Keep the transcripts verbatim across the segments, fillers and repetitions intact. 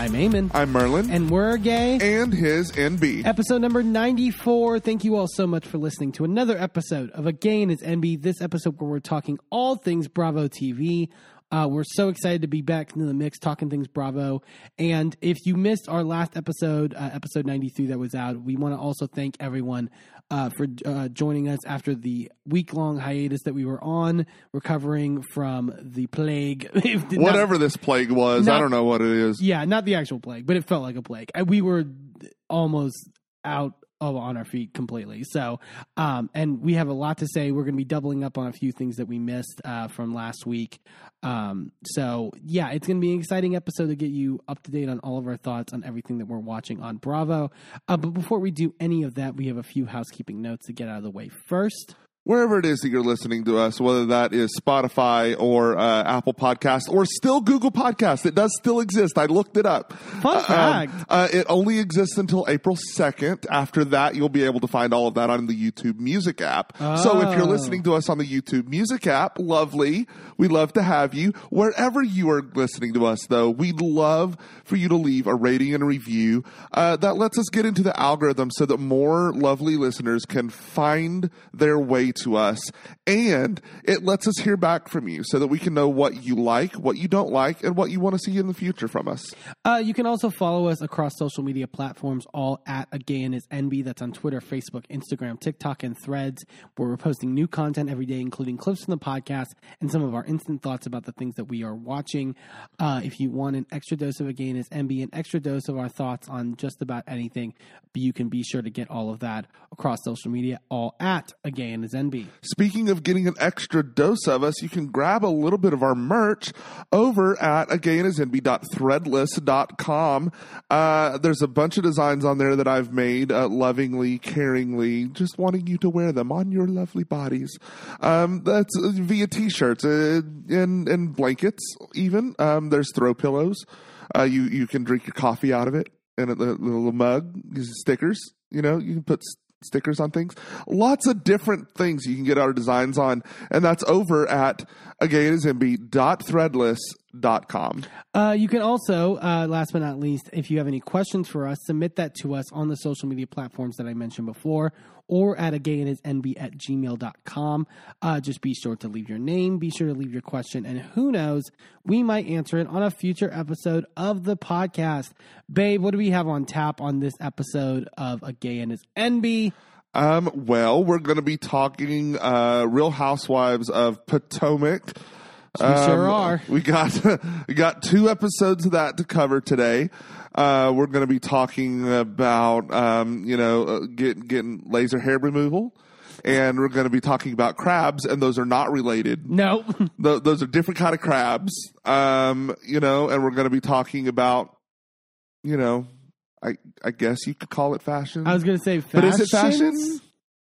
I'm Eamon. I'm Merlin. And we're gay. And his N B. Episode number ninety-four. Thank you all so much for listening to another episode of A Gay and His N B. This episode where we're talking all things Bravo T V. Uh, we're so excited to be back into the mix, talking things Bravo. And if you missed our last episode, uh, episode ninety-three that was out, we want to also thank everyone uh, for uh, joining us after the week-long hiatus that we were on, recovering from the plague. Whatever not, this plague was, not, I don't know what it is. Yeah, not the actual plague, but it felt like a plague. We were almost out Oh, on our feet completely. So, um, and we have a lot to say. We're going to be doubling up on a few things that we missed uh, from last week. Um, so, yeah, it's going to be an exciting episode to get you up to date on all of our thoughts on everything that we're watching on Bravo. Uh, but before we do any of that, we have a few housekeeping notes to get out of the way first. Wherever it is that you're listening to us, whether that is Spotify or uh, Apple Podcasts or still Google Podcasts, it does still exist. I looked it up. Fun fact. Um, uh, it only exists until April second. After that, you'll be able to find all of that on the YouTube Music app. Oh. So if you're listening to us on the YouTube Music app, lovely. We'd love to have you. Wherever you are listening to us, though, we'd love for you to leave a rating and a review. Uh, that lets us get into the algorithm so that more lovely listeners can find their way to us, and it lets us hear back from you so that we can know what you like, what you don't like, and what you want to see in the future from us. Uh, you can also follow us across social media platforms, all at A Gay and His N B. That's on Twitter, Facebook, Instagram, TikTok, and Threads, where we're posting new content every day, including clips from the podcast and some of our instant thoughts about the things that we are watching. Uh, if you want an extra dose of A Gay and His N B, an extra dose of our thoughts on just about anything, you can be sure to get all of that across social media, all at A Gay and His N B. Speaking of getting an extra dose of us, you can grab a little bit of our merch over at a gay and his n b dot threadless dot com. Uh, there's a bunch of designs on there that I've made uh, lovingly, caringly, just wanting you to wear them on your lovely bodies. Um, that's via t-shirts uh, and, and blankets even. Um, there's throw pillows. Uh, you, you can drink your coffee out of it in a, a little mug. Stickers, you know, you can put stickers on things. Lots of different things you can get our designs on, and that's over at a gay and his n b dot threadless dot com. Uh, you can also, uh, last but not least, if you have any questions for us, submit that to us on the social media platforms that I mentioned before, or at a gay and his n b at gmail dot com. Uh, just be sure to leave your name, be sure to leave your question, and who knows, we might answer it on a future episode of the podcast. Babe, what do we have on tap on this episode of A Gay and His N B? Um, well, we're going to be talking uh, Real Housewives of Potomac. We um, sure are. We got we got two episodes of that to cover today. Uh, we're going to be talking about um, you know uh, get, getting laser hair removal, and we're going to be talking about crabs, and those are not related. No, Th- those are different kind of crabs. Um, you know, and we're going to be talking about you know. I, I guess you could call it fashion. I was going to say fashion. But is it fashion?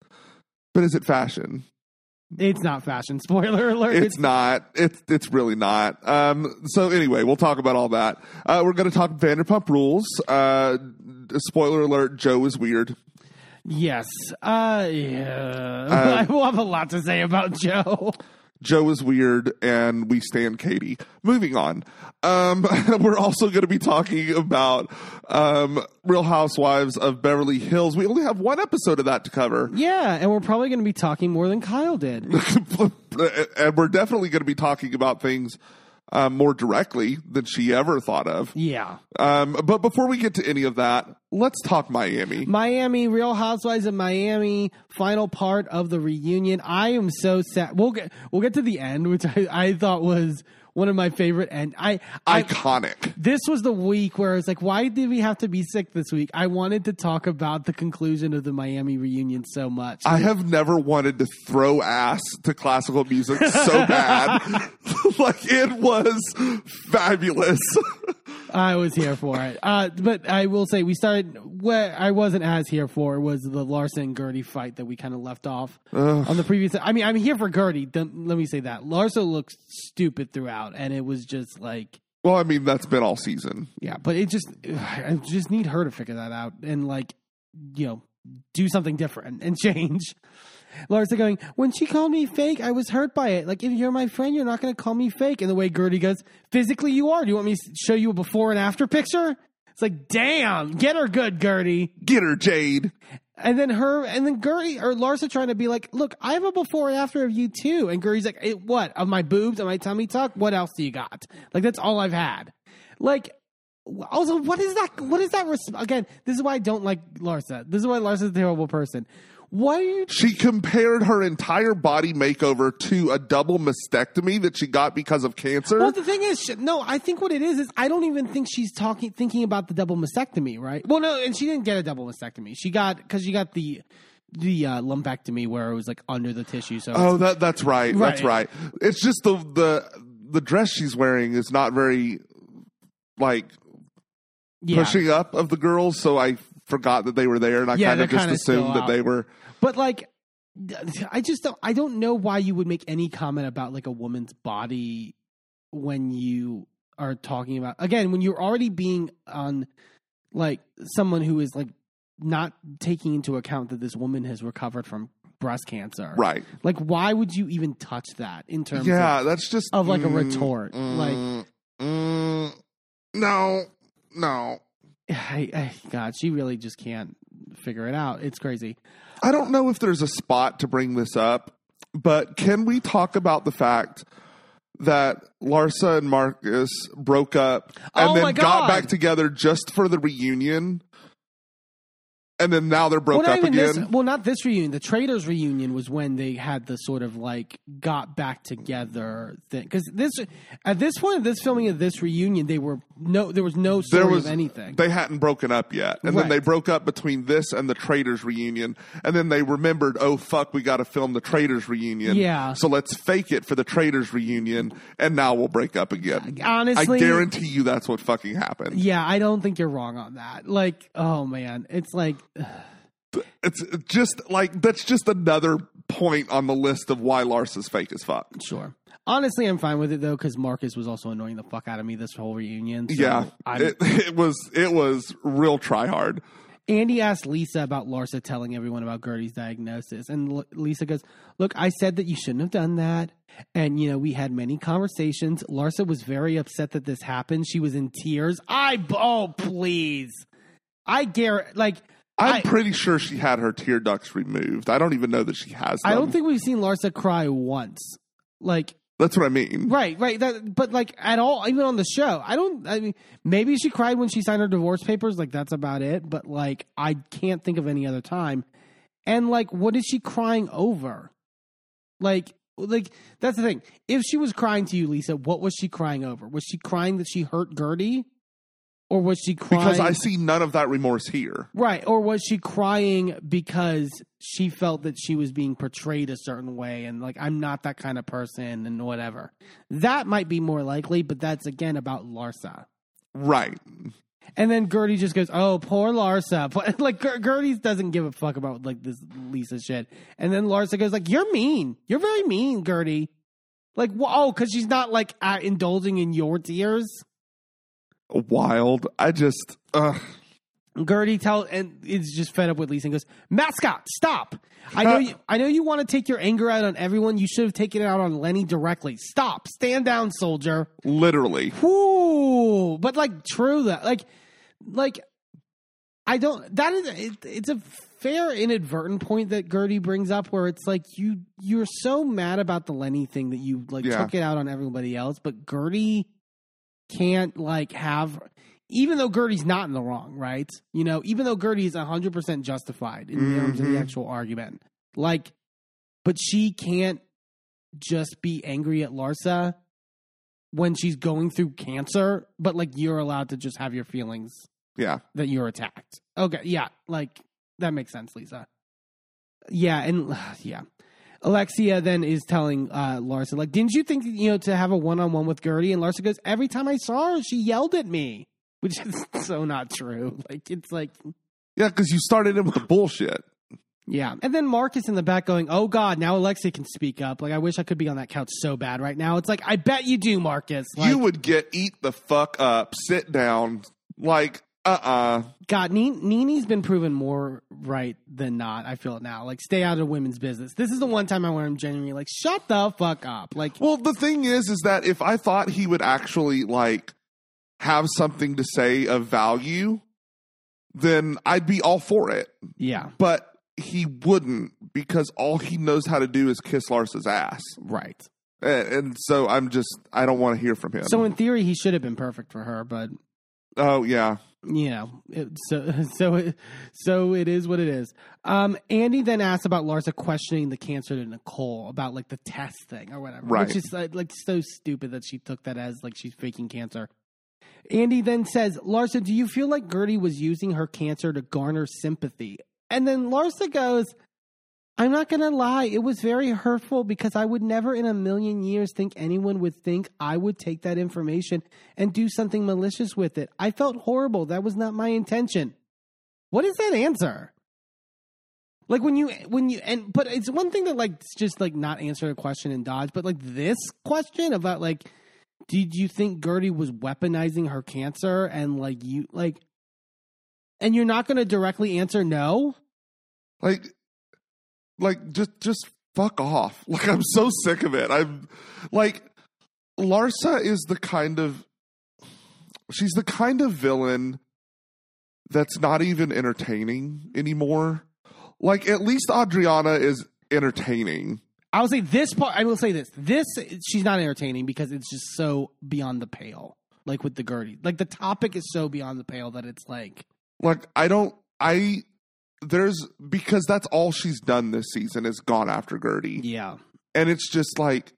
But is it fashion? It's not fashion. Spoiler alert. It's, it's not. It's it's really not. Um, so anyway, we'll talk about all that. Uh, we're going to talk Vanderpump Rules. Uh, spoiler alert, Joe is weird. Yes. Uh, yeah. Uh, I will have a lot to say about Joe. Joe is weird, and we stand Katie. Moving on. Um, we're also going to be talking about um, Real Housewives of Beverly Hills. We only have one episode of that to cover. Yeah, and we're probably going to be talking more than Kyle did. And we're definitely going to be talking about things um, more directly than she ever thought of. Yeah. Um, but before we get to any of that, let's talk Miami. Miami, Real Housewives of Miami, final part of the reunion. I am so sad. We'll get we'll get to the end, which I, I thought was one of my favorite. And I, I iconic. This was the week where I was like, why did we have to be sick this week? I wanted to talk about the conclusion of the Miami reunion so much. I have never wanted to throw ass to classical music so bad. Like, it was fabulous. I was here for it. Uh, but I will say we started what I wasn't as here for was the Larsa and Gertie fight that we kind of left off Ugh. on the previous. I mean, I'm here for Gertie. Let me say that. Larsa looked stupid throughout, and it was just like. Well, I mean, that's been all season. Yeah, but it just, I just need her to figure that out and, like, you know, do something different and change. Larsa going, when she called me fake, I was hurt by it. Like, if you're my friend, you're not going to call me fake. And the way Gertie goes, physically you are. Do you want me to show you a before and after picture? It's like, damn, get her good, Gertie. Get her, Jade. And then her, and then Gertie, or Larsa trying to be like, look, I have a before and after of you too. And Gertie's like, it, what? Of my boobs, of my tummy tuck? What else do you got? Like, that's all I've had. Like, also, what is that? What is that? Res- Again, this is why I don't like Larsa. This is why Larsa's a terrible person. Why are you? She compared her entire body makeover to a double mastectomy that she got because of cancer. Well, the thing is, she, no, I think what it is is I don't even think she's talking, thinking about the double mastectomy, right? Well, no, and she didn't get a double mastectomy. She got because she got the the uh, lumpectomy where it was like under the tissue. So oh, that that's right. right. That's right. It's just the the the dress she's wearing is not very like yeah. pushing up of the girls. So I forgot that they were there, and I yeah, kind of just assumed that out. they were. But like, I just don't, I don't know why you would make any comment about like a woman's body when you are talking about, again, when you're already being on like someone who is like not taking into account that this woman has recovered from breast cancer. Right. Like, why would you even touch that in terms yeah, of, that's just of like mm, a retort? Mm, like, mm, no, no. I, I, God, she really just can't figure it out. It's crazy. I don't know if there's a spot to bring this up, but can we talk about the fact that Larsa and Marcus broke up and oh then my God. got back together just for the reunion? And then now they're broke well, up again. This, well, not this reunion. The Traders reunion was when they had the sort of like got back together thing. Because this, at this point of this filming of this reunion, they were no, there was no story there was, of anything. They hadn't broken up yet, and right. then they broke up between this and the Traders reunion, and then they remembered, oh fuck, we got to film the Traders reunion. Yeah. So let's fake it for the Traders reunion, and now we'll break up again. Honestly, I guarantee you that's what fucking happened. Yeah, I don't think you're wrong on that. Like, oh man, it's like. It's just like that's just another point on the list of why Larsa's fake as fuck. Sure. Honestly, I'm fine with it though because Marcus was also annoying the fuck out of me this whole reunion. So yeah, it, it was it was real try hard. Andy asked Lisa about Larsa telling everyone about Gertie's diagnosis, and L- Lisa goes, "Look, I said that you shouldn't have done that, and you know we had many conversations. Larsa was very upset that this happened. She was in tears. I oh please, I dare like." I'm I, pretty sure she had her tear ducts removed. I don't even know that she has them. I don't think we've seen Larsa cry once. Like that's what I mean. Right, right. That, but like at all, even on the show, I don't. I mean, maybe she cried when she signed her divorce papers. Like that's about it. But like, I can't think of any other time. And like, what is she crying over? Like, like that's the thing. If she was crying to you, Lisa, what was she crying over? Was she crying that she hurt Gertie? Or was she crying? Because I see none of that remorse here. Right. Or was she crying because she felt that she was being portrayed a certain way and like, I'm not that kind of person and whatever. That might be more likely, but that's again about Larsa. Right. And then Gertie just goes, oh, poor Larsa. Like Gertie doesn't give a fuck about like this Lisa shit. And then Larsa goes like, you're mean. You're very mean, Gertie. Like, oh, because she's not like uh, indulging in your tears. Wild. I just uh Gertie tell and is just fed up with Lisa and goes, mascot, stop. I know you I know you want to take your anger out on everyone. You should have taken it out on Lenny directly. Stop. Stand down, soldier. Literally. Whoo. But like true that like like I don't that is it, it's a fair inadvertent point that Gertie brings up where it's like you you're so mad about the Lenny thing that you like yeah. took it out on everybody else, but Gertie can't like have, even though Gertie's not in the wrong, right? You know, even though Gertie is one hundred percent justified in mm-hmm. terms of the actual argument, like, but she can't just be angry at Larsa when she's going through cancer, but like you're allowed to just have your feelings. Yeah. That you're attacked. Okay. Yeah. Like that makes sense, Lisa. Yeah. And uh, yeah. Alexia then is telling uh, Larsa, like, didn't you think, you know, to have a one-on-one with Gertie? And Larsa goes, every time I saw her, she yelled at me, which is so not true. Like, it's like... Yeah, because you started in with the bullshit. Yeah. And then Marcus in the back going, oh, God, now Alexia can speak up. Like, I wish I could be on that couch so bad right now. It's like, I bet you do, Marcus. Like, you would get eat the fuck up, sit down. Like, uh-uh. God, Nini's been proven more right than not, I feel it now. Like, stay out of women's business. This is the one time I where I'm genuinely like, shut the fuck up. Like, well, the thing is, is that if I thought he would actually, like, have something to say of value, then I'd be all for it. Yeah. But he wouldn't, because all he knows how to do is kiss Larsa's ass. Right. And, and so I'm just, I don't want to hear from him. So in theory, he should have been perfect for her, but... Oh, yeah. You know, it, so so it, so it is what it is. Um, Andy then asks about Larsa questioning the cancer to Nicole about like the test thing or whatever, right. which is like, like so stupid that she took that as like she's faking cancer. Andy then says, Larsa, do you feel like Gertie was using her cancer to garner sympathy? And then Larsa goes, I'm not going to lie. It was very hurtful because I would never in a million years think anyone would think I would take that information and do something malicious with it. I felt horrible. That was not my intention. What is that answer? Like when you, when you, and, but it's one thing to like, just like not answer a question and dodge, but like this question about like, did you think Gertie was weaponizing her cancer and like you, like, and you're not going to directly answer no? Like, Like, just just fuck off. Like, I'm so sick of it. I'm, like, Larsa is the kind of, she's the kind of villain that's not even entertaining anymore. Like, at least Adriana is entertaining. I will say this part, I will say this. This, she's not entertaining because it's just so beyond the pale. Like, with the Gertie. Like, the topic is so beyond the pale that it's like. Like, I don't, I... There's because that's all she's done this season is gone after Gertie. Yeah. And it's just like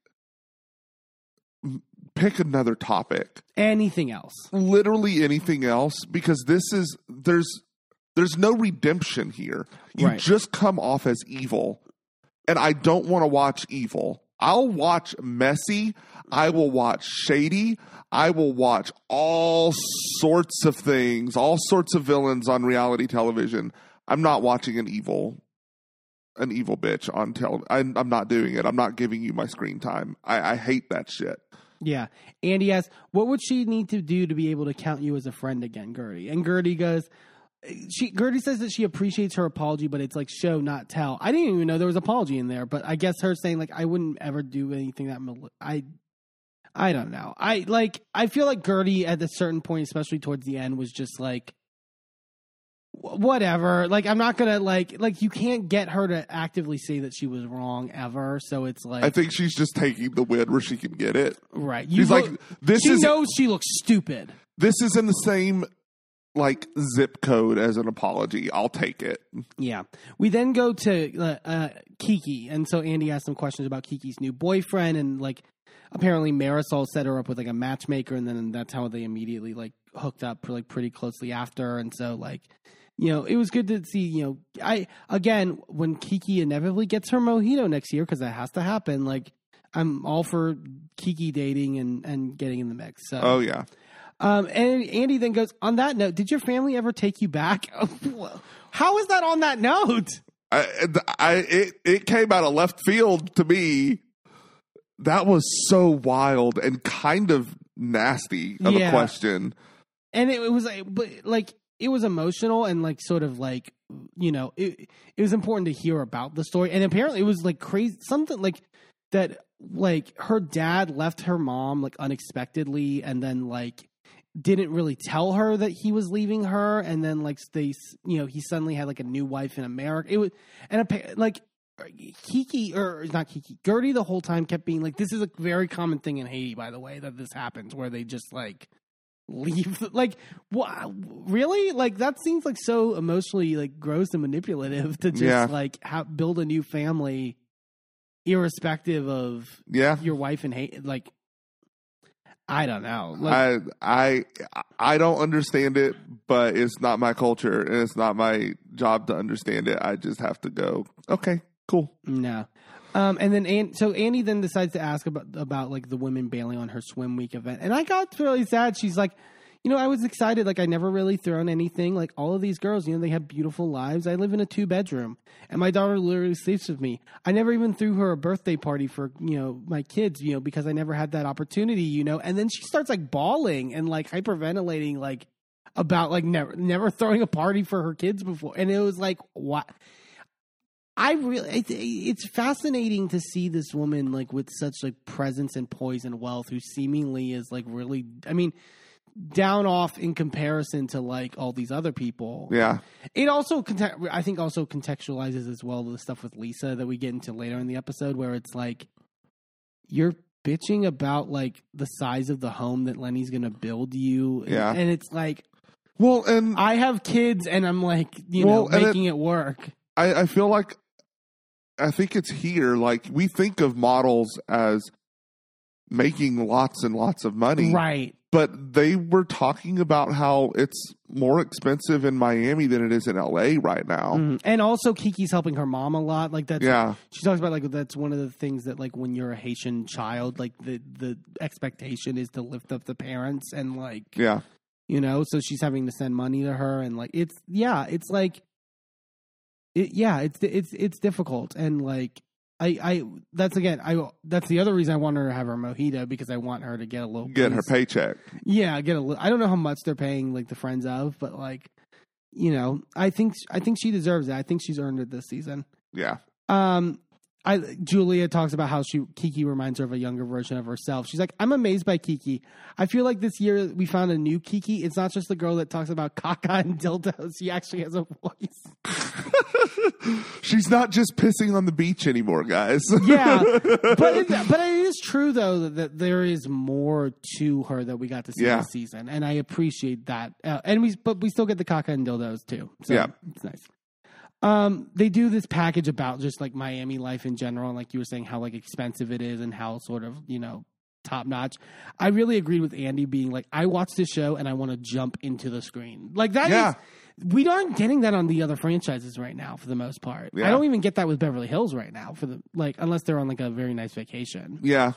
pick another topic. Anything else. Literally anything else, because this is there's there's no redemption here. You right. just come off as evil. And I don't want to watch evil. I'll watch messy, I will watch shady, I will watch all sorts of things, all sorts of villains on reality television. I'm not watching an evil, an evil bitch on television. I'm, I'm not doing it. I'm not giving you my screen time. I, I hate that shit. Yeah. Andy asks, what would she need to do to be able to count you as a friend again, Gertie? And Gertie goes, she Gertie says that she appreciates her apology, but it's like show, not tell. I didn't even know there was apology in there, but I guess her saying like, I wouldn't ever do anything that, mal- I, I don't know. I like, I feel like Gertie at a certain point, especially towards the end, was just like, whatever. Like, I'm not gonna like like you can't get her to actively say that she was wrong ever. So it's like I think she's just taking the win where she can get it. Right. You she's look, like this she is knows she looks stupid. This is in the same like zip code as an apology. I'll take it. Yeah. We then go to uh, uh, Kiki, and so Andy asked some questions about Kiki's new boyfriend, and like apparently Marisol set her up with like a matchmaker, and then that's how they immediately like hooked up like pretty closely after, and so like. You know, it was good to see, you know, I, again, when Kiki inevitably gets her mojito next year, because that has to happen, like, I'm all for Kiki dating and, and getting in the mix. So. Oh, yeah. Um, and Andy then goes, on that note, did your family ever take you back? How is that on that note? I, I, it, it came out of left field to me. That was so wild and kind of nasty of yeah. a question. And it, it was like, but like, it was emotional and like sort of like, you know, it it was important to hear about the story. And apparently it was like crazy, something like that, like her dad left her mom like unexpectedly and then like didn't really tell her that he was leaving her. And then like they, you know, he suddenly had like a new wife in America. It was, and like Kiki, or not Kiki, Gertie the whole time kept being like, this is a very common thing in Haiti, by the way, that this happens where they just like, leave like wow really like that seems like so emotionally like gross and manipulative to just yeah. like ha- build a new family irrespective of yeah your wife and hate like I don't know like, I I I don't understand it, but it's not my culture and it's not my job to understand it. I just have to go okay cool no Um, and then, An- so Andy then decides to ask about, about like the women bailing on her swim week event. And I got really sad. She's like, you know, I was excited. Like I never really thrown anything. Like all of these girls, you know, they have beautiful lives. I live in a two bedroom and my daughter literally sleeps with me. I never even threw her a birthday party for, you know, my kids, you know, because I never had that opportunity, you know, and then she starts like bawling and like hyperventilating, like about like never never throwing a party for her kids before, and it was like what. I really, it, it's fascinating to see this woman like with such like presence and poise and wealth, who seemingly is like really, I mean, down off in comparison to like all these other people. Yeah. It also, I think, also contextualizes as well the stuff with Lisa that we get into later in the episode, where it's like you're bitching about like the size of the home that Lenny's going to build you, yeah, and it's like, well, and I have kids, and I'm like, you well, know, making it, it work. I, I feel like. I think it's here. Like, we think of models as making lots and lots of money. Right. But they were talking about how it's more expensive in Miami than it is in L A right now. Mm-hmm. And also Kiki's helping her mom a lot. Like that's, yeah. She talks about like, that's one of the things that like when you're a Haitian child, like the, the expectation is to lift up the parents and like, yeah, you know, so she's having to send money to her. And like, it's, yeah, it's like, It, yeah, it's it's it's difficult, and like I, I that's again I that's the other reason I want her to have her mojito, because I want her to get a little get piece. her paycheck. Yeah, get a little. I don't know how much they're paying like the friends of, but like, you know, I think I think she deserves it. I think she's earned it this season. Yeah. Um, I Julia talks about how she Kiki reminds her of a younger version of herself. She's like, I'm amazed by Kiki. I feel like this year we found a new Kiki. It's not just the girl that talks about caca and dildos. She actually has a voice. She's not just pissing on the beach anymore, guys. Yeah, but it, but it is true though that, that there is more to her that we got to see yeah. this season, and I appreciate that. Uh, and we but we still get the caca and dildos too. So yeah, it's nice. Um, they do this package about just like Miami life in general, and like you were saying, how like expensive it is and how sort of, you know, top notch. I really agreed with Andy being like, I watched this show and I want to jump into the screen. Like that yeah. is, we aren't getting that on the other franchises right now for the most part. Yeah. I don't even get that with Beverly Hills right now for the like, unless they're on like a very nice vacation. Yeah,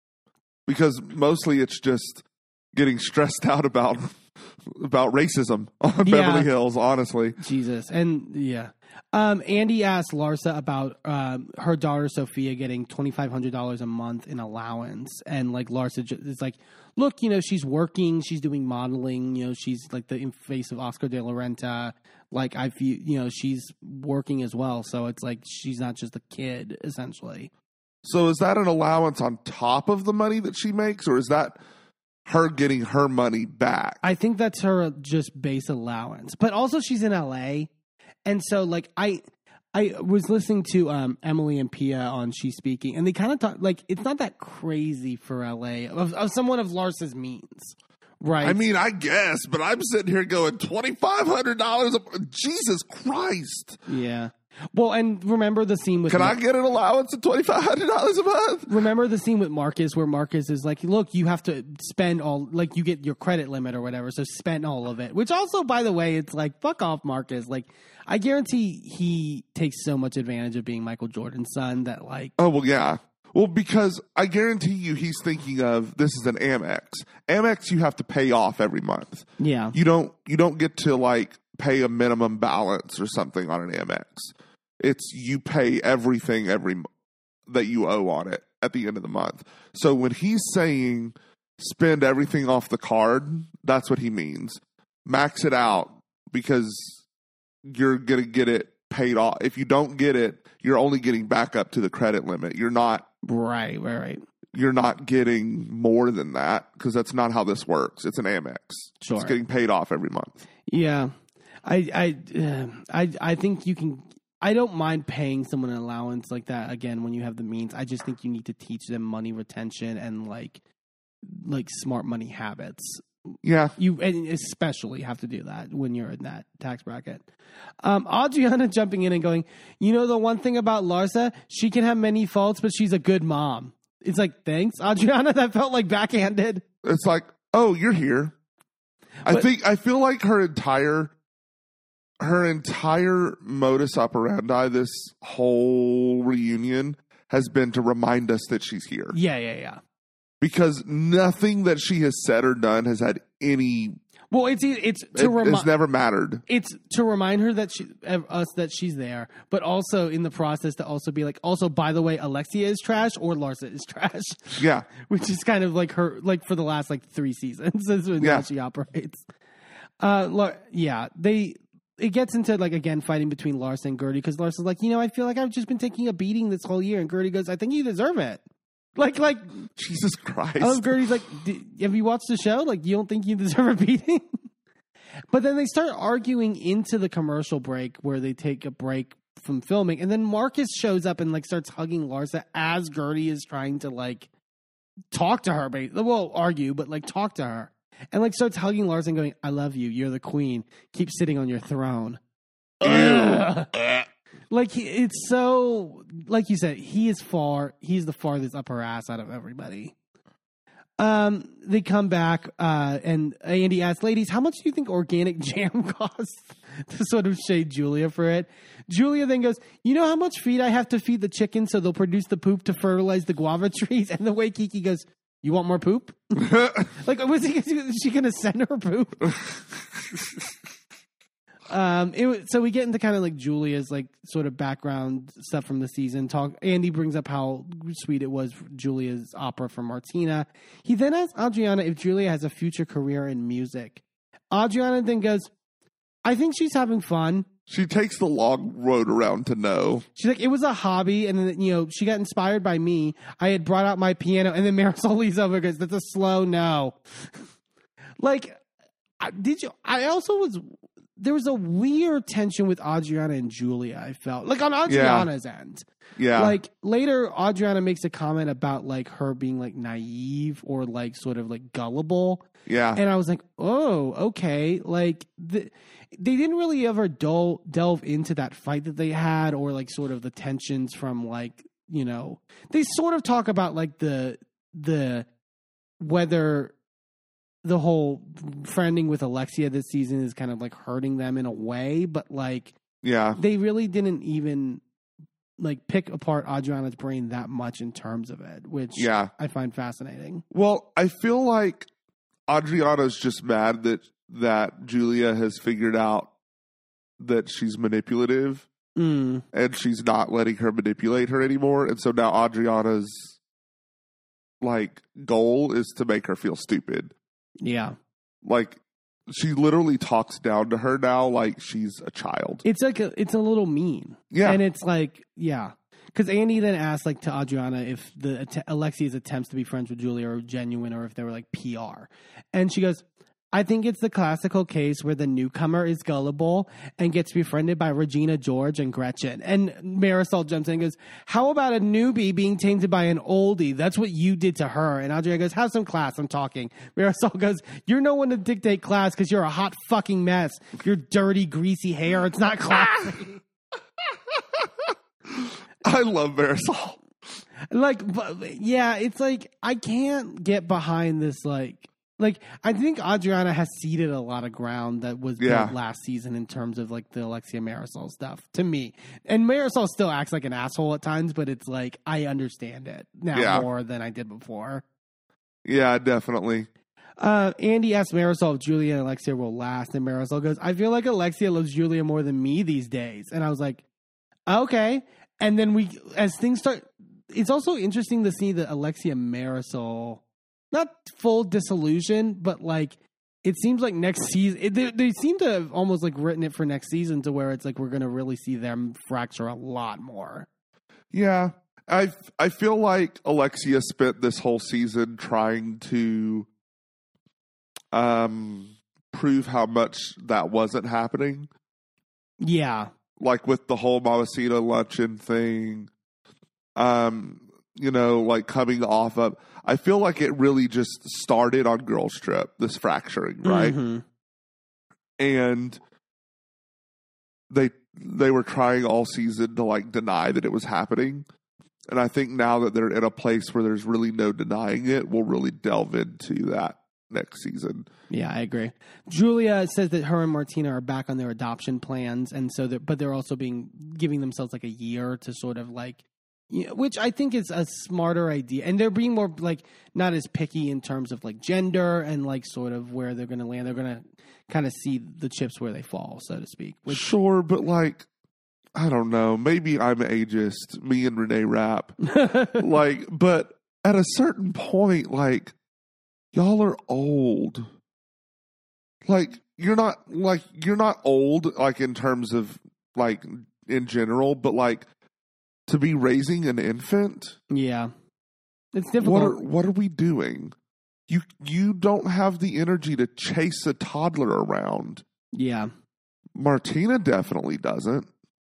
because mostly it's just getting stressed out about about racism on yeah. Beverly Hills. Honestly, Jesus, and yeah. Um, Andy asked Larsa about um, her daughter Sophia getting twenty-five hundred dollars a month in allowance. And like Larsa ju- is like, look, you know, she's working, she's doing modeling, you know, she's like the face of Oscar de la Renta. Like I feel, you know, she's working as well. So it's like, she's not just a kid essentially. So is that an allowance on top of the money that she makes, or is that her getting her money back? I think that's her just base allowance, but also she's in L A. And so, like, I I was listening to um, Emily and Pia on She's Speaking, and they kind of talk, like, it's not that crazy for L A, of, of someone of Larsa's means, right? I mean, I guess, but I'm sitting here going, twenty-five hundred dollars a Jesus Christ. Yeah. Well, and remember the scene with... Can Mar- I get an allowance of twenty-five hundred dollars a month? Remember the scene with Marcus where Marcus is like, look, you have to spend all... Like, you get your credit limit or whatever, so spend all of it. Which also, by the way, it's like, fuck off, Marcus. Like, I guarantee he takes so much advantage of being Michael Jordan's son that, like... Oh, well, yeah. Well, because I guarantee you he's thinking of, this is an Amex. Amex you have to pay off every month. Yeah. You don't, you don't get to, like, pay a minimum balance or something on an Amex. It's you pay everything every that you owe on it at the end of the month. So when he's saying spend everything off the card, that's what he means. Max it out because you're going to get it paid off. If you don't get it, you're only getting back up to the credit limit. You're not Right, right, right. You're not getting more than that because that's not how this works. It's an Amex. Sure. It's getting paid off every month. Yeah. I I uh, I I think you can I don't mind paying someone an allowance like that again when you have the means. I just think you need to teach them money retention and like like smart money habits. Yeah. You and especially have to do that when you're in that tax bracket. Um, Adriana jumping in and going, you know, the one thing about Larsa, she can have many faults, but she's a good mom. It's like, thanks, Adriana. That felt like backhanded. It's like, oh, you're here. But, I think I feel like her entire her entire modus operandi this whole reunion has been to remind us that she's here. Yeah, yeah, yeah. Because nothing that she has said or done has had any. Well, it's it's to it, remind. It's never mattered. It's to remind her that she, us that she's there, but also in the process to also be like, also by the way, Alexia is trash or Larsa is trash. Yeah, which is kind of like her, like for the last like three seasons. That's when yeah. she operates. Uh, Lar- yeah, they. It gets into, like, again, fighting between Larsa and Gertie, because Larsa's like, you know, I feel like I've just been taking a beating this whole year. And Gertie goes, I think you deserve it. Like, like, Jesus Christ. I love Gertie's like, have you watched the show? Like, you don't think you deserve a beating? But then they start arguing into the commercial break where they take a break from filming. And then Marcus shows up and, like, starts hugging Larsa as Gertie is trying to, like, talk to her. Well, argue, but, like, talk to her. And, like, starts hugging Larsa and going, I love you. You're the queen. Keep sitting on your throne. Like, he, it's so, like you said, he is far, he's the farthest upper ass out of everybody. Um, they come back, uh, and Andy asks, ladies, how much do you think organic jam costs? To sort of shade Julia for it. Julia then goes, you know how much feed I have to feed the chickens so they'll produce the poop to fertilize the guava trees? And the way Kiki goes, you want more poop? Like, was, he, was she going to send her poop? um, it, so we get into kind of like Julia's like sort of background stuff from the season. Talk. Andy brings up how sweet it was for Julia's opera for Martina. He then asks Adriana if Julia has a future career in music. Adriana then goes, I think she's having fun. She takes the long road around to no. She's like, it was a hobby, and then, you know, she got inspired by me. I had brought out my piano, and then Marisol leaves over and goes, that's a slow no. Like, did you, I also was, there was a weird tension with Adriana and Julia, I felt. Like, on Adriana's yeah. end. Yeah. Like, later, Adriana makes a comment about, like, her being, like, naive or, like, sort of, like, gullible. Yeah. And I was like, oh, okay. Like, the, they didn't really ever del- delve into that fight that they had or, like, sort of the tensions from, like, you know, they sort of talk about, like, the, the, whether the whole friending with Alexia this season is kind of, like, hurting them in a way, but, like, yeah, they really didn't even, like, pick apart Adriana's brain that much in terms of it, which yeah. I find fascinating. Well, I feel like Adriana's just mad that that Julia has figured out that she's manipulative mm. and she's not letting her manipulate her anymore. And so now Adriana's like goal is to make her feel stupid. Yeah. Like she literally talks down to her now like she's a child. It's like a, it's a little mean. Yeah. And it's like, yeah. Because Andy then asked, like, to Adriana if the att- Alexia's attempts to be friends with Julia are genuine or if they were, like, P R. And she goes, I think it's the classical case where the newcomer is gullible and gets befriended by Regina George and Gretchen. And Marisol jumps in and goes, how about a newbie being tainted by an oldie? That's what you did to her. And Adriana goes, have some class. I'm talking. Marisol goes, you're no one to dictate class because you're a hot fucking mess. Your dirty, greasy hair. It's not classy. I love Marisol. Like, but, yeah, it's like, I can't get behind this, like, like, I think Adriana has ceded a lot of ground that was yeah. built last season in terms of, like, the Alexia Marisol stuff, to me. And Marisol still acts like an asshole at times, but it's like, I understand it now yeah. more than I did before. Yeah, definitely. Uh, Andy asks Marisol if Julia and Alexia will last, and Marisol goes, I feel like Alexia loves Julia more than me these days. And I was like, okay. And then we, as things start, it's also interesting to see that Alexia Marisol, not full disillusion, but like, it seems like next season, it, they, they seem to have almost like written it for next season to where it's like, we're going to really see them fracture a lot more. Yeah. I, I feel like Alexia spent this whole season trying to um, prove how much that wasn't happening. Yeah. Like with the whole Mamacita luncheon thing, um, you know, like coming off of, I feel like it really just started on Girls Trip, this fracturing, right? Mm-hmm. And they they were trying all season to like deny that it was happening. And I think now that they're in a place where there's really no denying it, we'll really delve into that next season. Yeah, I agree. Julia says that her and Martina are back on their adoption plans, and so they're, but they're also being giving themselves like a year to sort of like, you know, which I think is a smarter idea, and they're being more like not as picky in terms of like gender and like sort of where they're going to land. They're going to kind of see the chips where they fall, so to speak. Which, sure, but like, I don't know. Maybe I'm ageist, me and Renee Rapp. like, but at a certain point, like, y'all are old. Like, you're not like you're not old, like in terms of like in general, but like to be raising an infant. Yeah, it's difficult. What are, what are we doing? You you don't have the energy to chase a toddler around. Yeah, Martina definitely doesn't.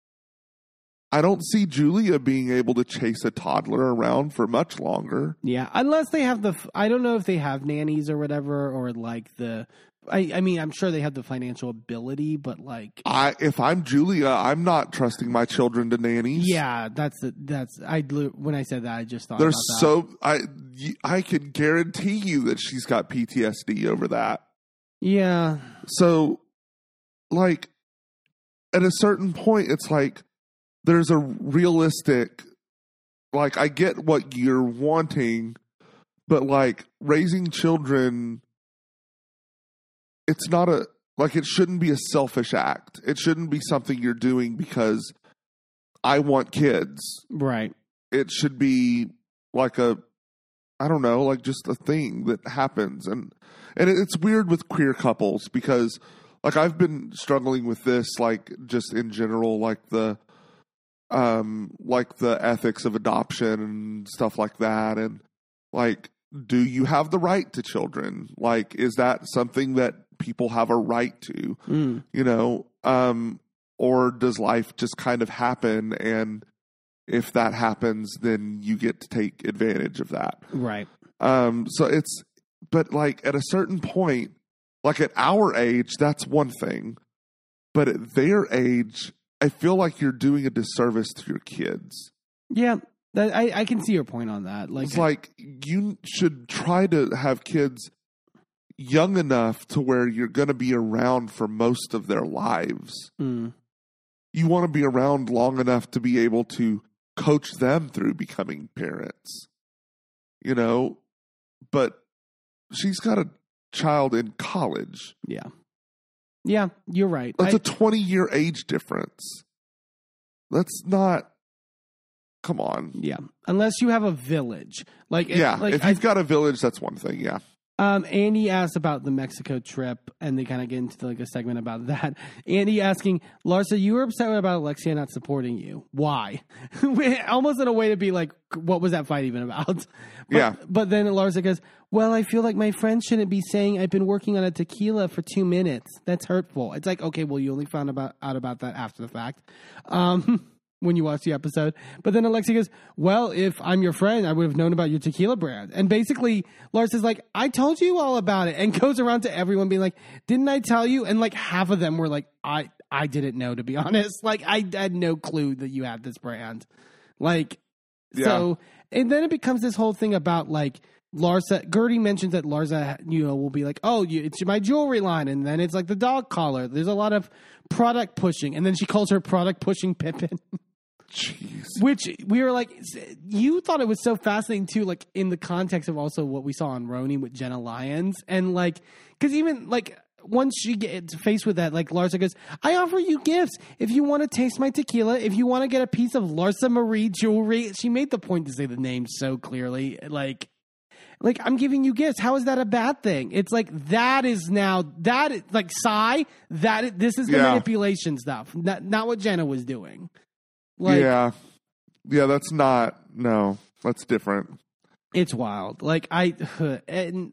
I don't see Julia being able to chase a toddler around for much longer. Yeah, unless they have the. I don't know if they have nannies or whatever, or like the. I, I mean, I'm sure they have the financial ability, but like, I if I'm Julia, I'm not trusting my children to nannies. yeah, that's the, that's I when I said that, I just thought They're about that. so I I can guarantee you that she's got P T S D over that. Yeah. So, like, at a certain point, it's like there's a realistic, like, I get what you're wanting, but like raising children, it's not a, like, it shouldn't be a selfish act. It shouldn't be something you're doing because I want kids. Right. It should be like a, I don't know, like just a thing that happens. And, and it's weird with queer couples because, like, I've been struggling with this, like, just in general, like the, um, like the ethics of adoption and stuff like that. And, like, do you have the right to children? Like, is that something that people have a right to, Mm. you know? Um, or does life just kind of happen? And if that happens, then you get to take advantage of that. Right. Um, so it's, but like at a certain point, like at our age, that's one thing. But at their age, I feel like you're doing a disservice to your kids. Yeah. That, I, I can see your point on that. Like, It's like you should try to have kids young enough to where you're going to be around for most of their lives. mm, You want to be around long enough to be able to coach them through becoming parents, you know? But she's got a child in college. yeah. Yeah, you're right. That's I, a twenty-year age difference. That's not... Come on. yeah. Unless you have a village. Like, Yeah, like, if I, you've got a village, that's one thing, yeah. Um, Andy asked about the Mexico trip, and they kind of get into like a segment about that. Andy asking, Larsa, you were upset about Alexia not supporting you. Why? Almost in a way to be like, what was that fight even about? But, Yeah. But then Larsa goes, well, I feel like my friend shouldn't be saying I've been working on a tequila for two minutes. That's hurtful. It's like, okay, well, you only found about, out about that after the fact. Um, when you watch the episode. But then Alexia goes, well, if I'm your friend, I would have known about your tequila brand. And basically, Lars is like, I told you all about it. And goes around to everyone being like, didn't I tell you? And like half of them were like, I, I didn't know, to be honest. Like, I had no clue that you had this brand. Like, Yeah. so, and then it becomes this whole thing about like, Larsa, Gertie mentions that Larsa, you know, will be like, oh, you, it's my jewelry line. And then it's like the dog collar. There's a lot of product pushing. And then she calls her product pushing Pippin. Jeez. Which we were like, you thought it was so fascinating too, like in the context of also what we saw on Roni with Jenna Lyons. And like, because even like once she gets faced with that, like Larsa goes, I offer you gifts. If you want to taste my tequila, if you want to get a piece of Larsa Marie jewelry. She made the point to say the name so clearly. Like, like I'm giving you gifts. How is that a bad thing? It's like, that is now, that is, like Psy, that this is the Yeah. manipulation stuff. Not, not what Jenna was doing. Like, yeah. Yeah, that's not, no, that's different. it's wild. Like I, and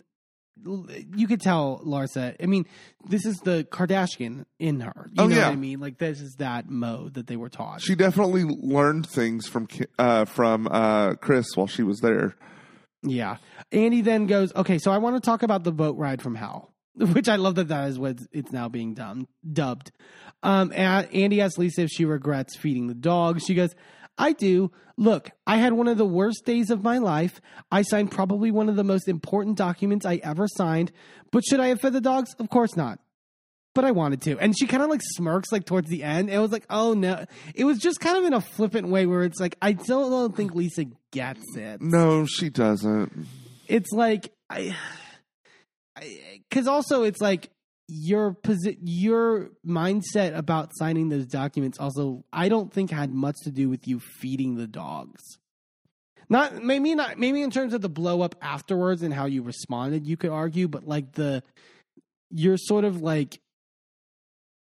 you could tell Larsa. I mean, this is the Kardashian in her. You Oh, know yeah. what I mean? Like this is that mode that they were taught. She definitely learned things from Ki- uh, from uh, Chris while she was there. Yeah. Andy then goes, okay, so I want to talk about the boat ride from hell, which I love that that is what it's now being done, dubbed. Um, and Andy asks Lisa if she regrets feeding the dog. She goes, I do. Look, I had one of the worst days of my life. I signed probably one of the most important documents I ever signed. But should I have fed the dogs? Of course not. But I wanted to. And she kind of like smirks like towards the end. It was like, oh no. It was just kind of in a flippant way where it's like, I don't, don't think Lisa gets it. No, she doesn't. It's like, I, because also it's like, your posi- your mindset about signing those documents also, I don't think had much to do with you feeding the dogs. Not maybe not maybe in terms of the blow up afterwards and how you responded, you could argue, but like the you're sort of like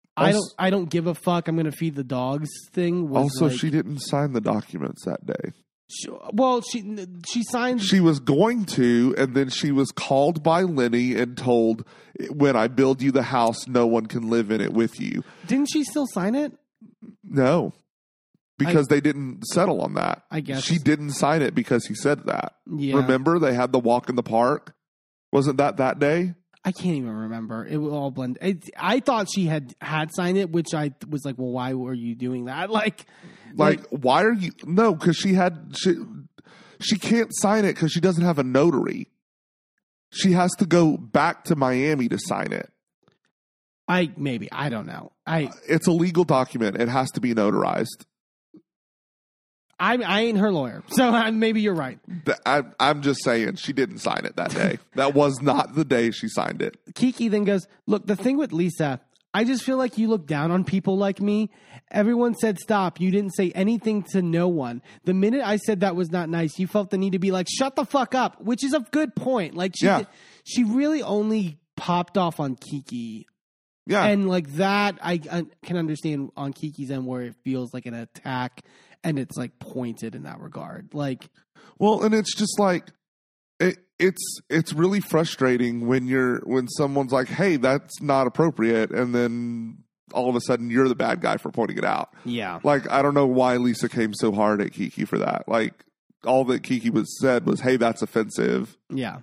I don't I don't give a fuck, I'm going to feed the dogs thing. Was Also, like, she didn't sign the documents that day. she, well, she she signed. She was going to, and then she was called by Lenny and told, when I build you the house, no one can live in it with you. Didn't she still sign it? No, because I, they didn't settle on that. I guess. She didn't sign it because he said that. Yeah. Remember, they had the walk in the park? Wasn't that that day? I can't even remember. It will all blend. It, I thought she had had signed it, which I was like, well, why were you doing that? Like, Like, like why are you? No, because she had she she can't sign it because she doesn't have a notary. She has to go back to Miami to sign it. I maybe I don't know. I It's a legal document. It has to be notarized. I I ain't her lawyer, so I, maybe you're right. I, I'm just saying she didn't sign it that day. That was not the day she signed it. Kiki then goes, look, the thing with Lisa, I just feel like you look down on people like me. Everyone said stop. You didn't say anything to no one. The minute I said that was not nice, you felt the need to be like, shut the fuck up, which is a good point. Like, she, Yeah. did, she really only popped off on Kiki. Yeah. And like that, I, I can understand on Kiki's end where it feels like an attack and it's like pointed in that regard. Like, Well, and it's just like it, it's it's really frustrating when you're when someone's like, "Hey, that's not appropriate," and then all of a sudden you're the bad guy for pointing it out. yeah. Like, I don't know why Lisa came so hard at Kiki for that. Like, all that Kiki was said was, "Hey, that's offensive." Yeah.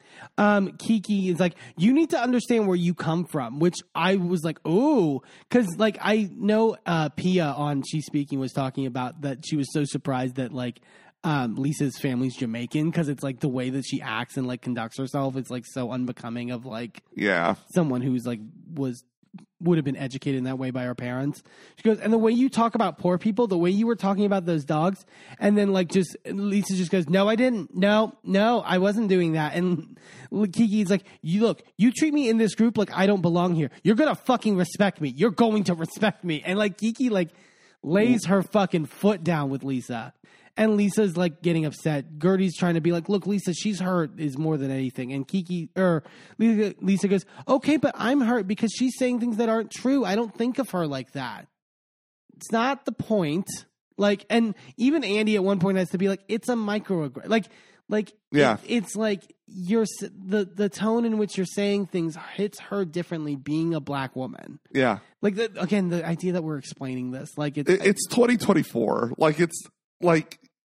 Um, Kiki is like, you need to understand where you come from, which I was like, oh, because like I know uh, Pia on She's Speaking was talking about that she was so surprised that like um, Lisa's family's Jamaican because it's like the way that she acts and like conducts herself. It's like so unbecoming of like Yeah. someone who's like was would have been educated in that way by her parents. She goes, and the way you talk about poor people, the way you were talking about those dogs, and then like just Lisa just goes, no, I didn't. No, no, I wasn't doing that. And Kiki's like, you look, you treat me in this group like I don't belong here. You're gonna fucking respect me. You're going to respect me. And like Kiki like lays her fucking foot down with Lisa. And Lisa's like getting upset. Gertie's trying to be like, look, Lisa, she's hurt is more than anything. And Kiki or Lisa, Lisa goes, okay, but I'm hurt because she's saying things that aren't true. I don't think of her like that. It's not the point. Like, and even Andy at one point has to be like, it's a microaggression. Like, like, Yeah. it, it's like you're the the tone in which you're saying things hits her differently. Being a black woman, Yeah. like the, again, the idea that we're explaining this, like it's It, it's twenty twenty-four. Like, it's like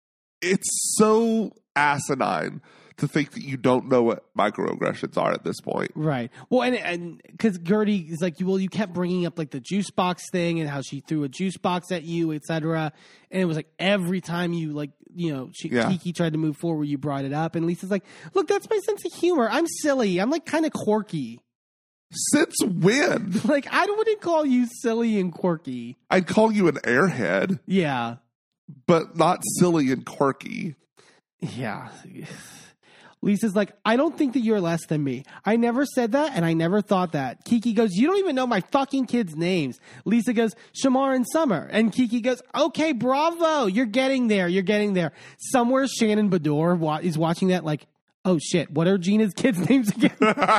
it's so asinine to think that you don't know what microaggressions are at this point. right. Well, and and because Gertie is like, well, you kept bringing up like the juice box thing and how she threw a juice box at you, et cetera. And it was like every time you like, you know, she, Yeah. Kiki tried to move forward, you brought it up, and Lisa's like, look, that's my sense of humor. I'm silly. I'm like kind of quirky. Since when? Like I wouldn't call you silly and quirky. I'd call you an airhead, Yeah. but not silly and quirky. Yeah. Lisa's like, I don't think that you're less than me. I never said that, and I never thought that. Kiki goes, you don't even know my fucking kids' names. Lisa goes, Shamar and Summer. And Kiki goes, okay, bravo. You're getting there. You're getting there. Somewhere Shannon Bador wa- is watching that like, oh, shit, what are Gina's kids' names again?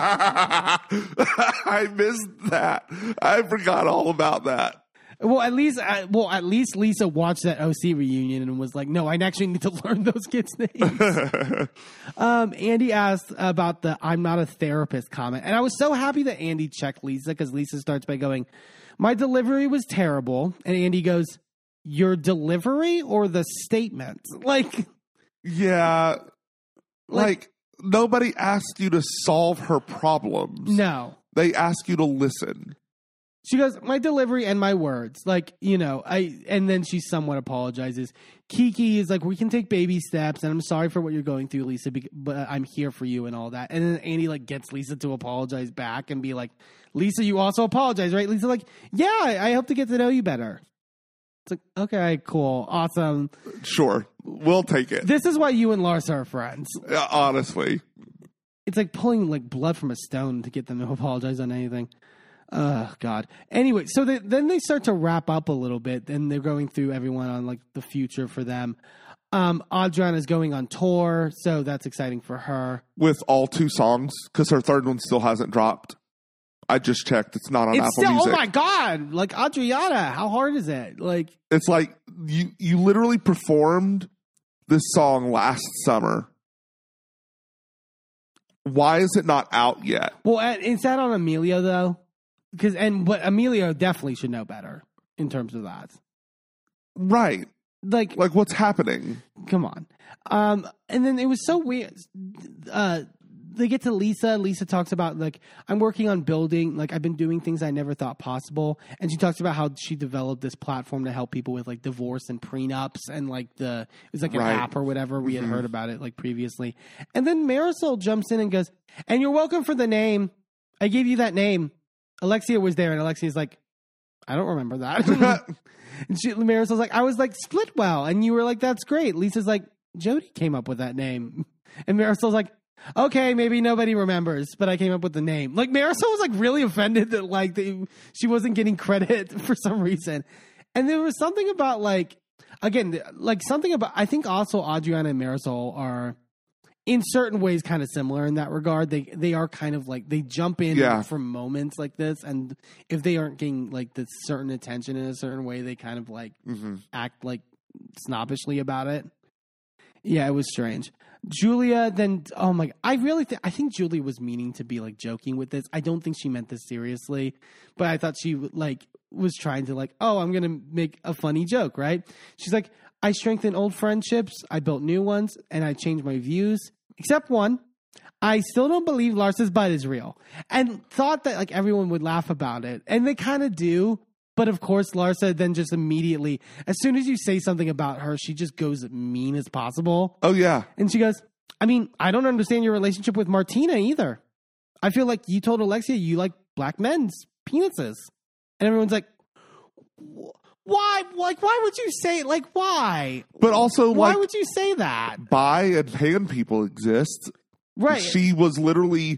I missed that. I forgot all about that. Well, at least, uh, well, at least Lisa watched that O C reunion and was like, "No, I actually need to learn those kids' names." um, Andy asked about the "I'm not a therapist" comment, and I was so happy that Andy checked Lisa because Lisa starts by going, "My delivery was terrible," and Andy goes, "Your delivery or the statement?" Like, Yeah, like, Like- nobody asked you to solve her problems. no. They ask you to listen. She goes, my delivery and my words. Like, you know, I, and then she somewhat apologizes. Kiki is like, we can take baby steps, and I'm sorry for what you're going through, Lisa, but I'm here for you and all that. And then Andy, like, gets Lisa to apologize back and be like, Lisa, you also apologize, right? Lisa, like, yeah, I hope to get to know you better. It's like, okay, cool, awesome. Sure, we'll take it. This is why you and Lars are friends. Uh, Honestly. It's like pulling, like, blood from a stone to get them to apologize on anything. Oh, God. Anyway, so they, then they start to wrap up a little bit, and they're going through everyone on, like, the future for them. Um, Audrina is going on tour, so that's exciting for her. With all two songs, because her third one still hasn't dropped. I just checked. It's not on It's Apple still, Music. oh my God. Like, Adriana, how hard is it? Like, It's like you you literally performed this song last summer. Why is it not out yet? well, uh, is that on Emilio, though? Because, and, but Emilio definitely should know better in terms of that. Right. Like, Like, what's happening? come on. Um, and then it was so weird. Uh, they get to Lisa. Lisa talks about, like, I'm working on building, like, I've been doing things I never thought possible. And she talks about how she developed this platform to help people with, like, divorce and prenups and, like, the, it was like an Right. app or whatever. We Mm-hmm. had heard about it, like, previously. And then Marisol jumps in and goes, and you're welcome for the name. I gave you that name. Alexia was there, and Alexia's like, I don't remember that. And she, Marisol's like, I was like, Splitwell. And you were like, that's great. Lisa's like, Jody came up with that name. And Marisol's like, okay, maybe nobody remembers, but I came up with the name. Like, Marisol was like really offended that like the, she wasn't getting credit for some reason. And there was something about like, again, like something about, I think also Adriana and Marisol are in certain ways kind of similar in that regard. They they are kind of like, they jump in Yeah. for moments like this. And if they aren't getting like this certain attention in a certain way, they kind of like Mm-hmm. act like snobbishly about it. Yeah, it was strange. Julia, then, oh my, I really think, I think Julia was meaning to be like joking with this. I don't think she meant this seriously, but I thought she like was trying to like, oh, I'm going to make a funny joke, right? She's like, I strengthened old friendships, I built new ones, and I changed my views, except one. I still don't believe Larsa's butt is real. And thought that like everyone would laugh about it. And they kind of do. But of course, Larsa then just immediately, as soon as you say something about her, she just goes mean as possible. Oh, yeah. And she goes, I mean, I don't understand your relationship with Martina either. I feel like you told Alexia you like black men's penises. And everyone's like, why? Like, why would you say, like, why? But also, Why like, would you say that? bi and pan people exist. Right. She was literally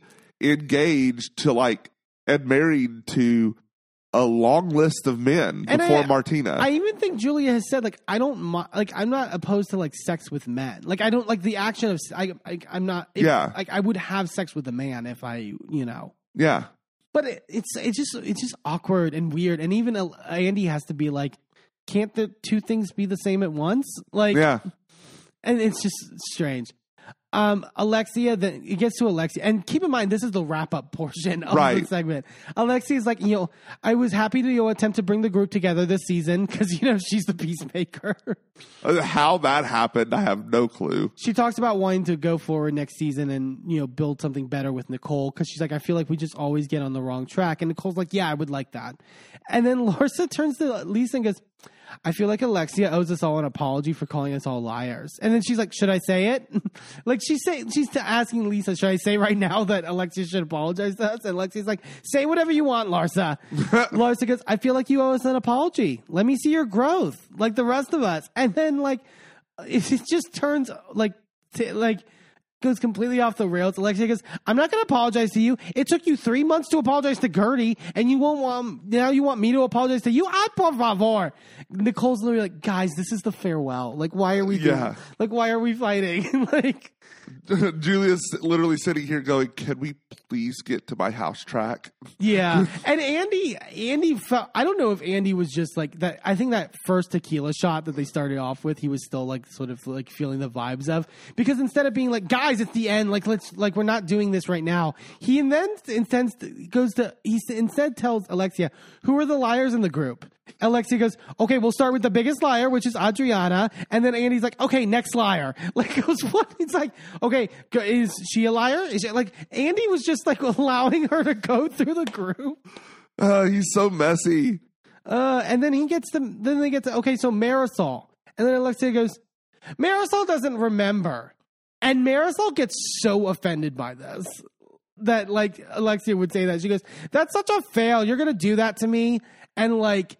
engaged to, like, and married to a long list of men And before I- Martina. I even think Julia has said, like, I don't, mi- like, I'm not opposed to, like, sex with men. Like, I don't, like, the action of, I, I I'm not, if, Yeah. like, I would have sex with a man if I, you know. yeah. But it, it's, it's just, it's just awkward and weird. And even uh, Andy has to be like, can't the two things be the same at once? Like, Yeah. and it's just strange. Um, Alexia, then it gets to Alexia, and keep in mind this is the wrap up portion of Right. the segment. Alexia's like, you know, I was happy to you know, attempt to bring the group together this season because you know she's the peacemaker. Uh, How that happened, I have no clue. She talks about wanting to go forward next season and you know build something better with Nicole because she's like, I feel like we just always get on the wrong track, and Nicole's like, yeah, I would like that. And then Larsa turns to Lisa and goes, I feel like Alexia owes us all an apology for calling us all liars. And then she's like, should I say it? Like she's saying, she's asking Lisa, should I say right now that Alexia should apologize to us? And Alexia's like, say whatever you want, Larsa. Larsa goes, I feel like you owe us an apology. Let me see your growth like the rest of us. And then like, it it just turns like, t- like, goes completely off the rails. Alexia goes, I'm not going to apologize to you. It took you three months to apologize to Gertie, and you won't want, now you want me to apologize to you? Ay, por favor. Nicole's literally like, guys, this is the farewell. Like, why are we doing, Yeah. like, why are we fighting? Like, Julia's literally sitting here going, can we please get to my house track? yeah. And Andy, Andy felt, I don't know if Andy was just like that. I think that first tequila shot that they started off with, he was still like sort of like feeling the vibes of, because instead of being like, guys, it's the end, like, let's, like, we're not doing this right now. He and then instead goes to, he instead tells Alexia, who are the liars in the group? Alexia goes, okay, we'll start with the biggest liar, which is Adriana. And then Andy's like, okay, next liar. Like, goes, what? It's like, okay, is she a liar? Is she, like, Andy was just like allowing her to go through the group. Uh, he's so messy. Uh, and then he gets to, then they get to, okay, so Marisol. And then Alexia goes, Marisol doesn't remember. And Marisol gets so offended by this that, like, Alexia would say that. She goes, that's such a fail. You're going to do that to me. And, like,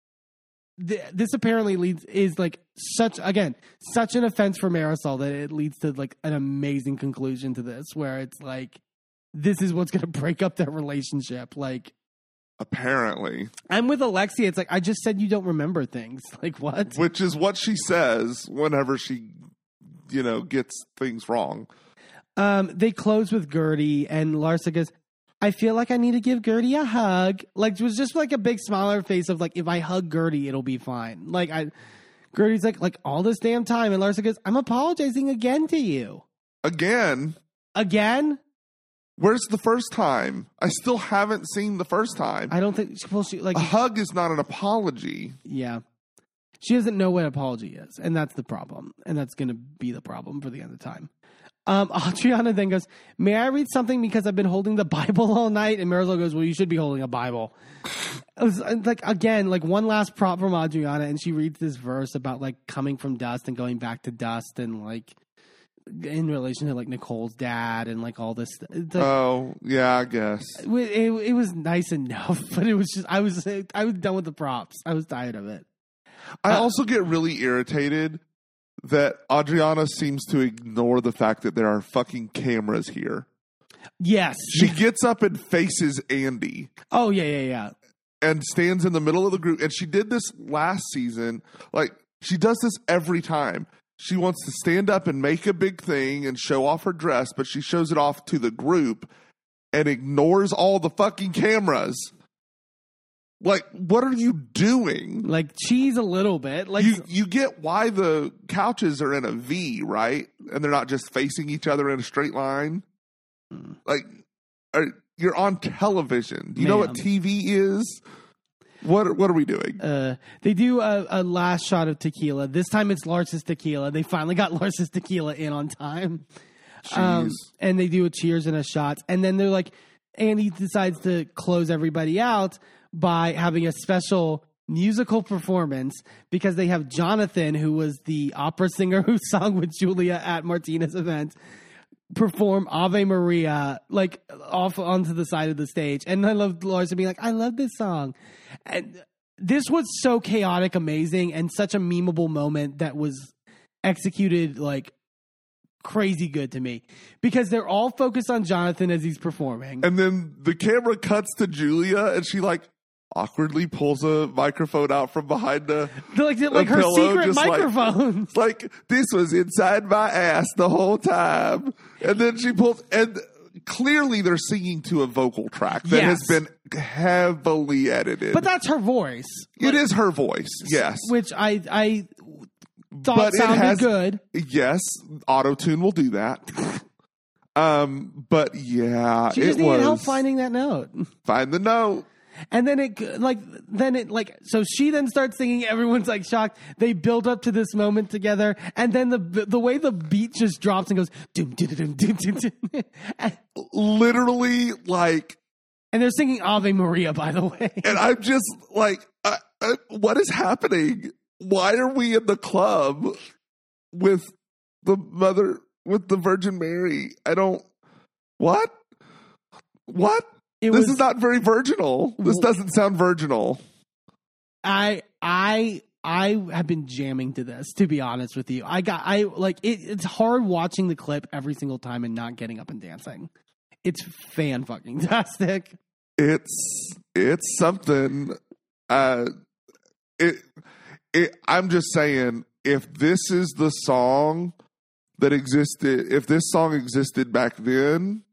th- this apparently leads, is, like, such, again, such an offense for Marisol that it leads to, like, an amazing conclusion to this where it's, like, this is what's going to break up their relationship. Like, Apparently. I'm with Alexia. It's like, I just said you don't remember things. Like, what? Which is what she says whenever she, you know, gets things wrong. Um, they close with Gertie, and Larsa goes, I feel like I need to give Gertie a hug. Like, it was just like a big smile on her face of like, if I hug Gertie, it'll be fine. Like, I, Gertie's like, like all this damn time. And Larsa goes, I'm apologizing again to you. Again? Again? Where's the first time? I still haven't seen the first time. I don't think, well, she, like, a hug is not an apology. Yeah. She doesn't know what apology is. And that's the problem. And that's going to be the problem for the end of time. Um, Adriana then goes, may I read something because I've been holding the Bible all night? And Marisol goes, well, you should be holding a Bible. It was like, again, like one last prop from Adriana. And she reads this verse about like coming from dust and going back to dust and like in relation to like Nicole's dad and like all this. Like, oh, yeah, I guess. It, it, it was nice enough, but it was just, I was, I was done with the props. I was tired of it. I uh, also get really irritated that Adriana seems to ignore the fact that there are fucking cameras here. Yes. She gets up and faces Andy. Oh, yeah, yeah, yeah. And stands in the middle of the group. And she did this last season. Like, she does this every time. She wants to stand up and make a big thing and show off her dress, but she shows it off to the group and ignores all the fucking cameras. Like, what are you doing? Like, cheese a little bit. Like, you, you get why the couches are in a V, right? And they're not just facing each other in a straight line. Mm. Like, are, you're on television. Do you Ma'am. know what T V is? What What are we doing? Uh, they do a, a last shot of tequila. This time it's Lars's tequila. They finally got Lars's tequila in on time. Um, and they do a cheers and a shot. And then they're like, Andy decides to close everybody out by having a special musical performance because they have Jonathan, who was the opera singer who sung with Julia at Martina's event, perform Ave Maria like off onto the side of the stage. And I love Larsa being like, I love this song. And this was so chaotic, amazing, and such a memeable moment that was executed like crazy good to me because they're all focused on Jonathan as he's performing. And then the camera cuts to Julia and she like awkwardly pulls a microphone out from behind the like, like her pillow, secret microphone. Like, like this was inside my ass the whole time. And then she pulls, and clearly they're singing to a vocal track that yes. has been heavily edited. But that's her voice. It like, is her voice, yes. Which I I thought but sounded it has, good. Yes, auto-tune will do that. um, but yeah, she just it needed was, help finding that note. Find the note. And then it like then it like so she then starts singing. Everyone's like shocked. They build up to this moment together, and then the the way the beat just drops and goes doom doom doom doom doom. doom. Literally, like, and they're singing Ave Maria, by the way. And I'm just like, uh, uh, what is happening? Why are we in the club with the mother with the Virgin Mary? I don't. What? What? It this was, is not very virginal. This doesn't sound virginal. I I I have been jamming to this, to be honest with you. I got I like it, it's hard watching the clip every single time and not getting up and dancing. It's fan fucking tastic. It's it's something. Uh, it it. I'm just saying, if this is the song that existed, if this song existed back then,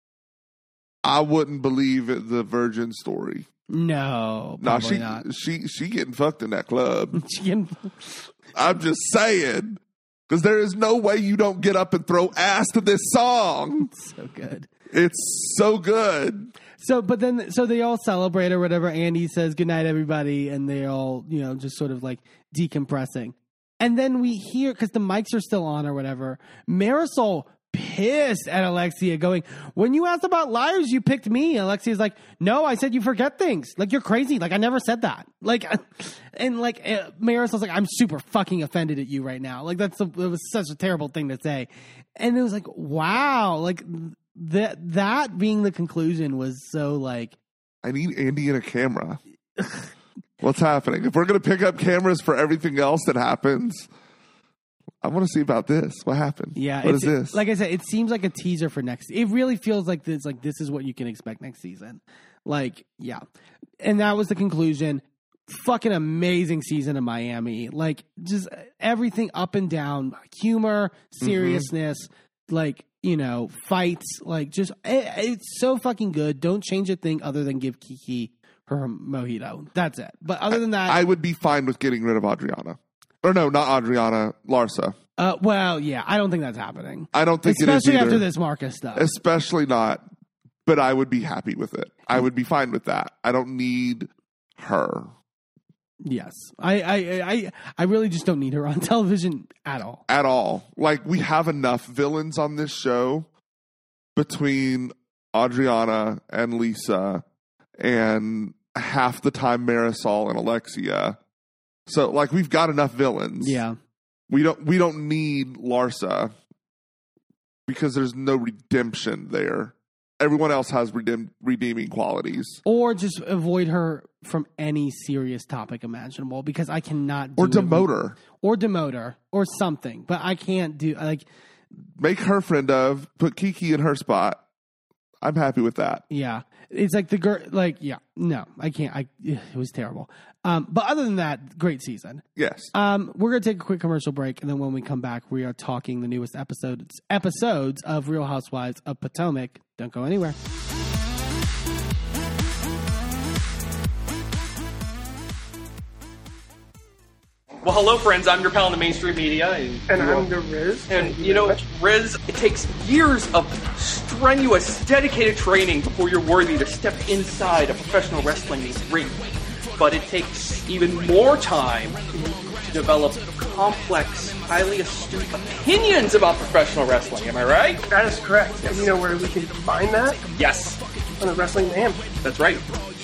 I wouldn't believe it, the Virgin story. No, no, she not. she she getting fucked in that club. she getting... I'm just saying, because there is no way you don't get up and throw ass to this song. It's so good. It's so good. So, but then, so they all celebrate or whatever. Andy says goodnight, everybody, and they all, you know, just sort of like decompressing. And then we hear, because the mics are still on or whatever, Marisol pissed at Alexia going, when you asked about liars, you picked me. Alexia's like, no, I said you forget things. Like, you're crazy. Like, I never said that. Like, and like, uh, Marisol's like, I'm super fucking offended at you right now. Like, that's a, it was such a terrible thing to say. And it was like, wow. Like, that, that being the conclusion was so like, I need Andy and a camera. What's happening? If we're going to pick up cameras for everything else that happens, I want to see about this. What happened? Yeah. What is this? Like I said, it seems like a teaser for next. It really feels like this, like this is what you can expect next season. Like, yeah. And that was the conclusion. Fucking amazing season of Miami. Like, just everything up and down. Humor, seriousness. Mm-hmm. Like, you know, fights. Like, just it, it's so fucking good. Don't change a thing other than give Kiki her mojito. That's it. But other than that, I would be fine with getting rid of Adriana. Or no, not Adriana, Larsa. Uh, well, yeah, I don't think that's happening. I don't think it is either. Especially after this Marcus stuff. Especially not. But I would be happy with it. I would be fine with that. I don't need her. Yes. I, I, I, I really just don't need her on television at all. At all. Like, we have enough villains on this show between Adriana and Lisa and half the time Marisol and Alexia. So, like, we've got enough villains. Yeah. We don't we don't need Larsa because there's no redemption there. Everyone else has redeem, redeeming qualities. Or just avoid her from any serious topic imaginable because I cannot do Or demote her. Or demote her. Or something. But I can't do, like... Make her friend of, put Kiki in her spot. I'm happy with that. Yeah. It's like the girl, like, yeah. No, I can't. I It was terrible. Um, but other than that, great season. Yes. Um, we're going to take a quick commercial break, and then when we come back, we are talking the newest episodes episodes of Real Housewives of Potomac. Don't go anywhere. Well, hello, friends. I'm your pal in the mainstream media. And, and I'm the Riz. And, you know, Riz, it takes years of strenuous, dedicated training before you're worthy to step inside a professional wrestling ring. But it takes even more time to develop complex, highly astute opinions about professional wrestling. Am I right? That is correct. And you know where we can combine that? Yes. On the Wrestling Mayhem. That's right.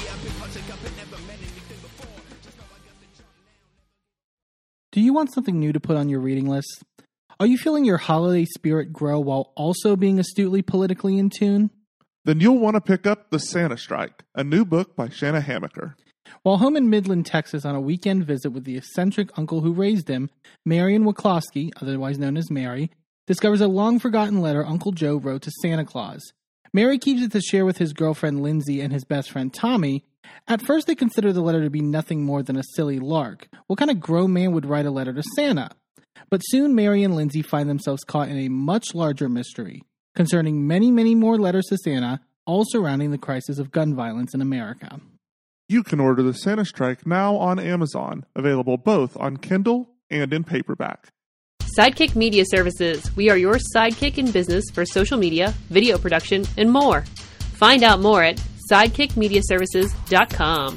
Do you want something new to put on your reading list? Are you feeling your holiday spirit grow while also being astutely politically in tune? Then you'll want to pick up The Santa Strike, a new book by Shanna Hamaker. While home in Midland, Texas, on a weekend visit with the eccentric uncle who raised him, Marion Wachlowski, otherwise known as Mary, discovers a long-forgotten letter Uncle Joe wrote to Santa Claus. Mary keeps it to share with his girlfriend Lindsay and his best friend Tommy. At first, they consider the letter to be nothing more than a silly lark. What kind of grown man would write a letter to Santa? But soon, Mary and Lindsay find themselves caught in a much larger mystery, concerning many, many more letters to Santa, all surrounding the crisis of gun violence in America. You can order The Santa Strike now on Amazon, available both on Kindle and in paperback. Sidekick Media Services. We are your sidekick in business for social media, video production, and more. Find out more at sidekick media services dot com.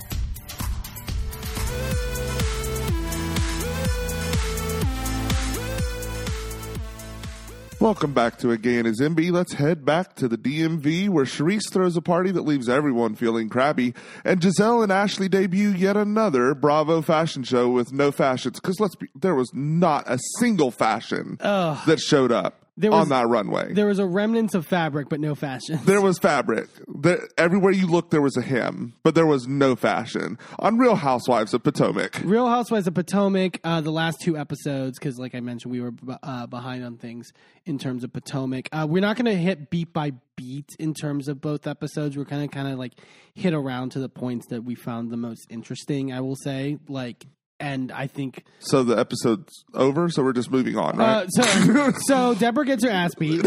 Welcome back to A Gay and His M B. Let's head back to the D M V where Charisse throws a party that leaves everyone feeling crabby, and Giselle and Ashley debut yet another Bravo fashion show with no fashions. Because let's be, there was not a single fashion Ugh. that showed up There was, on that runway. There was a remnant of fabric, but no fashion. There was fabric. There, everywhere you looked, there was a hem, but there was no fashion. On Real Housewives of Potomac. Real Housewives of Potomac, uh, the last two episodes, because like I mentioned, we were uh, behind on things in terms of Potomac. Uh, we're not going to hit beat by beat in terms of both episodes. We're kind of kind of like hit around to the points that we found the most interesting, I will say. Like, and I think... So the episode's over, so we're just moving on, right? Uh, so, so Deborah gets her ass beat.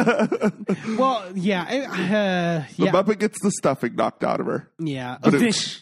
Um, well, yeah. Uh, the yeah. Muppet gets the stuffing knocked out of her. Yeah. But it,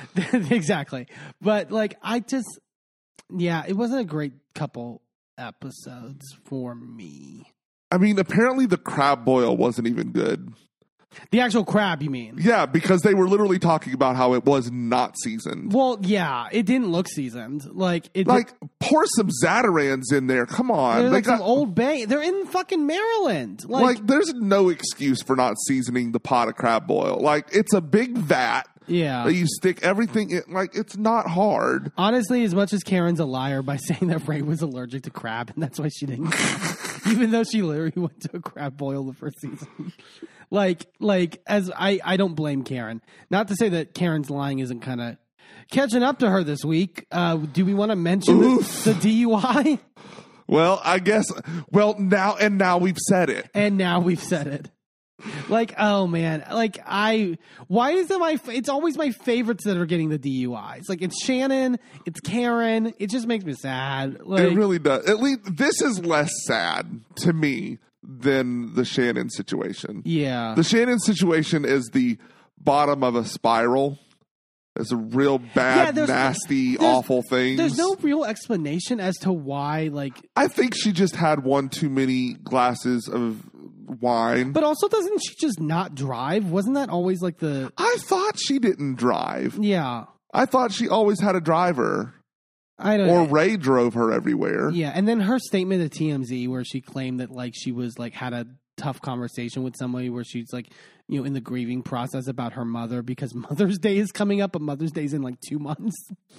exactly. But, like, I just... Yeah, it wasn't a great couple episodes for me. I mean, apparently the crab boil wasn't even good. The actual crab, you mean? Yeah, because they were literally talking about how it was not seasoned. Well, yeah, it didn't look seasoned. Like, it like did, pour some Zatarans in there. Come on, they're they like got some Old Bay. They're in fucking Maryland. Like, like, there's no excuse for not seasoning the pot of crab boil. Like, it's a big vat. Yeah, that you stick everything in. Like, it's not hard. Honestly, as much as Karen's a liar by saying that Ray was allergic to crab, and that's why she didn't, even though she literally went to a crab boil the first season. Like, like as I, I don't blame Karen. Not to say that Karen's lying isn't kind of catching up to her this week. Uh, do we want to mention the, the D U I? Well, I guess. Well, now and now we've said it, and now we've said it. Like, oh man, like I, why is it my, it's always my favorites that are getting the D U Is. Like, it's Shannon, it's Karen. It just makes me sad. Like, it really does. At least this is less sad to me than the Shannon situation. Yeah. The Shannon situation is the bottom of a spiral. It's a real bad, Yeah, there's- nasty, there's- awful thing. There's no real explanation as to why, like, I think she just had one too many glasses of wine. but also doesn't she just not drive? Wasn't that always like the, I thought she didn't drive. yeah, I thought she always had a driver. I don't Or know. Ray drove her everywhere. Yeah, and then her statement at T M Z where she claimed that like she was like had a tough conversation with somebody where she's like, you know, in the grieving process about her mother because Mother's Day is coming up, but Mother's Day's in like two months.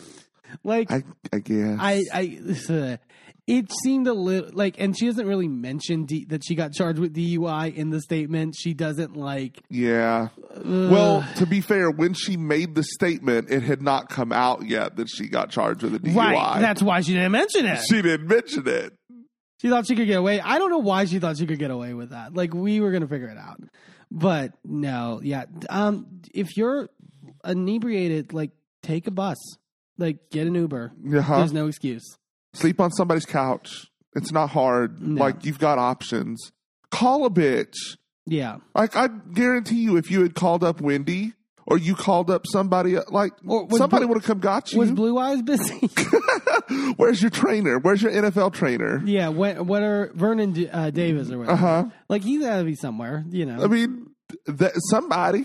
like I, I guess. I, I, uh, it seemed a little like, and she doesn't really mention D, that she got charged with D U I in the statement. She doesn't like. Yeah. Well, to be fair, when she made the statement, it had not come out yet that she got charged with a D U I. Right, that's why she didn't mention it. She didn't mention it. She thought she could get away. I don't know why she thought she could get away with that. Like we were gonna figure it out, but no, yeah. Um, if you're inebriated, like take a bus, like get an Uber. Uh-huh. There's no excuse. Sleep on somebody's couch. It's not hard. No. Like, you've got options. Call a bitch. Yeah, Like, I guarantee you, if you had called up Wendy or you called up somebody, like, Or was somebody Blue- would have come got you. was Blue Eyes busy? Where's your trainer? Where's your N F L trainer? yeah, what, what are Vernon D- uh, Davis or whatever? Uh-huh. Like he's gotta be somewhere, you know. I mean, th- somebody.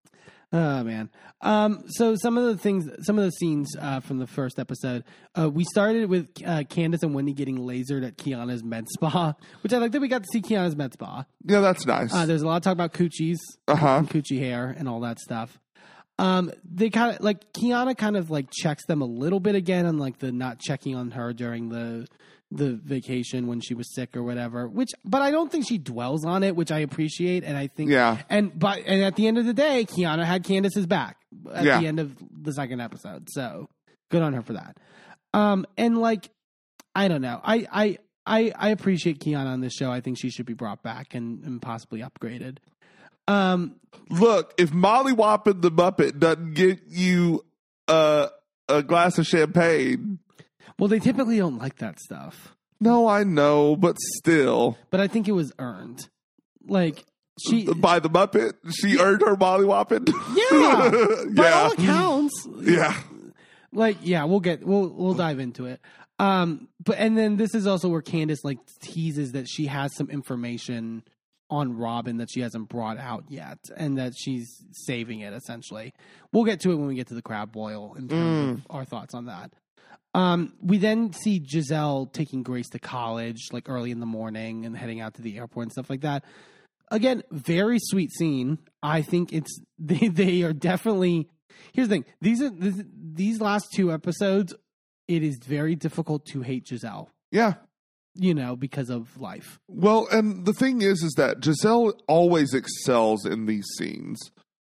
Oh man. Um, so some of the things, some of the scenes uh, from the first episode, uh, we started with uh, Candace and Wendy getting lasered at Kiana's med spa, which I like that we got to see Kiana's med spa. Yeah, that's nice. Uh, there's a lot of talk about coochies Uh-huh. and coochie hair and all that stuff. Um, they kind of like Kiana kind of like checks them a little bit again on like the not checking on her during the the vacation when she was sick or whatever. Which, but I don't think she dwells on it, which I appreciate. And I think, Yeah. And but and at the end of the day, Kiana had Candace's back at Yeah. the end of the second episode. So good on her for that. Um, and like I don't know, I I I, I appreciate Kiana on this show. I think she should be brought back and, and possibly upgraded. Um, Look, if Molly Whoppin the Muppet doesn't get you uh, a glass of champagne, well, they typically don't like that stuff, no, I know, but still, but I think it was earned. Like she, by the Muppet, she earned her Molly Whoppin. yeah, by yeah, all accounts, yeah. like yeah, we'll get we'll we'll dive into it. Um, but and then this is also where Candace like teases that she has some information on Robin that she hasn't brought out yet, and that she's saving it. Essentially, we'll get to it when we get to the crab boil in terms of our thoughts on that. Um, we then see Giselle taking Grace to college, like early in the morning, and heading out to the airport and stuff like that. Again, very sweet scene. I think it's they they are definitely. Here's the thing: these are this, these last two episodes. It is very difficult to hate Giselle, Yeah. you know, because of life. Well, and the thing is, is that Giselle always excels in these scenes,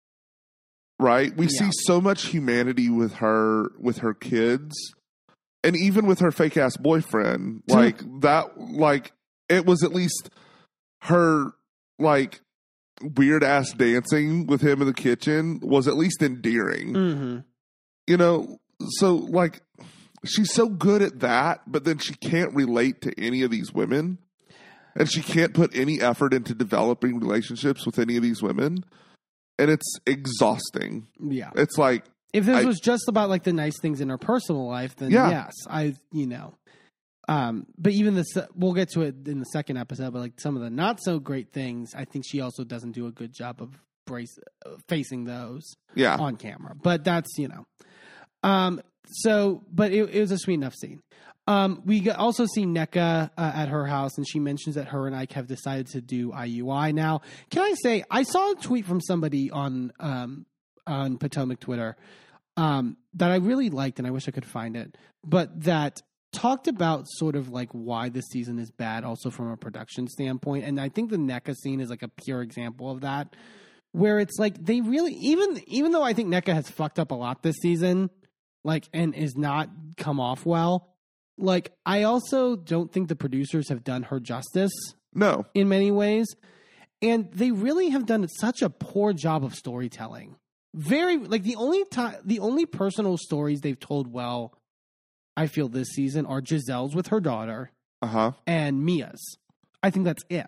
right? We Yeah. see so much humanity with her, with her kids, and even with her fake ass boyfriend. Like that, like it was at least her, like weird ass dancing with him in the kitchen was at least endearing, Mm-hmm. you know. So like. She's so good at that, but then she can't relate to any of these women. And she can't put any effort into developing relationships with any of these women. And it's exhausting. Yeah. It's like, If this I- was just about like the nice things in her personal life, then Yeah. yes, I, you know. Um, but even the se- we'll get to it in the second episode. But like some of the not so great things, I think she also doesn't do a good job of brace uh, facing those yeah. on camera. But that's you know. Um. So, but it, it was a sweet enough scene. Um. We got- also see NECA uh, at her house, and she mentions that her and Ike have decided to do I U I now. Can I say I saw a tweet from somebody on um on Potomac Twitter um, that I really liked, and I wish I could find it, but that talked about sort of like why this season is bad, also from a production standpoint. And I think the NECA scene is like a pure example of that, where it's like they really, even even though I think NECA has fucked up a lot this season, like and is not come off well. Like I also don't think the producers have done her justice No. in many ways. And they really have done such a poor job of storytelling. Very like the only time, the only personal stories they've told well, I feel this season are Giselle's with her daughter Uh huh. and Mia's. I think that's it.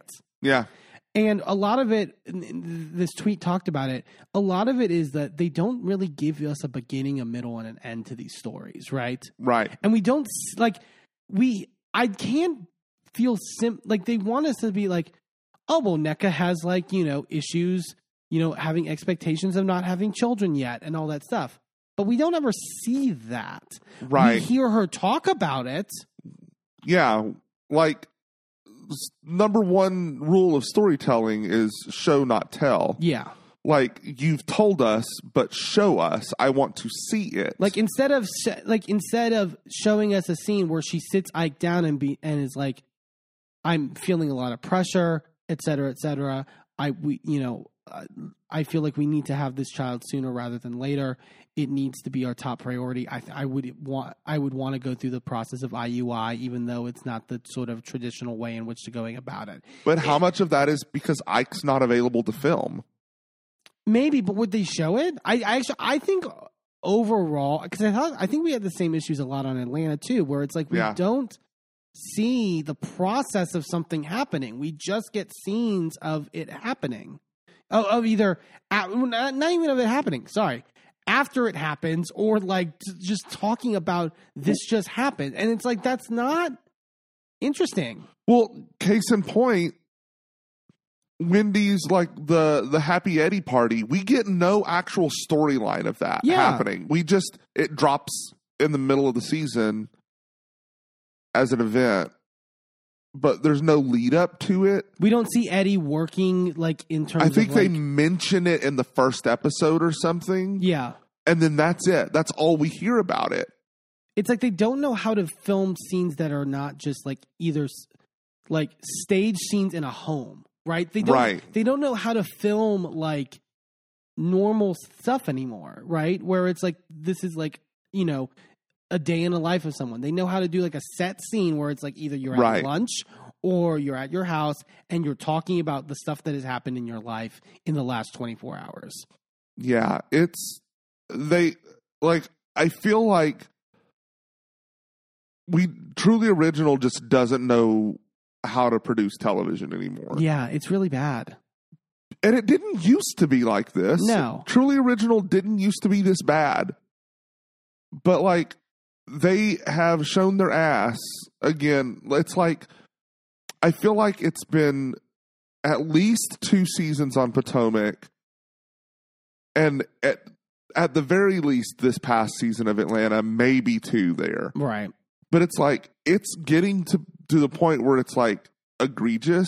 Yeah. And a lot of it, this tweet talked about it, a lot of it is that they don't really give us a beginning, a middle, and an end to these stories, right? Right. And we don't, like, we, I can't feel, sim like, they want us to be like, oh, well, N E C A has, like, you know, issues, you know, having expectations of not having children yet and all that stuff. But we don't ever see that. Right. We hear her talk about it. Yeah. Like, number one rule of storytelling is show, not tell. Yeah. Like, you've told us, but show us. I want to see it. Like, instead of sh- like instead of showing us a scene where she sits Ike down and be and is like, I'm feeling a lot of pressure, et cetera, et cetera. I we you know uh, I feel like we need to have this child sooner rather than later. It needs to be our top priority. I I would want I would want to go through the process of I U I, even though it's not the sort of traditional way in which to going about it. But how much of that is because Ike's not available to film? Maybe, but would they show it? I, I actually I think overall, because I thought I think we had the same issues a lot on Atlanta too, where it's like we Yeah. don't see the process of something happening. We just get scenes of it happening, of, of either not, not even of it happening. Sorry. After it happens, or like t- just talking about this just happened. And it's like, that's not interesting. Well, case in point, Wendy's, like the, the Happy Eddie party, we get no actual storyline of that Yeah. happening. We just, it drops in the middle of the season as an event, but there's no lead up to it. We don't see Eddie working like in terms I think of they like, mention it in the first episode or something. yeah. And then that's it. That's all we hear about it. It's like they don't know how to film scenes that are not just like either s- like stage scenes in a home, right? They don't Right. they don't know how to film like normal stuff anymore, right? Where it's like this is like, you know, a day in the life of someone. They know how to do like a set scene where it's like either you're at Right. lunch or you're at your house and you're talking about the stuff that has happened in your life in the last twenty-four hours. Yeah, it's they like I feel like we Truly Original just doesn't know how to produce television anymore. Yeah, it's really bad. And it didn't used to be like this. No. Truly Original didn't used to be this bad. But like they have shown their ass again. It's like I feel like it's been at least two seasons on Potomac, and at at the very least this past season of Atlanta, maybe two there. Right. But it's like it's getting to to the point where it's like egregious,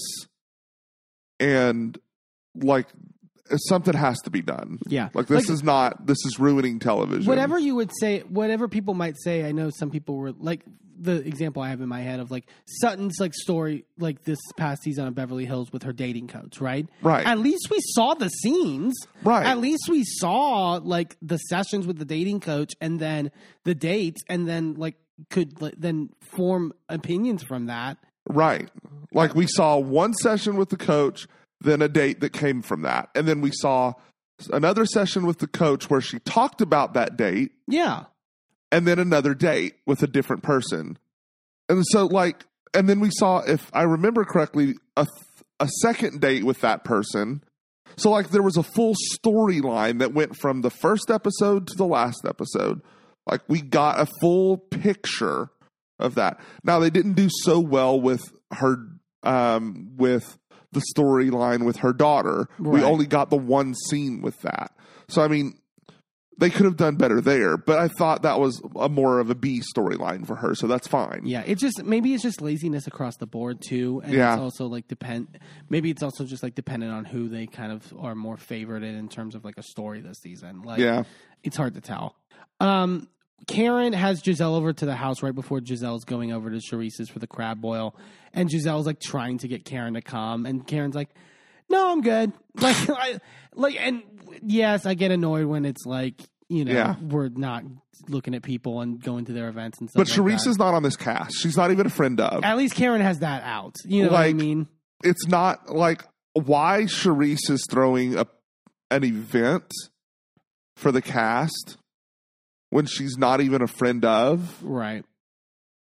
and like something has to be done. Yeah. Like this Like- is not this is ruining television. Whatever you would say, whatever people might say, I know some people were like the example I have in my head of like Sutton's like story, like this past season on Beverly Hills with her dating coach, right? Right. At least we saw the scenes. Right. At least we saw like the sessions with the dating coach and then the dates and then like could like, then form opinions from that. Right. Like we saw one session with the coach, then a date that came from that. And then we saw another session with the coach where she talked about that date, Yeah. and then another date with a different person. And so like and then we saw, if I remember correctly, a a second date with that person. So like there was a full storyline that went from the first episode to the last episode. Like we got a full picture of that. Now they didn't do so well with her um with the storyline with her daughter. We Right. only got the one scene with that. So I mean, they could have done better there, but I thought that was a more of a B storyline for her, so that's fine. Yeah, it's just maybe it's just laziness across the board too, and Yeah. it's also like depend. Maybe it's also just like dependent on who they kind of are more favored in in terms of like a story this season. Like, Yeah. it's hard to tell. Um, Karen has Giselle over to the house right before Giselle's going over to Charisse's for the crab boil, and Giselle's like trying to get Karen to come, and Karen's like, "No, I'm good." Like, I, like, and yes, I get annoyed when it's like, you know, Yeah. we're not looking at people and going to their events and stuff. But like Charisse that. is not on this cast. She's not even a friend of. At least Karen has that out. You know what I Like, mean? It's not like why Charisse is throwing a an event for the cast when she's not even a friend of. Right.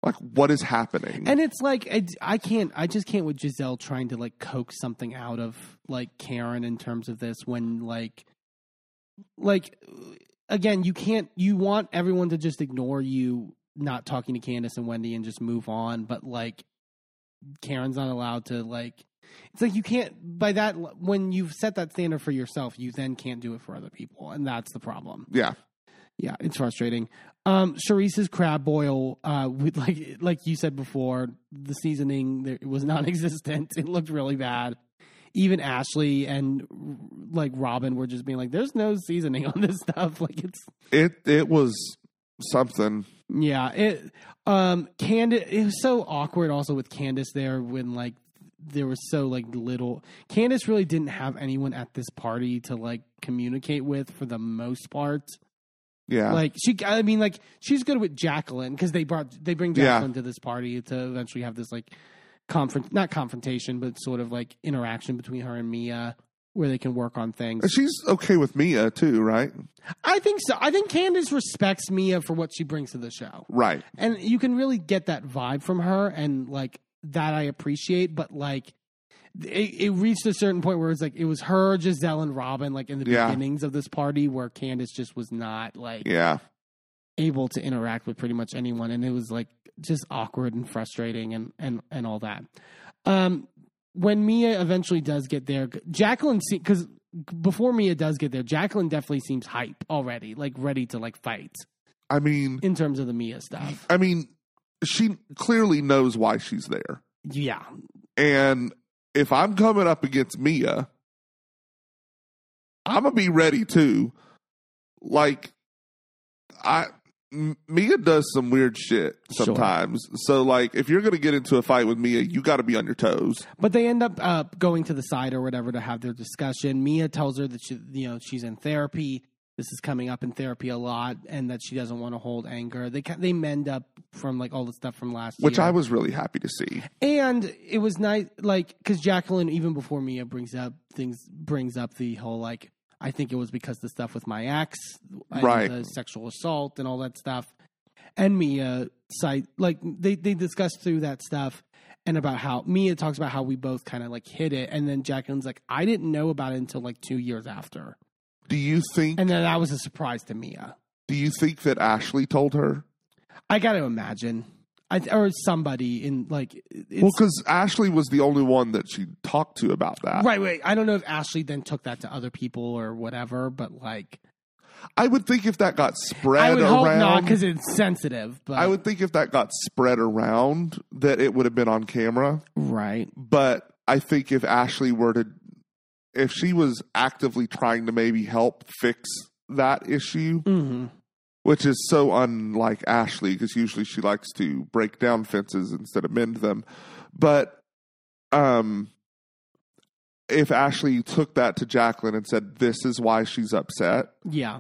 Like, what is happening? And it's like, I, I can't, I just can't with Giselle trying to like coax something out of like Karen in terms of this when like, like, again, you can't, you want everyone to just ignore you not talking to Candace and Wendy and just move on. But like, Karen's not allowed to like, it's like you can't, by that, when you've set that standard for yourself, you then can't do it for other people. And that's the problem. Yeah. Yeah, it's frustrating. Um, Charisse's crab boil, uh, with like like you said before, the seasoning there, it was non-existent. It looked really bad. Even Ashley and like Robin were just being like, "There's no seasoning on this stuff." Like it's It it was something. yeah. It um Candace. It was so awkward also with Candace there when like there was so like little. Candace really didn't have anyone at this party to like communicate with for the most part. Yeah. Like she, I mean, like she's good with Jacqueline because they brought they bring Jacqueline yeah. to this party to eventually have this like confront, not confrontation, but sort of like interaction between her and Mia where they can work on things. She's okay with Mia too, right? I think so. I think Candace respects Mia for what she brings to the show, right? And you can really get that vibe from her, and like that I appreciate. But like. It, it reached a certain point where it's like it was her, Giselle, and Robin, like in the yeah. beginnings of this party, where Candace just was not like yeah. able to interact with pretty much anyone, and it was like just awkward and frustrating, and and and all that. Um, when Mia eventually does get there, Jacqueline, because before Mia does get there, Jacqueline definitely seems hype already, like ready to like fight. I mean, in terms of the Mia stuff, I mean, she clearly knows why she's there. Yeah, and. If I'm coming up against Mia, I'm gonna be ready too. Like, I M- Mia does some weird shit sometimes. Sure. So, like, if you're gonna get into a fight with Mia, you got to be on your toes. But they end up uh, going to the side or whatever to have their discussion. Mia tells her that she, you know, she's in therapy. This is coming up in therapy a lot, and that she doesn't want to hold anger. They they mend up from like all the stuff from last Which year. Which I was really happy to see. And it was nice, like, because Jacqueline, even before Mia brings up things, brings up the whole, like, I think it was because the stuff with my ex, and right. the sexual assault and all that stuff. And Mia, cite, like, they, they discussed through that stuff and about how, Mia talks about how we both kind of, like, hid it. And then Jacqueline's like, I didn't know about it until, like, two years after. Do you think... And then that was a surprise to Mia. Do you think that Ashley told her? I got to imagine. I, or somebody in, like... It's, well, because Ashley was the only one that she talked to about that. Right, right. I don't know if Ashley then took that to other people or whatever, but, like... I would think if that got spread around... I would around, hope not, because it's sensitive. But I would think if that got spread around, that it would have been on camera. Right. But I think if Ashley were to... If she was actively trying to maybe help fix that issue, mm-hmm. which is so unlike Ashley, because usually she likes to break down fences instead of mend them. But um, if Ashley took that to Jacqueline and said, this is why she's upset. Yeah.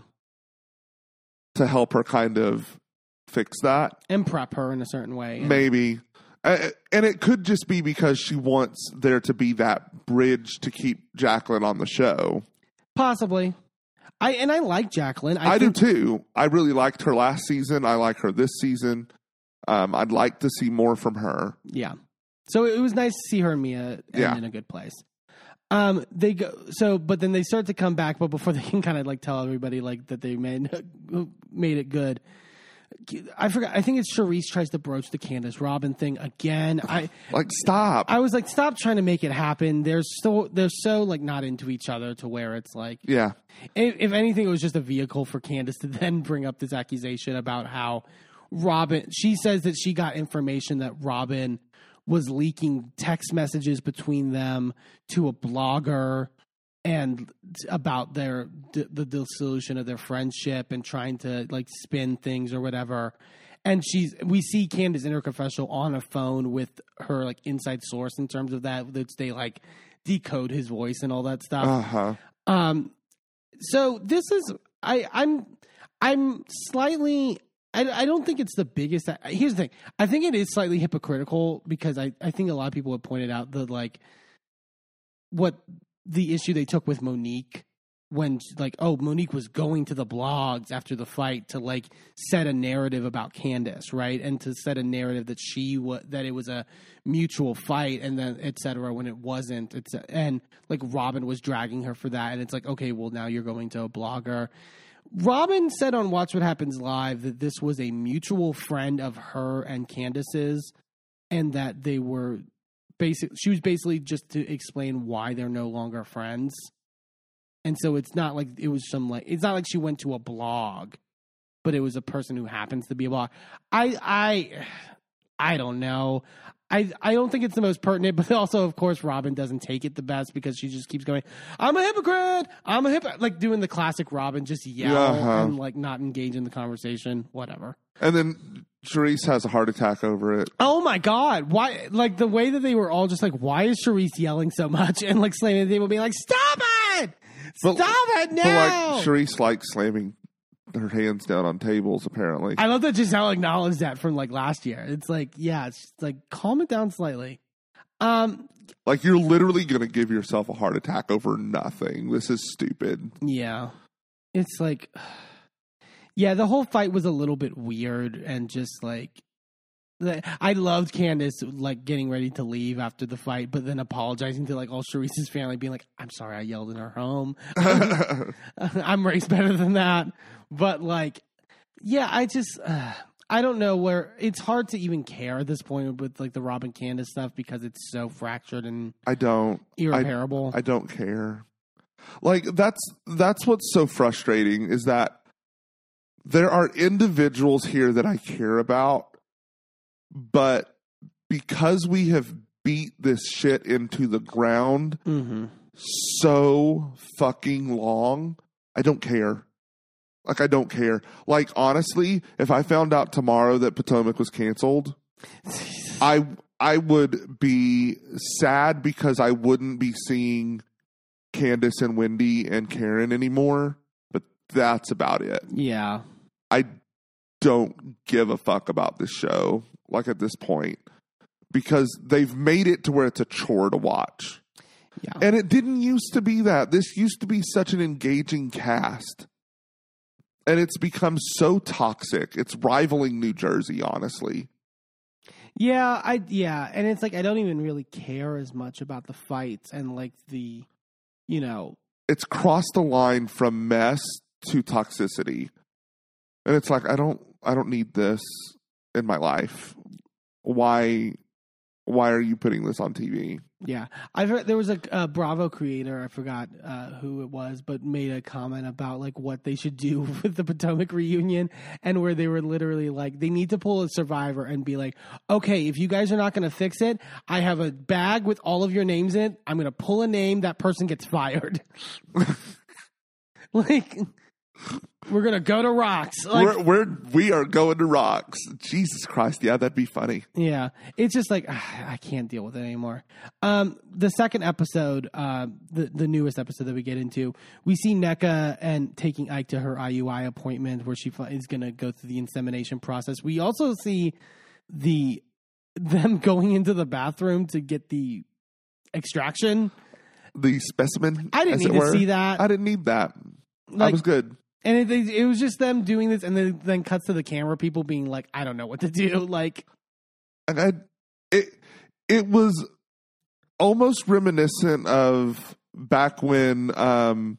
To help her kind of fix that. And prep her in a certain way. And- maybe. Uh, and it could just be because she wants there to be that bridge to keep Jacqueline on the show. Possibly. I And I like Jacqueline. I, I think- do too. I really liked her last season. I like her this season. Um, I'd like to see more from her. Yeah. So it was nice to see her and Mia end yeah. in a good place. Um, they go so, but then they start to come back. But before they can kind of like tell everybody like that they made made it good, I forgot. I think it's Charisse tries to broach the Candace Robin thing again. I like stop. I was like, stop trying to make it happen. They're so they're so like not into each other to where it's like, yeah. If, if anything, it was just a vehicle for Candace to then bring up this accusation about how Robin. She says that she got information that Robin was leaking text messages between them to a blogger and about their the dissolution of their friendship and trying to like spin things or whatever. And she's we see Candace in her confessional on a phone with her like inside source in terms of that, that they like decode his voice and all that stuff. Uh-huh. Um, so this is I I'm I'm slightly. I, I don't think it's the biggest. Here's the thing. I think it is slightly hypocritical because I, I think a lot of people have pointed out that like what the issue they took with Monique when like, oh, Monique was going to the blogs after the fight to like set a narrative about Candace, right? And to set a narrative that she was, that it was a mutual fight and then et cetera when it wasn't. It's and like Robin was dragging her for that. And it's like, okay, well now you're going to a blogger. Robin said on Watch What Happens Live that this was a mutual friend of her and Candace's and that they were basically, she was basically just to explain why they're no longer friends. And so it's not like it was some like, it's not like she went to a blog, but it was a person who happens to be a blog. I, I, I don't know. I, I don't think it's the most pertinent, but also, of course, Robin doesn't take it the best because she just keeps going, I'm a hypocrite. I'm a hypocrite. Like doing the classic Robin, just yell Uh-huh. and like not engage in the conversation, whatever. And then Charisse has a heart attack over it. Oh my God. Why? Like the way that they were all just like, why is Charisse yelling so much? And like slamming the table being like, stop it. But, Stop it now! But like Charisse likes slamming her hands down on tables. Apparently, I love that Giselle acknowledged that from like last year. It's like, yeah, it's just like calm it down slightly. Um, like you're literally going to give yourself a heart attack over nothing. This is stupid. Yeah, it's like, yeah, the whole fight was a little bit weird and just like. I loved Candace like getting ready to leave after the fight, but then apologizing to like all Charisse's family, being like, "I'm sorry, I yelled in her home. I'm raised better than that." But like, yeah, I just uh, I don't know where it's hard to even care at this point with like the Robin Candace stuff because it's so fractured and I don't irreparable. I, I don't care. Like that's that's what's so frustrating is that there are individuals here that I care about. But because we have beat this shit into the ground mm-hmm. so fucking long, I don't care. Like, I don't care. Like, honestly, if I found out tomorrow that Potomac was canceled, I I would be sad because I wouldn't be seeing Candace and Wendy and Karen anymore. But that's about it. Yeah. I don't give a fuck about this show. Like at this point, because they've made it to where it's a chore to watch. Yeah. And it didn't used to be that. This used to be such an engaging cast. And it's become so toxic. It's rivaling New Jersey, honestly. Yeah, I yeah, and it's like I don't even really care as much about the fights and like the, you know, It's crossed the line from mess to toxicity. And it's like I don't I don't need this in my life. Why why are you putting this on T V? Yeah. I've heard there was a, a Bravo creator, I forgot uh, who it was, but made a comment about like what they should do with the Potomac reunion and where they were literally like, they need to pull a Survivor and be like, okay, if you guys are not going to fix it, I have a bag with all of your names in it. I'm going to pull a name, that person gets fired. Like, we're going to go to Rocks. Like, we're, we're, we are going to Rocks. Jesus Christ. Yeah, that'd be funny. yeah. It's just like, ugh, I can't deal with it anymore. Um, the second episode, uh, the, the newest episode that we get into, we see NECA and taking Ike to her I U I appointment where she is going to go through the insemination process. We also see the them going into the bathroom to get the extraction. The specimen. I didn't as it need to were. see that. I didn't need that. Like, I was good. And it, it was just them doing this, and then then cuts to the camera people being like, "I don't know what to do." Like, And I, it it was almost reminiscent of back when um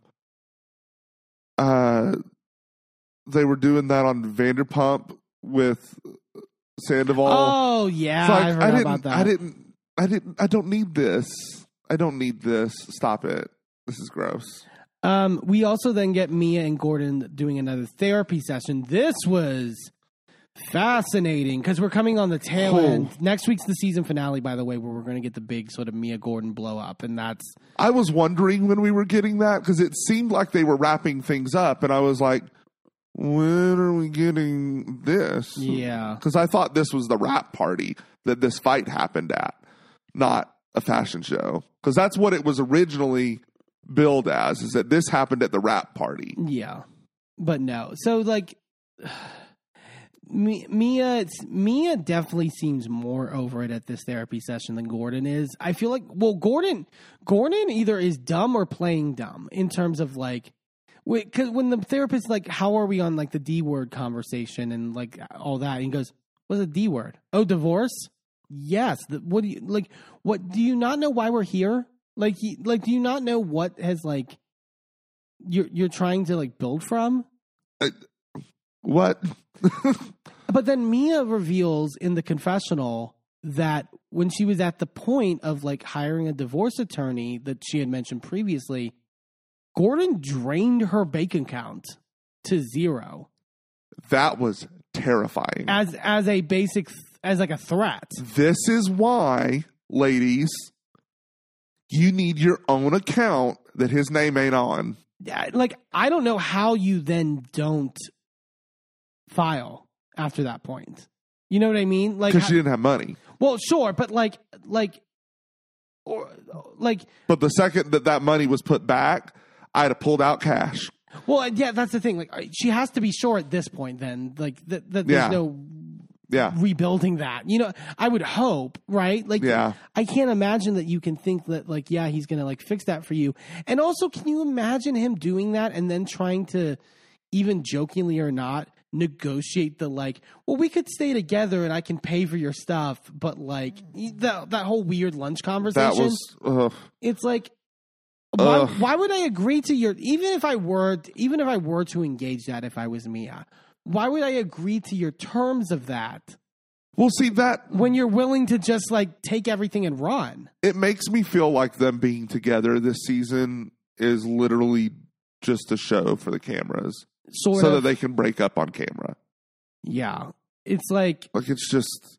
uh they were doing that on Vanderpump with Sandoval. oh yeah, It's like, I heard I didn't, about that. I didn't. I didn't. I don't need this. I don't need this. Stop it. This is gross. Um, we also then get Mia and Gordon doing another therapy session. This was fascinating because we're coming on the tail Oh. end. Next week's the season finale, by the way, where we're going to get the big sort of Mia Gordon blow up, and that's I was wondering when we were getting that because it seemed like they were wrapping things up, and I was like, when are we getting this? yeah, Because I thought this was the rap party that this fight happened at, not a fashion show. Because that's what it was originally billed as, is that this happened at the rap party. yeah, but no. So like. Mi- Mia, it's, Mia definitely seems more over it at this therapy session than Gordon is. I feel like, well, Gordon, Gordon either is dumb or playing dumb in terms of like Wait, because when the therapist like, how are we on like the D word conversation and like all that, and he goes, "What's a D word? Oh, divorce? Yes. The, what do you like? What do you not know why we're here? Like, he, like, do you not know what has like you're you're trying to like build from? Uh, what? But then Mia reveals in the confessional that when she was at the point of like hiring a divorce attorney that she had mentioned previously, Gordon drained her bank account to zero. That was terrifying. As as a basic as like a threat. This is why, ladies, you need your own account that his name ain't on. Like, I don't know how you then don't file after that point. You know what I mean? Like, Because she didn't have money. Well, sure, but like, like, or like. But the second that that money was put back, I'd have pulled out cash. Well, yeah, that's the thing. Like, she has to be sure at this point. Then, like, that th- there's Yeah. no Yeah. rebuilding that. You know, I would hope, right? Like, Yeah. I can't imagine that you can think that, like, yeah, he's gonna like fix that for you. And also, can you imagine him doing that and then trying to, even jokingly or not, negotiate the like, well, we could stay together and I can pay for your stuff, but like that that whole weird lunch conversation. That was. Ugh. It's like, why, Ugh. why would I agree to your, even if I were, even if I were to engage that, if I was Mia, why would I agree to your terms of that Well, see, that when you're willing to just like take everything and run? it makes me feel like them being together this season is literally just a show for the cameras, Sort so of. that they can break up on camera. Yeah. It's like, Like, it's just,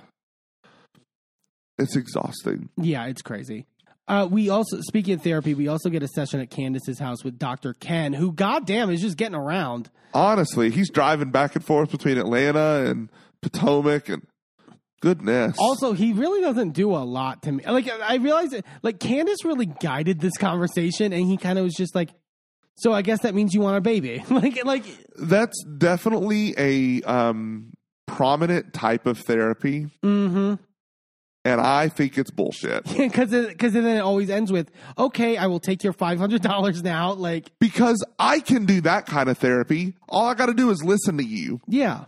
it's exhausting. yeah, it's crazy. Uh, we also, speaking of therapy, we also get a session at Candace's house with Doctor Ken, who, goddamn, is just getting around. Honestly, he's driving back and forth between Atlanta and Potomac, and goodness. Also, he really doesn't do a lot to me. Like, I realized that, like, Candace really guided this conversation, and he kind of was just like, so I guess that means you want a baby. like, like, That's definitely a um, prominent type of therapy. mm-hmm. And I think it's bullshit. Because because then it always ends with, okay, I will take your five hundred dollars now. Like, Because I can do that kind of therapy. All I got to do is listen to you. yeah.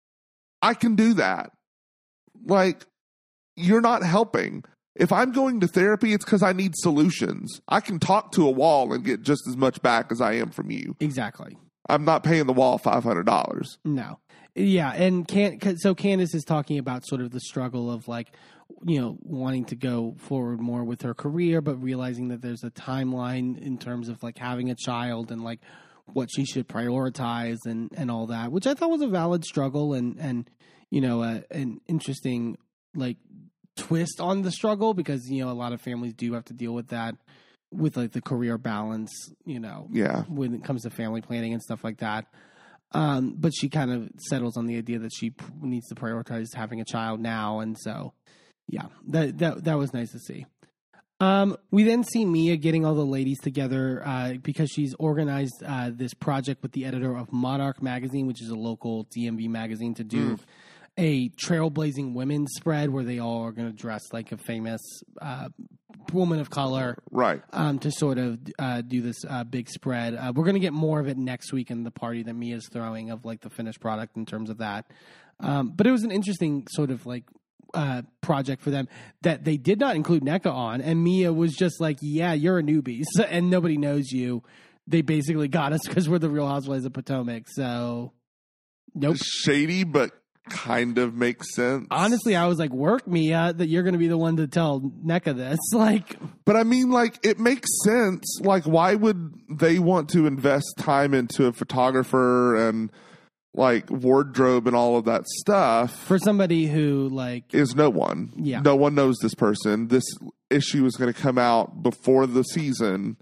I can do that. Like, you're not helping. If I'm going to therapy, it's because I need solutions. I can talk to a wall and get just as much back as I am from you. Exactly. I'm not paying the wall five hundred dollars. No. Yeah, and can so Candace is talking about sort of the struggle of like, you know, wanting to go forward more with her career, but realizing that there's a timeline in terms of like having a child and like what she should prioritize and, and all that, which I thought was a valid struggle and, and you know, uh, an interesting like twist on the struggle because, you know, a lot of families do have to deal with that with like the career balance, you know, Yeah. when it comes to family planning and stuff like that. Um, but she kind of settles on the idea that she p- needs to prioritize having a child now. And so, yeah, that, that, that was nice to see. Um, we then see Mia getting all the ladies together, uh, because she's organized, uh, this project with the editor of Monarch magazine, which is a local D M V magazine, to do Mm. a trailblazing women spread where they all are going to dress like a famous, uh, woman of color. Right. Um, to sort of uh, do this uh, big spread. Uh, we're going to get more of it next week in the party that Mia's throwing of like the finished product in terms of that. Um, but it was an interesting sort of like uh, project for them that they did not include N E C A on. And Mia was just like, yeah, you're a newbie so, and nobody knows you. They basically got us because we're the Real Housewives of Potomac. So, nope. Shady, but kind of makes sense. Honestly, I was like, work, Mia, that you're going to be the one to tell N E C A this. Like, But I mean, like, it makes sense. Like, why would they want to invest time into a photographer and like wardrobe and all of that stuff? for somebody who like, Is no one. Yeah. No one knows this person. This issue is going to come out before the season.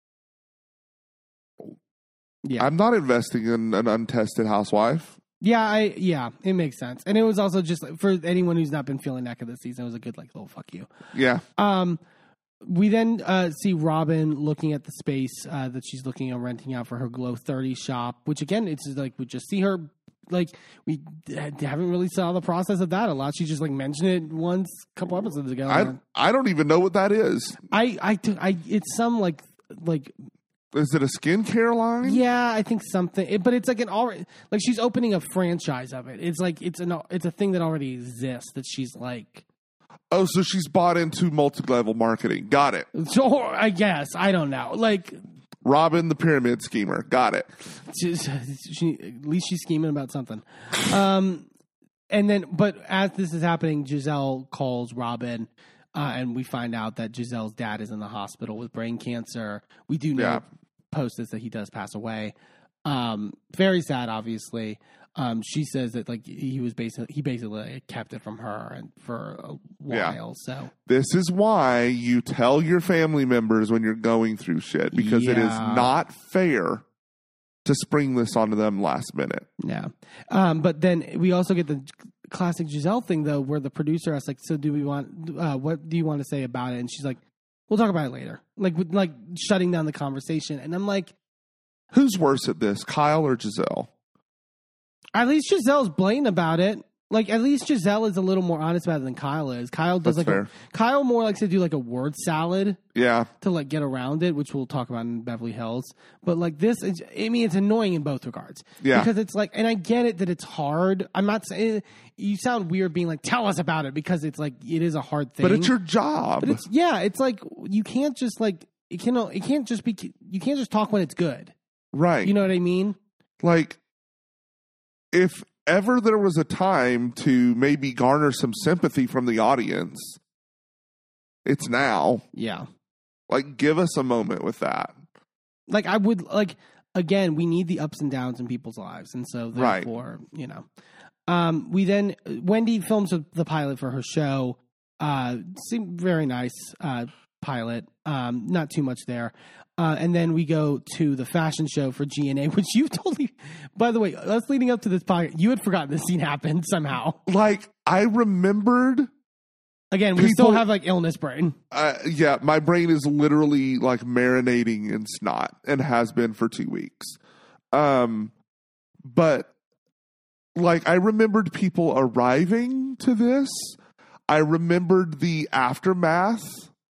yeah. I'm not investing in an untested housewife. Yeah, I yeah, it makes sense. And it was also just for anyone who's not been feeling N E C A this season, it was a good like little fuck you. Yeah. Um we then uh, see Robin looking at the space uh, that she's looking at renting out for her Glow thirty shop, which again, it's just like we just see her like we haven't really saw the process of that a lot. She just like mentioned it once a couple episodes ago. I I don't even know what that is. I I, I it's some like like Is it a skincare line? Yeah, I think something. It, but it's like an already like she's opening a franchise of it. It's like it's an it's a thing that already exists that she's like. Oh, so she's bought into multi-level marketing. Got it. So I guess I don't know. Like Robin the pyramid schemer. Got it. She's, she, at least she's scheming about something. Um, and then, but as this is happening, Giselle calls Robin, uh, and we find out that Giselle's dad is in the hospital with brain cancer. We do know Yeah. post this that he does pass away. Um, very sad, obviously. Um, she says that like he was basically he basically kept it from her and for a while. Yeah. So This is why you tell your family members when you're going through shit, because it is Yeah. not fair to spring this onto them last minute. yeah. Um, but then we also get the classic Giselle thing though, where the producer asks like, "So do we want? Uh, what do you want to say about it?" And she's like, "We'll talk about it later." Like with, like shutting down the conversation. And I'm like, Who's worse at this, Kyle or Giselle? at least Giselle's blatant about it. Like at least Giselle is a little more honest about it than Kyle is. Kyle does That's like fair. a, Kyle more likes to do like a word salad Yeah. to like get around it, which we'll talk about in Beverly Hills. But like this, is, I mean, it's annoying in both regards. Yeah. Because it's like, and I get it that it's hard. I'm not saying you sound weird being like, tell us about it, because it's like it is a hard thing. But it's your job. But it's yeah, it's like you can't just like it can it can't just be you can't just talk when it's good. right. You know what I mean? Like, if ever there was a time to maybe garner some sympathy from the audience, it's now. Yeah. Like, give us a moment with that. Like I would like again, we need the ups and downs in people's lives, and so Right. therefore, you know, um, we then Wendy films the pilot for her show. Uh, seemed very nice uh, pilot. Um, not too much there. Uh, and then we go to the fashion show for G N A, which you totally, by the way, us leading up to this podcast, you had forgotten this scene happened somehow. Like, I remembered. Again, we still People- have like illness brain. Uh, yeah, my brain is literally like marinating in snot and has been for two weeks. Um, but like, I remembered people arriving to this. I remembered the aftermath.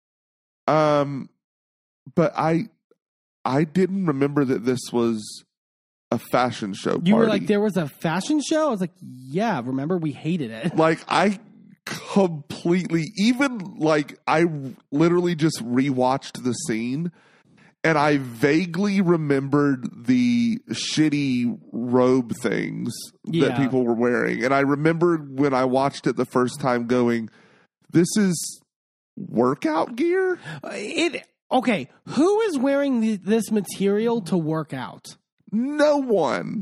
Um, but I, I didn't remember that this was a fashion show party. You were like, there was a fashion show? I was like, yeah, remember we hated it. Like, I completely, even like, I literally just rewatched the scene and I vaguely remembered the shitty robe things Yeah. that people were wearing. And I remembered when I watched it the first time going, this is workout gear? It okay, who is wearing the, this material to work out? No one.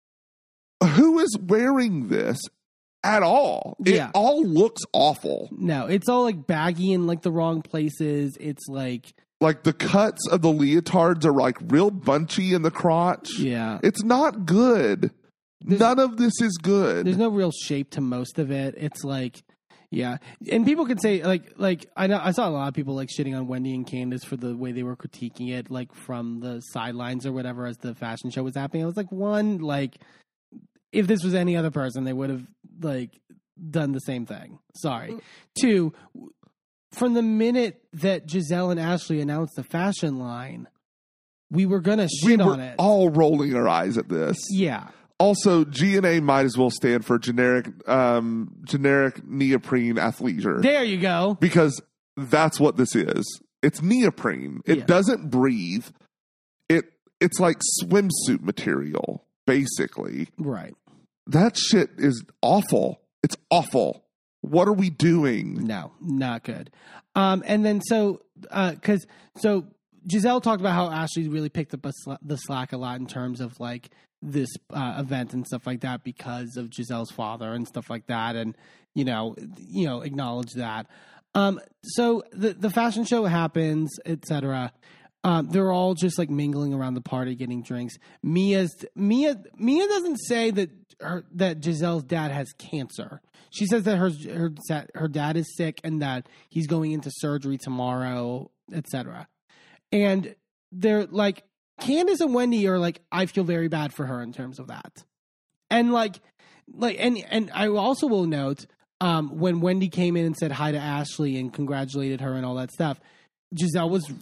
Who is wearing this at all? Yeah. It all looks awful. No, it's all like baggy in like the wrong places. It's like Like, the cuts of the leotards are like real bunchy in the crotch. yeah. It's not good. None of this is good. There's no real shape to most of it. It's like yeah. And people could say like like I know I saw a lot of people like shitting on Wendy and Candace for the way they were critiquing it like from the sidelines or whatever as the fashion show was happening. I was like, one, like if this was any other person, they would have like done the same thing. Sorry. Two, from the minute that Giselle and Ashley announced the fashion line, we were gonna we shit were on it. all rolling our eyes at this. Yeah. Also, G N A might as well stand for generic, um, generic neoprene athleisure, There you go. because that's what this is. It's neoprene. It Yeah. doesn't breathe. It it's like swimsuit material, basically. Right. That shit is awful. It's awful. What are we doing? No, not good. Um, and then so, because so Giselle talked about how Ashley really picked up a sl- the slack a lot in terms of like this uh, event and stuff like that because of Giselle's father and stuff like that, and you know, you know, acknowledge that. Um, so the the fashion show happens, et cetera. Um, they're all just like mingling around the party, getting drinks. Mia's Mia Mia doesn't say that her, that Giselle's dad has cancer. She says that her her her dad is sick and that he's going into surgery tomorrow, et cetera. And they're like, Candace and Wendy are like, I feel very bad for her in terms of that. And like, like, and and I also will note um, when Wendy came in and said hi to Ashley and congratulated her and all that stuff, Giselle was like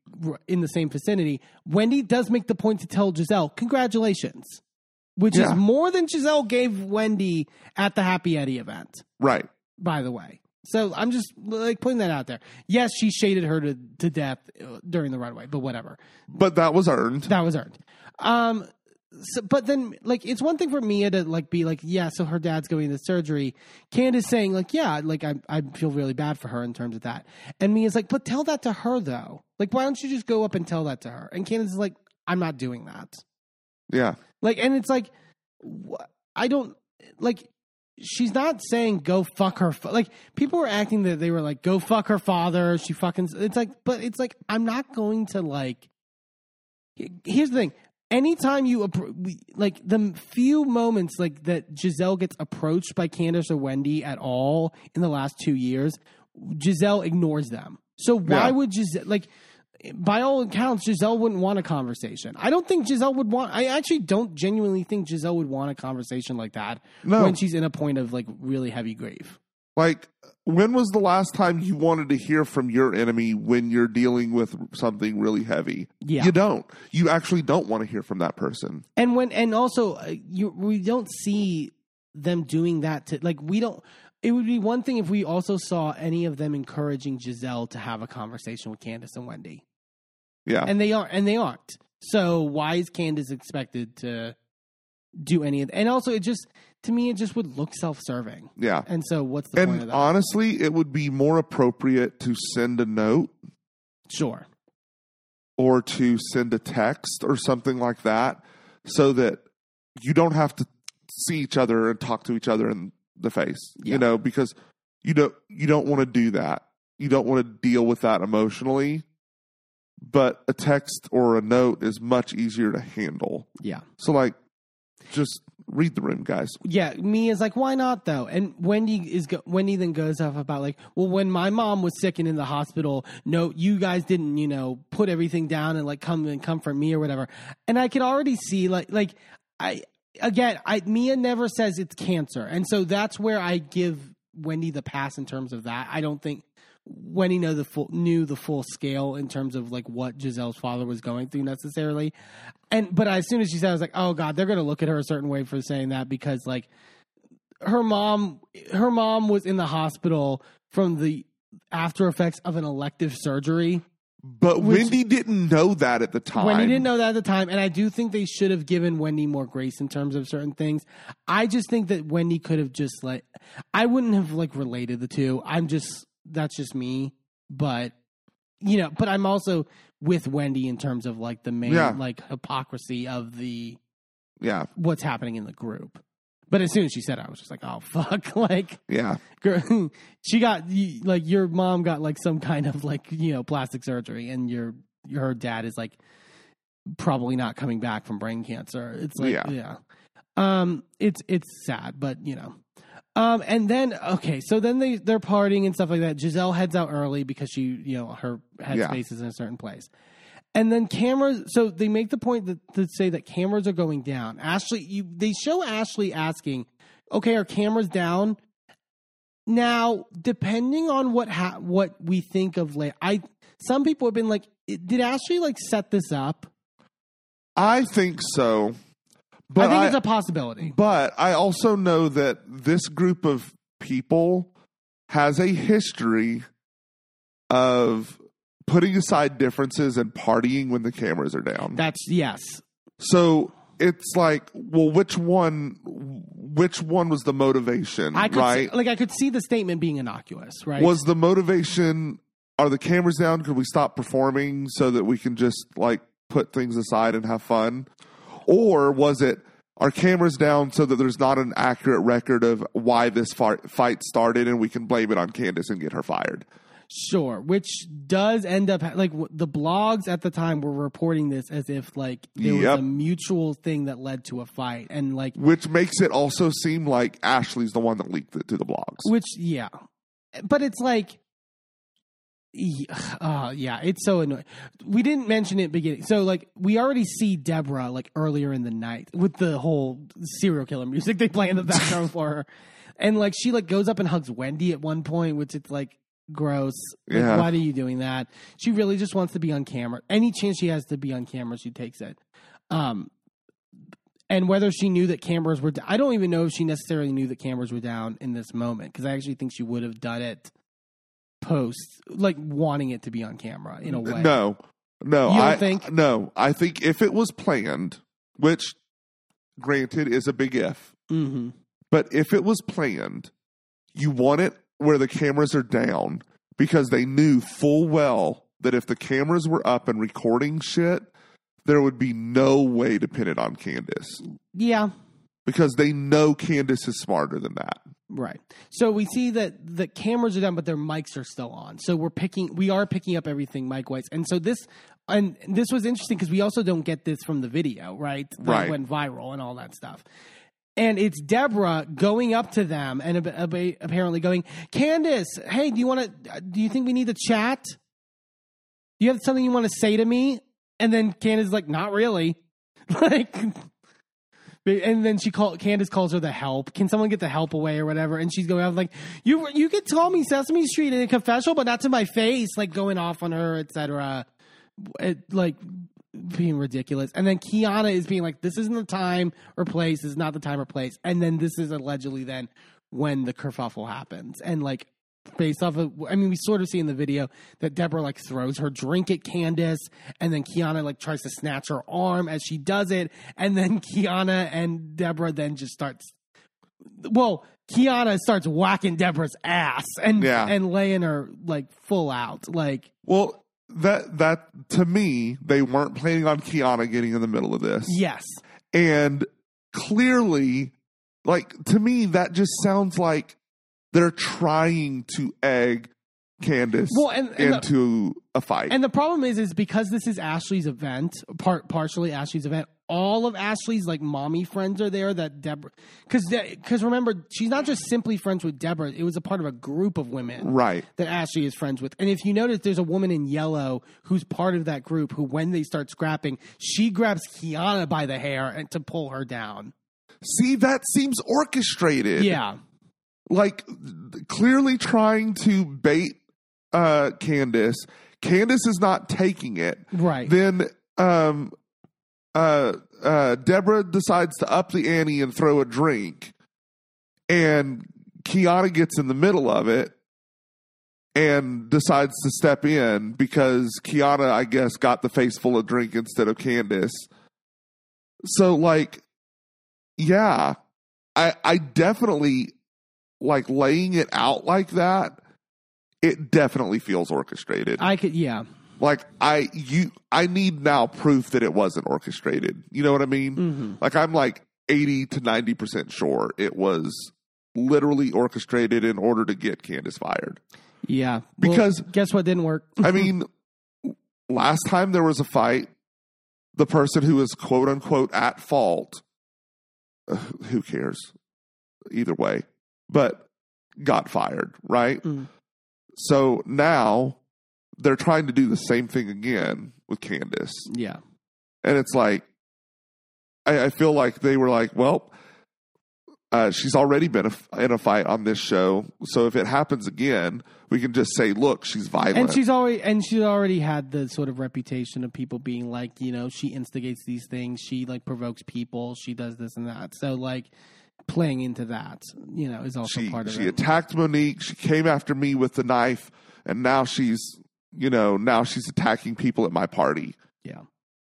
in the same vicinity, Wendy does make the point to tell Giselle, congratulations, which Yeah. is more than Giselle gave Wendy at the Happy Eddie event, Right. by the way. So I'm just like putting that out there. Yes, she shaded her to, to death during the runway, but whatever. But that was earned. That was earned. Um, so, but then, like, it's one thing for Mia to like be like, yeah, so her dad's going into surgery. Candace saying like, yeah, like I, I feel really bad for her in terms of that. And Mia's like, but tell that to her though. Like, why don't you just go up and tell that to her? And Candace is like, I'm not doing that. Yeah. Like, and it's like, wh- I don't like. She's not saying go fuck her. Fa-. Like, people were acting that they were like, go fuck her father. She fucking. It's like, but it's like, I'm not going to like. Here's the thing. Anytime you appro- like the few moments like that Giselle gets approached by Candace or Wendy at all in the last two years, Giselle ignores them. So why Yeah. would Giselle like? By all accounts, Giselle wouldn't want a conversation. I don't think Giselle would want. I actually don't genuinely think Giselle would want a conversation like that No. when she's in a point of like really heavy grief. Like, when was the last time you wanted to hear from your enemy when you're dealing with something really heavy? Yeah. You don't. You actually don't want to hear from that person. And when and also uh, you we don't see them doing that to like we don't. It would be one thing if we also saw any of them encouraging Giselle to have a conversation with Candace and Wendy. Yeah. And they aren't, and they aren't. So why is Candace expected to do any of that? And also, it just, to me, it just would look self-serving. yeah. And so what's the point of And that? honestly, it would be more appropriate to send a note Sure. or to send a text or something like that so that you don't have to see each other and talk to each other in the face, Yeah. you know, because you don't, you don't want to do that. You don't want to deal with that emotionally, but a text or a note is much easier to handle. Yeah. So like, just read the room, guys. Yeah, Mia's like, why not though? And Wendy is go- Wendy then goes off about like, well, when my mom was sick and in the hospital, no, you guys didn't, you know, put everything down and like come and comfort me or whatever. And I could already see like, like I again, I Mia never says it's cancer, and so that's where I give Wendy the pass in terms of that. I don't think Wendy know the full, knew the full scale in terms of like what Giselle's father was going through necessarily. And but as soon as she said, I was like, oh God, they're going to look at her a certain way for saying that because like her mom, her mom was in the hospital from the after effects of an elective surgery. But Which- Wendy didn't know that at the time. Wendy didn't know that at the time, and I do think they should have given Wendy more grace in terms of certain things. I just think that Wendy could have just like, I wouldn't have like related the two. I'm just, that's just me. But, you know, but I'm also with Wendy in terms of like the main Yeah. like hypocrisy of the, Yeah, what's happening in the group. But as soon as she said it, I was just like, oh, fuck. Like, yeah, girl, she got, like, your mom got, like, some kind of, like, you know, plastic surgery, and your, her dad is, like, probably not coming back from brain cancer. It's like, yeah. Yeah. Um, it's, it's sad, but, you know. Um, and then, okay, so then they, they're partying and stuff like that. Giselle heads out early because she, you know, her headspace Yeah. is in a certain place. And then cameras, so they make the point that, to say that cameras are going down. Ashley, you, they show Ashley asking, okay, are cameras down? Now, depending on what ha- what we think of, like, I some people have been like, did Ashley like set this up? I think so. But I think I, it's a possibility. But I also know that this group of people has a history of putting aside differences and partying when the cameras are down. That's yes. So it's like, well, which one? Which one was the motivation? I could right? see, like I could see the statement being innocuous, right? Was the motivation? Are the cameras down? Could we stop performing so that we can just like put things aside and have fun? Or was it, are cameras down so that there's not an accurate record of why this fight fight started and we can blame it on Candace and get her fired? Sure, which does end up like w- the blogs at the time were reporting this as if like there Yep. was a mutual thing that led to a fight, and like Which makes it also seem like Ashley's the one that leaked it to the blogs. which yeah, but it's like. Uh, yeah, it's so annoying. We didn't mention it at the beginning. So, like, we already see Deborah, like, earlier in the night with the whole serial killer music they play in the background for her. And, like, she, like, goes up and hugs Wendy at one point, which it's like, gross. Like, Yeah. why are you doing that? She really just wants to be on camera. Any chance she has to be on camera, she takes it. Um, and whether she knew that cameras were, I don't even know if she necessarily knew that cameras were down in this moment, because I actually think she would have done it post, like wanting it to be on camera in a way. No, no, You don't I think? no. I think if it was planned, which granted is a big if, Mm-hmm. but if it was planned, you want it where the cameras are down, because they knew full well that if the cameras were up and recording shit, there would be no way to pin it on Candace, Yeah. because they know Candace is smarter than that. Right. So we see that the cameras are down, but their mics are still on. So we're picking, we are picking up everything mic wise. And so this, and this was interesting because we also don't get this from the video, right? That Right. went viral and all that stuff. And it's Deborah going up to them and ab- ab- apparently going, Candace, hey, do you want to, do you think we need to chat? Do you have something you want to say to me? And then Candace is like, not really. Like, and then she call Candace calls her the help. Can someone get the help away or whatever? And she's going out like, you you could call me Sesame Street in a confessional, but not to my face, like going off on her, et cetera. It, like being ridiculous. And then Kiana is being like, this isn't the time or place. This is not the time or place. And then this is allegedly then when the kerfuffle happens. And like, based off of, I mean, we sort of see in the video that Deborah like throws her drink at Candace, and then Kiana like tries to snatch her arm as she does it, and then Kiana and Deborah then just starts. Well, Kiana starts whacking Deborah's ass and Yeah. and laying her like full out, like Well, that that to me, they weren't planning on Kiana getting in the middle of this. yes, And clearly, like, to me, that just sounds like they're trying to egg Candace Well, and- and the- into a fight. and the problem is, is because this is Ashley's event, part partially Ashley's event. All of Ashley's like mommy friends are there. That Deborah, because because remember, she's not just simply friends with Deborah. It was a part of a group of women, Right. that Ashley is friends with. And if you notice, there's a woman in yellow who's part of that group. Who, when they start scrapping, she grabs Kiana by the hair and to pull her down. See, that seems orchestrated. Yeah, Like, clearly trying to bait uh, Candace. Candace is not taking it. right. Then um, uh, uh, Deborah decides to up the ante and throw a drink. And Kiana gets in the middle of it and decides to step in because Kiana, I guess, got the face full of drink instead of Candace. So, like, yeah, I I definitely, like, laying it out like that, it definitely feels orchestrated. I could, yeah. Like, I you I need now proof that it wasn't orchestrated. You know what I mean? Mm-hmm. Like, I'm like eighty to ninety percent sure it was literally orchestrated in order to get Candace fired. Yeah. Well, Because- guess what didn't work? I mean, last time there was a fight, the person who was quote unquote at fault, uh, who cares? Either way, but got fired, right? Mm. So now they're trying to do the same thing again with Candace. Yeah. And it's like, I, I feel like they were like, well, uh, she's already been a, in a fight on this show. So if it happens again, we can just say, look, she's violent. And she's already and she's already had the sort of reputation of people being like, you know, she instigates these things, she like provokes people, she does this and that. So like playing into that, you know, is also she, part of she it. attacked Monique. She came after me with the knife. And now she's, you know, now she's attacking people at my party. Yeah.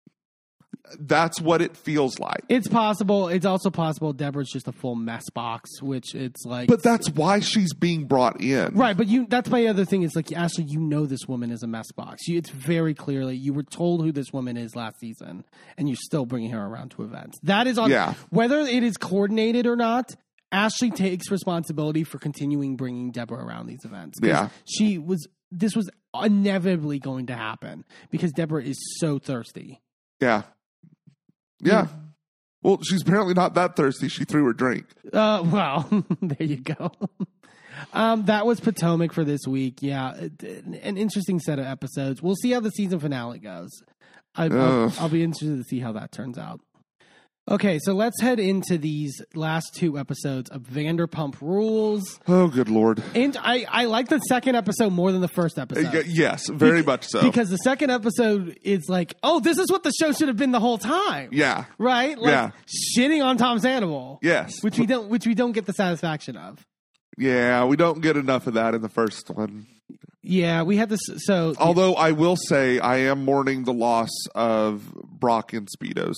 That's what it feels like. It's possible. It's also possible Deborah's just a full mess box, which it's like. But that's why she's being brought in. right. But you, that's my other thing. Is like, Ashley, you know, this woman is a mess box. You, it's very clearly, you were told who this woman is last season, and you're still bringing her around to events. That is on, Yeah. whether it is coordinated or not, Ashley takes responsibility for continuing bringing Deborah around these events. 'Cause Yeah. She was, this was inevitably going to happen because Deborah is so thirsty. Yeah. Yeah. Well, she's apparently not that thirsty. She threw her drink. Uh, well, there you go. um, that was Potomac for this week. Yeah, it- an interesting set of episodes. We'll see how the season finale goes. I, I'll, Ugh. I'll be interested to see how that turns out. Okay, so let's head into these last two episodes of Vanderpump Rules. Oh, good Lord. And I, I like the second episode more than the first episode. Uh, y- yes, very Be- much so. Because the second episode is like, oh, this is what the show should have been the whole time. Yeah. Right? Like, Yeah. shitting on Tom Sandoval. Yes. Which we don't which we don't get the satisfaction of. Yeah, we don't get enough of that in the first one. Yeah, we had this so Although I will say I am mourning the loss of Brock in Speedos.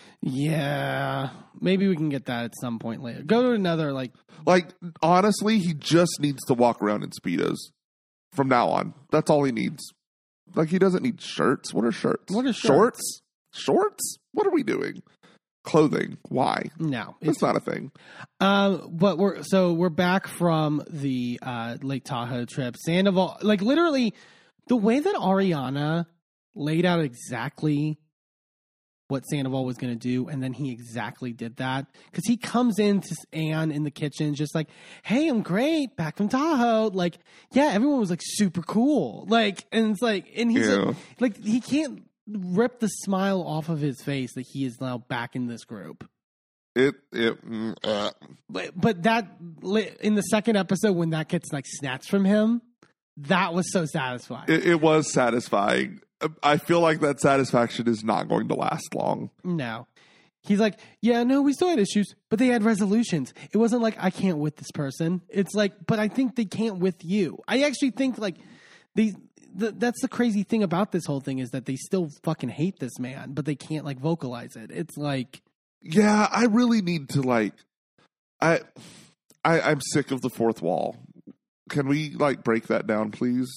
yeah. Maybe we can get that at some point later. Go to another like Like, honestly, he just needs to walk around in Speedos from now on. That's all he needs. Like, he doesn't need shirts. What are shirts? What are shirts? Shorts? Shorts? What are we doing? Clothing. Why? no. It's not a thing. Um, but we're so we're back from the uh, Lake Tahoe trip. Sandoval, like literally, the way that Ariana laid out exactly what Sandoval was going to do, and then he exactly did that because he comes in to Anne in the kitchen, just like, "Hey, I'm great, back from Tahoe." Like, yeah, everyone was like super cool, like, and it's like, and he's Yeah. like, like, he can't rip the smile off of his face that he is now back in this group. It, it, mm, uh. But but that in the second episode when that gets like snatched from him, that was so satisfying. It, it was satisfying. I feel like that satisfaction is not going to last long. No. He's like, yeah, no, we still had issues, but they had resolutions. It wasn't like I can't with this person. It's like, but I think they can't with you. I actually think like they the, that's the crazy thing about this whole thing is that they still fucking hate this man, but they can't like vocalize it. It's like, Yeah, I really need to like I I I'm sick of the fourth wall. Can we like break that down, please?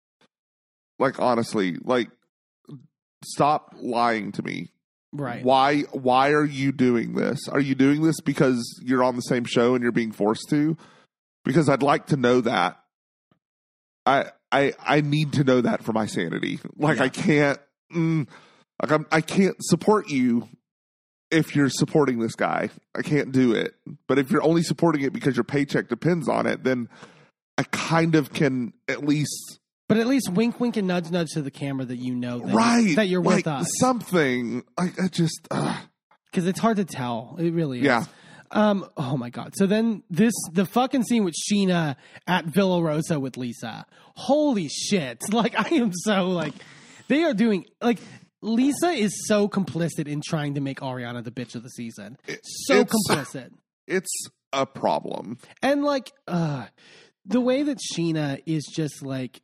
Like honestly, like stop lying to me. right. Why why are you doing this? Are you doing this because you're on the same show and you're being forced to? Because I'd like to know that. I I I need to know that for my sanity. Like Yeah. I can't mm, like I'm, I can't support you if you're supporting this guy. I can't do it. But if you're only supporting it because your paycheck depends on it, then I kind of can at least But at least wink, wink, and nudge, nudge to the camera that you know that, right that you're like with us. something. I, I just uh, Because it's hard to tell. It really is. Yeah. Um, oh my God. So then this, the fucking scene with Sheena at Villa Rosa with Lisa. Holy shit. Like, I am so like, they are doing, like, Lisa is so complicit in trying to make Ariana the bitch of the season. So it's- complicit. it's a problem. And like, uh, the way that Sheena is just like,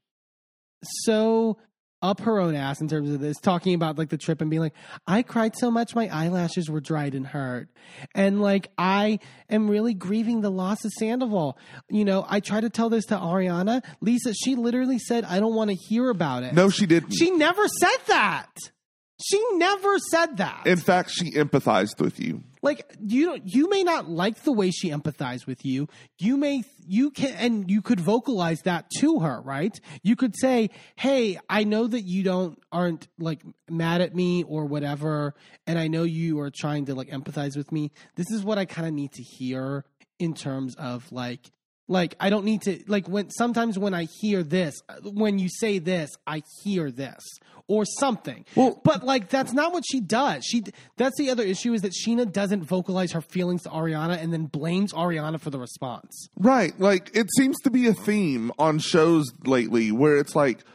so up her own ass in terms of this, talking about like the trip and being like, I cried so much my eyelashes were dried and hurt. And like, I am really grieving the loss of Sandoval. You know, I try to tell this to Ariana. Lisa, she literally said, I don't want to hear about it. No, she didn't. She never said that. She never said that. In fact, she empathized with you. Like you don't, you may not like the way she empathized with you. You may, you can, and you could vocalize that to her, right? You could say, "Hey, I know that you don't aren't like mad at me or whatever, and I know you are trying to like empathize with me. This is what I kind of need to hear in terms of like." Like, I don't need to, like, when sometimes when I hear this, when you say this, I hear this or something. Well- but, like, that's not what she does. She, that's the other issue is that Sheena doesn't vocalize her feelings to Ariana and then blames Ariana for the response. Right. Like, it seems to be a theme on shows lately where it's like,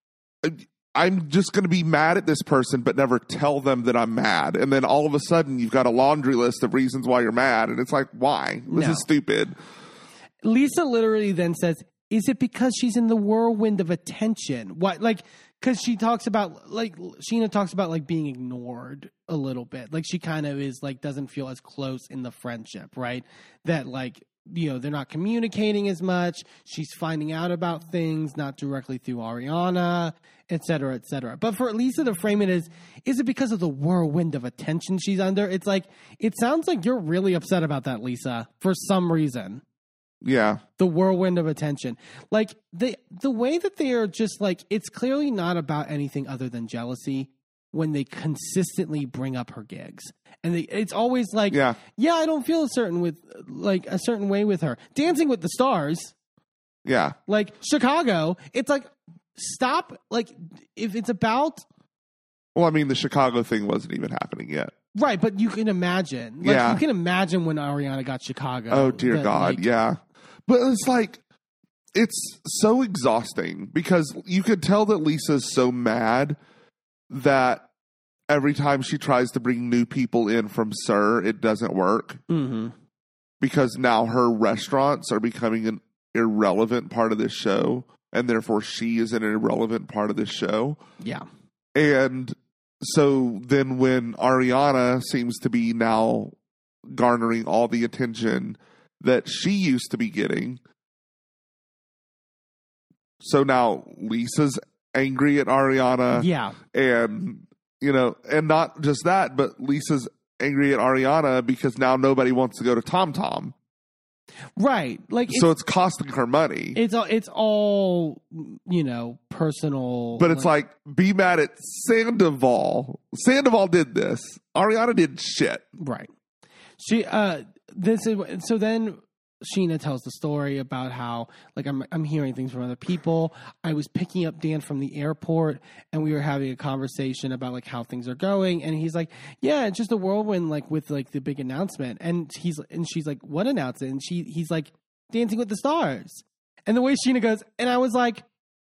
I'm just going to be mad at this person, but never tell them that I'm mad. And then all of a sudden, you've got a laundry list of reasons why you're mad. And it's like, why? This No. is stupid. Lisa literally then says, is it because she's in the whirlwind of attention? What, like, because she talks about, like, Sheena talks about, like, being ignored a little bit. Like, she kind of is, like, doesn't feel as close in the friendship, right? That, like, you know, they're not communicating as much. She's finding out about things, not directly through Ariana, et cetera, et cetera. But for Lisa to frame it as, is it because of the whirlwind of attention she's under? It's like, it sounds like you're really upset about that, Lisa, for some reason. Yeah. The whirlwind of attention. Like the the way that they are just like, it's clearly not about anything other than jealousy when they consistently bring up her gigs. And they, it's always like, Yeah. yeah, I don't feel a certain with like a certain way with her. Dancing with the Stars, Yeah. like Chicago, it's like, stop. Like if it's about, Well, I mean, the Chicago thing wasn't even happening yet. Right, but you can imagine. Like, Yeah. you can imagine when Ariana got Chicago. Oh, dear that, God, like, yeah. But it's like, it's so exhausting because you could tell that Lisa's so mad that every time she tries to bring new people in from Sir, it doesn't work. Mm-hmm. Because now her restaurants are becoming an irrelevant part of this show, and therefore she is an irrelevant part of this show. Yeah. And so then when Ariana seems to be now garnering all the attention that she used to be getting, so now Lisa's angry at Ariana. Yeah. And, you know, and not just that, but Lisa's angry at Ariana because now nobody wants to go to Tom Tom. Right. Like, So it's costing her money. It's all, it's all, you know, personal. But it's like, be mad at Sandoval. Sandoval did this. Ariana did shit. right. She, uh, this is, so then Sheena tells the story about how, like, I'm, I'm hearing things from other people. I was picking up Dan from the airport and we were having a conversation about, like, how things are going. And he's like, yeah, it's just a whirlwind, like, with, like, the big announcement. And he's, and she's like, what announcement? And she, he's like, Dancing with the Stars. And the way Sheena goes, and I was like,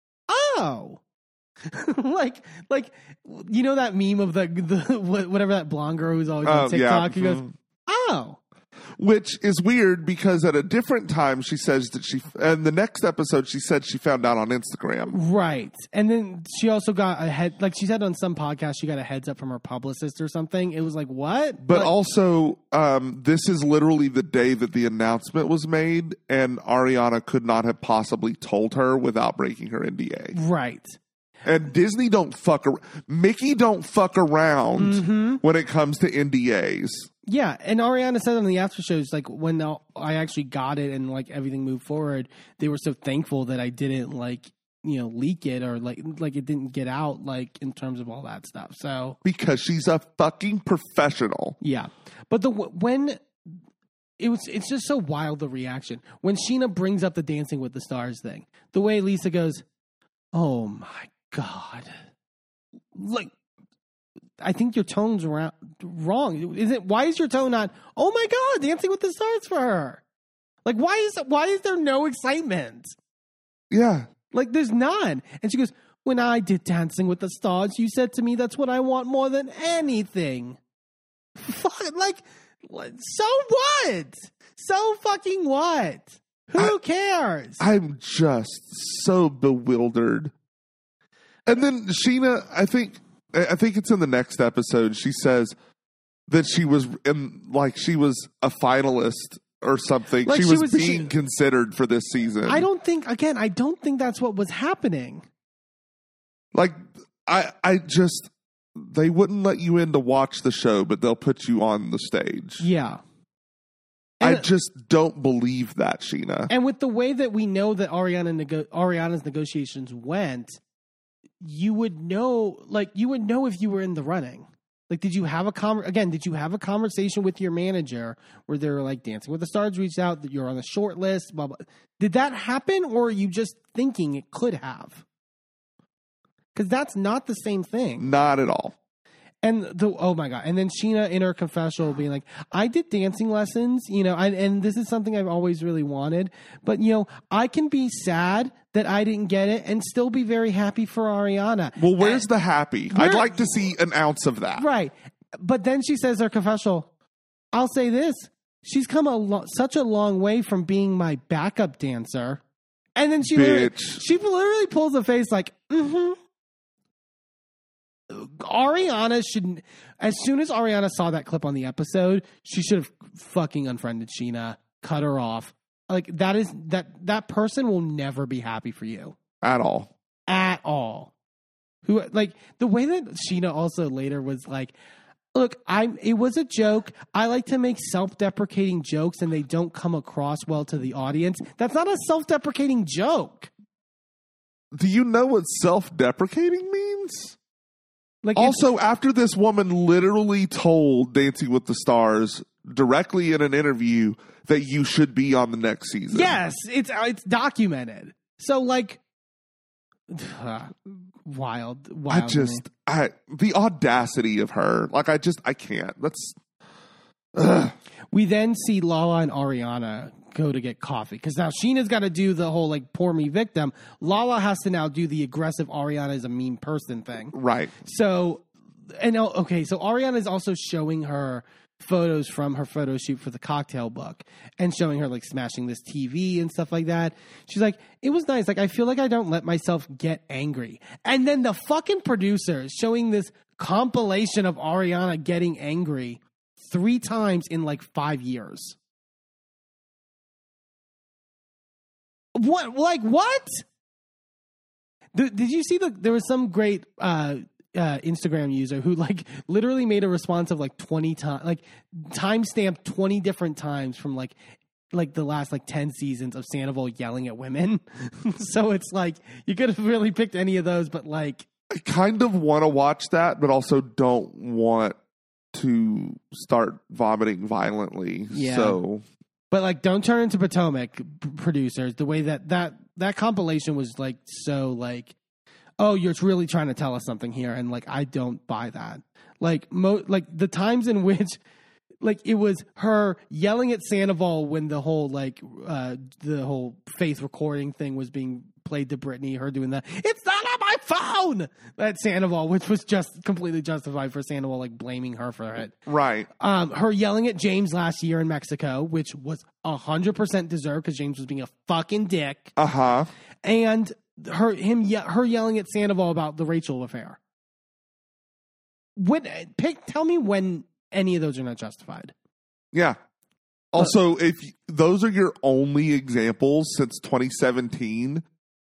oh, like, like, you know, that meme of the, the whatever that blonde girl who's always on Oh, TikTok, yeah. who goes, oh. Which is weird because at a different time she says that she, and the next episode she said she found out on Instagram. Right. And then she also got a head, like she said on some podcast, she got a heads up from her publicist or something. It was like, what? But also, um, this is literally the day that the announcement was made, and Ariana could not have possibly told her without breaking her N D A. Right. And Disney don't fuck around. Mickey don't fuck around Mm-hmm. when it comes to N D As. Yeah. And Ariana said on the after shows, like when the, I actually got it and like everything moved forward, they were so thankful that I didn't like, you know, leak it or like, like it didn't get out, like in terms of all that stuff. So, Because she's a fucking professional. yeah. But the, when, it was, it's just so wild, the reaction. When Sheena brings up the Dancing with the Stars thing, the way Lisa goes, oh my God. Like, I think your tone's ra- wrong. Is it? Why is your tone not, oh my God, Dancing with the Stars for her? Like, why is, why is there no excitement? Yeah. Like, there's none. And she goes, when I did Dancing with the Stars, you said to me, that's what I want more than anything. Fuck, like, so what? So fucking what? Who I- cares? I'm just so bewildered. And then Sheena, I think, I think it's in the next episode. She says that she was in, like, she was a finalist or something. Like she, she was, was- being she- considered for this season. I don't think, again, I don't think that's what was happening. like. I, I just they wouldn't let you in to watch the show, but they'll put you on the stage. Yeah. I And- just don't believe that, Sheena. And with the way that we know that Ariana nego- Ariana's negotiations went, you would know, like, you would know if you were in the running. Like, did you have a con- again? Did you have a conversation with your manager where they were like, Dancing with the Stars reached out that you're on the short list? Blah blah. Did that happen, or are you just thinking it could have? Because that's not the same thing. Not at all. And the oh my God. And then Sheena in her confessional being like, I did dancing lessons, you know, I, and this is something I've always really wanted. But, you know, I can be sad that I didn't get it and still be very happy for Ariana. Well, where's And- the happy? Where- I'd like to see an ounce of that. Right. But then she says her confessional, I'll say this. She's come a lo- such a long way from being my backup dancer. And then she literally, Bitch. she literally pulls a face like, mm-hmm. Ariana should, as soon as Ariana saw that clip on the episode, she should have fucking unfriended Sheena, cut her off. Like, that is, that, that person will never be happy for you At all. at all. Who, like, the way that Sheena also later was like, look, I'm, it was a joke. I like to make self-deprecating jokes and they don't come across well to the audience. That's not a self-deprecating joke. Do you know what self-deprecating means? Like, Also, after this woman literally told Dancing with the Stars directly in an interview that you should be on the next season. yes, it's, it's documented. So, like, wild. wild I just, I the audacity of her. Like, I just, I can't. That's. Ugh. We then see Lala and Ariana go to get coffee because now Sheena's got to do the whole like poor me victim. Lala has to now do the aggressive Ariana is a mean person thing. Right. So, and oh, okay, so Ariana is also showing her photos from her photo shoot for the cocktail book and showing her like smashing this T V and stuff like that. She's like, it was nice. Like, I feel like I don't let myself get angry. And then the fucking producer is showing this compilation of Ariana getting angry three times in like five years. What? Like what? Did, did you see the? There was some great uh, uh, Instagram user who like literally made a response of like twenty times, like timestamped twenty different times from like like the last like ten seasons of Sandoval yelling at women. So it's like you could have really picked any of those, but like I kind of want to watch that, but also don't want to start vomiting violently. Yeah. So, but like don't turn into Potomac p- producers. The way that that that compilation was like so like, oh, you're really trying to tell us something here, and like I don't buy that. Like mo like the times in which like it was her yelling at Sandoval when the whole like uh the whole Faith recording thing was being played to Britney, her doing that, it's not on my phone, that Sandoval, which was just completely justified for Sandoval like blaming her for it. right. Um, her yelling at James last year in Mexico, which was one hundred percent deserved because James was being a fucking dick. Uh huh. And her him ye- her yelling at Sandoval about the Rachel affair. When, pick, tell me when any of those are not justified. Yeah. Also, if those are your only examples since twenty seventeen,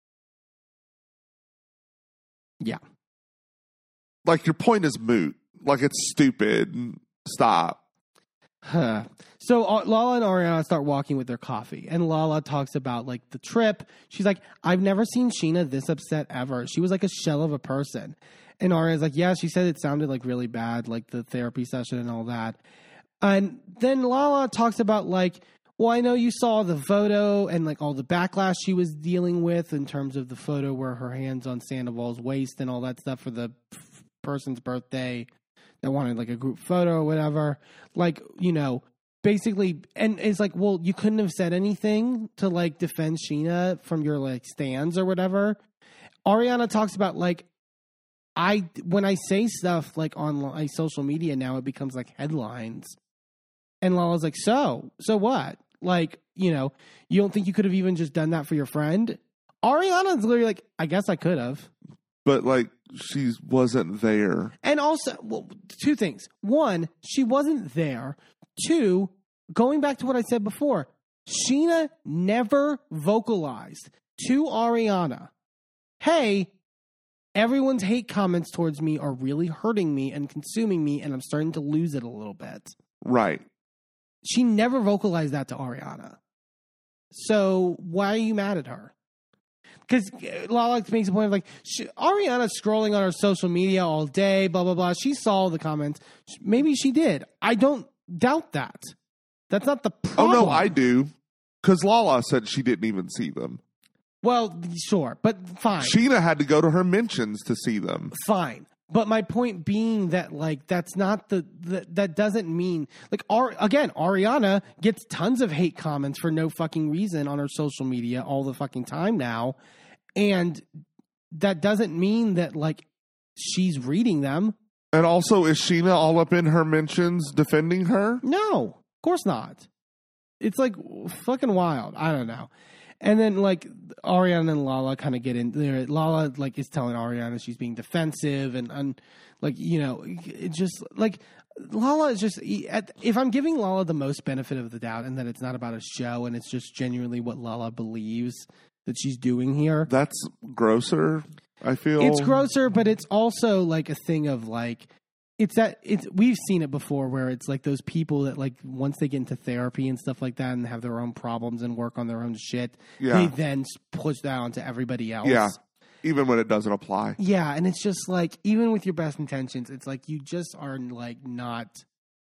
yeah, like your point is moot. Like it's stupid. Stop. Huh. So uh, Lala and Ariana start walking with their coffee, and Lala talks about like the trip. She's like, "I've never seen Sheena this upset ever. She was like a shell of a person." And Ariana's like, "Yeah, she said it sounded like really bad, like the therapy session and all that." And then Lala talks about like, well, I know you saw the photo and like all the backlash she was dealing with in terms of the photo where her hands on Sandoval's waist and all that stuff for the f- person's birthday that wanted like a group photo or whatever. Like, you know, basically, and it's like, well, you couldn't have said anything to like defend Sheena from your like stands or whatever. Ariana talks about like, I, when I say stuff like on like, social media now, it becomes like headlines. And Lala's like, so, so what? Like, you know, you don't think you could have even just done that for your friend? Ariana's literally like, I guess I could have. But like she wasn't there. And also, well, two things. One, she wasn't there. Two, going back to what I said before, Sheena never vocalized to Ariana, hey, everyone's hate comments towards me are really hurting me and consuming me, and I'm starting to lose it a little bit. Right. She never vocalized that to Ariana. So why are you mad at her? Because Lala makes a point of like, she, Ariana's scrolling on her social media all day, blah, blah, blah. She saw the comments. Maybe she did. I don't doubt that. That's not the problem. Oh, no, I do. Because Lala said she didn't even see them. Well, sure, but fine. Sheena had to go to her mentions to see them. Fine. But my point being that, like, that's not the, the that doesn't mean, like, Ar, again, Ariana gets tons of hate comments for no fucking reason on her social media all the fucking time now. And that doesn't mean that, like, she's reading them. And also, is Sheena all up in her mentions defending her? No, of course not. It's, like, fucking wild. I don't know. And then, like, Ariana and Lala kind of get in there. Lala, like, is telling Ariana she's being defensive and, and like, you know, it just, like, Lala is just, if I'm giving Lala the most benefit of the doubt and that it's not about a show and it's just genuinely what Lala believes that she's doing here. That's grosser, I feel. It's grosser, but it's also, like, a thing of, like, it's that it's we've seen it before where it's like those people that like once they get into therapy and stuff like that and have their own problems and work on their own shit, yeah. they then push that onto everybody else. Yeah, even when it doesn't apply. Yeah, and it's just like even with your best intentions, it's like you just are like not.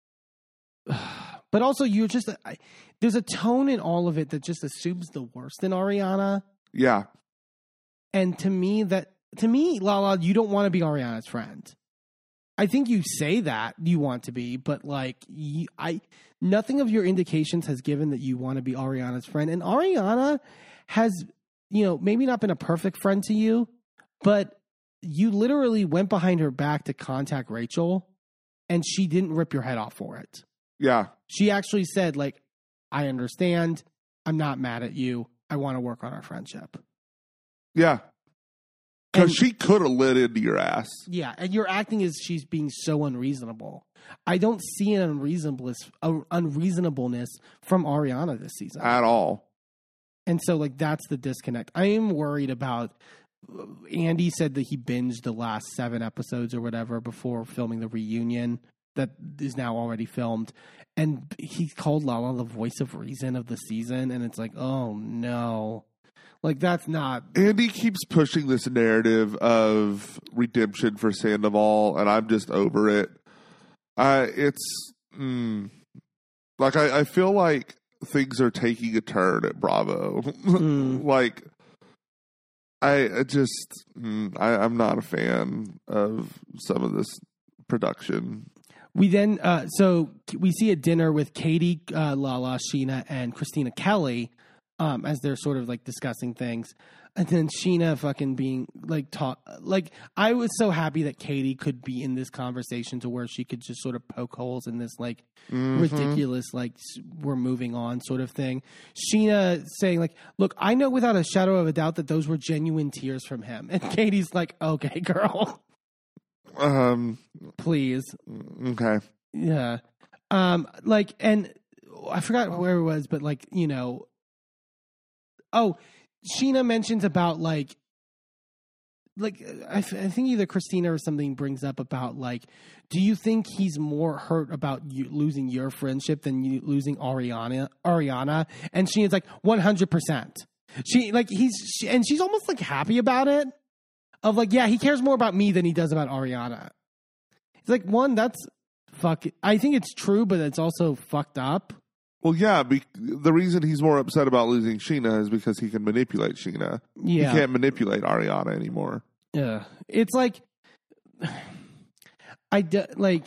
But also, you're just I, there's a tone in all of it that just assumes the worst in Ariana. Yeah, and to me that to me, Lala, you don't want to be Ariana's friend. I think you say that you want to be, but like, you, I nothing of your indications has given that you want to be Ariana's friend. And Ariana has, you know, maybe not been a perfect friend to you, but you literally went behind her back to contact Rachel, and she didn't rip your head off for it. Yeah. She actually said, like, I understand. I'm not mad at you. I want to work on our friendship. Yeah. Because And- she could have lit into your ass. Yeah, and your acting is she's being so unreasonable. I don't see an unreasonableness, uh, unreasonableness from Ariana this season. At all. And so, like, that's the disconnect. I am worried about. Andy said that he binged the last seven episodes or whatever before filming the reunion that is now already filmed. And he called Lala the voice of reason of the season. And it's like, oh, no. Like, that's not. Andy keeps pushing this narrative of redemption for Sandoval, and I'm just over it. I it's mm, like I, I feel like things are taking a turn at Bravo. Mm. Like I, I just mm, I, I'm not a fan of some of this production. We then, uh, so we see a dinner with Katie, uh, Lala, Sheena, and Christina Kelly. Um, as they're sort of like discussing things, and then Sheena fucking being like taught, like I was so happy that Katie could be in this conversation to where she could just sort of poke holes in this like Mm-hmm. ridiculous, like s- we're moving on sort of thing. Sheena saying like, look, I know without a shadow of a doubt that those were genuine tears from him. And Katie's like, okay, girl, Um. please. Okay. Yeah. Um, like, and I forgot where it was, but like, you know, oh, Sheena mentions about like, like I, f- I think either Christina or something brings up about like, do you think he's more hurt about you losing your friendship than you losing Ariana? Ariana, and Sheena's like one hundred percent. She like he's she, and she's almost like happy about it. Of like, yeah, he cares more about me than he does about Ariana. It's like one that's fuck. I think it's true, but it's also fucked up. Well, yeah. Be- the reason he's more upset about losing Sheena is because he can manipulate Sheena. Yeah. He can't manipulate Ariana anymore. Yeah, it's like I do, like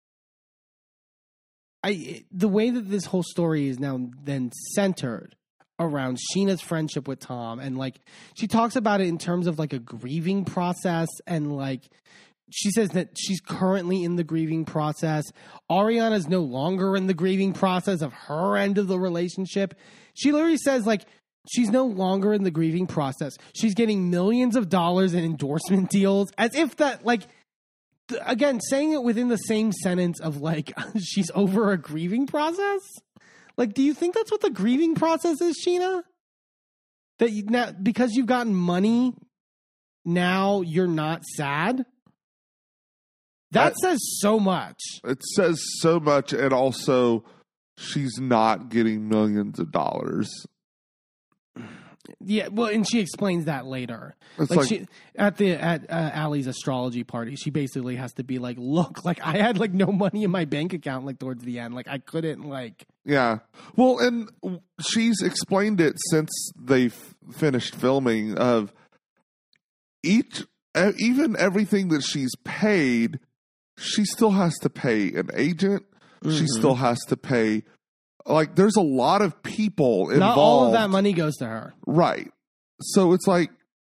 I the way that this whole story is now then centered around Sheena's friendship with Tom, and like she talks about it in terms of like a grieving process, and like she says that she's currently in the grieving process. Ariana's no longer in the grieving process of her end of the relationship. She literally says like she's no longer in the grieving process. She's getting millions of dollars in endorsement deals, as if that, like, th- again, saying it within the same sentence of, like, she's over a grieving process? Like, do you think that's what the grieving process is, Sheena? That you, now, because you've gotten money, now you're not sad? That I- says so much. It says so much, and also she's not getting millions of dollars. Yeah, well, and she explains that later. It's Like, like- she at the at uh, Allie's astrology party, she basically has to be like, "Look, like I had like no money in my bank account like towards the end, like I couldn't like." Yeah. Well, and she's explained it since they've finished filming of each, e- even everything that she's paid, she still has to pay an agent. She Mhm. still has to pay, like, there's a lot of people involved. Not all of that money goes to her. Right. So it's like,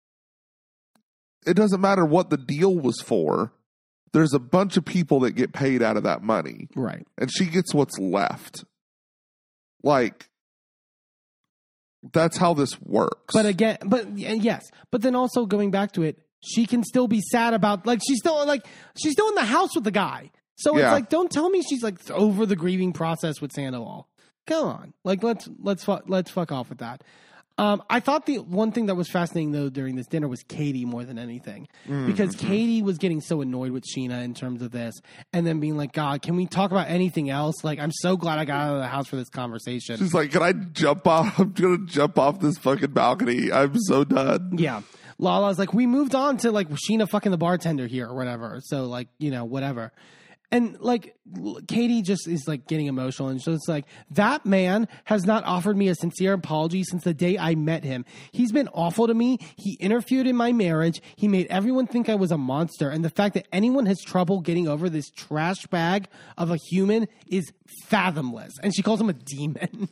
it doesn't matter what the deal was for. There's a bunch of people that get paid out of that money, Right. and she gets what's left. Like, that's how this works. But again, but and yes, but then also going back to it, she can still be sad about like she's still like she's still in the house with the guy. So it's Yeah. like, don't tell me she's like over the grieving process with Sandoval. Come on, like let's let's fu- let's fuck off with that. Um, I thought the one thing that was fascinating though during this dinner was Katie more than anything, because Katie was getting so annoyed with Sheena in terms of this, and then being like, "God, can we talk about anything else? Like, I'm so glad I got out of the house for this conversation." she's like, can I jump off? I'm going to jump off this fucking balcony. I'm so done. Yeah. Lala's like, we moved on to like Sheena fucking the bartender here or whatever. So like, you know, whatever. And like Katie just is like getting emotional, and so it's like, that man has not offered me a sincere apology since the day I met him. He's been awful to me. He interfered in my marriage. He made everyone think I was a monster. And the fact that anyone has trouble getting over this trash bag of a human is fathomless. And she calls him a demon.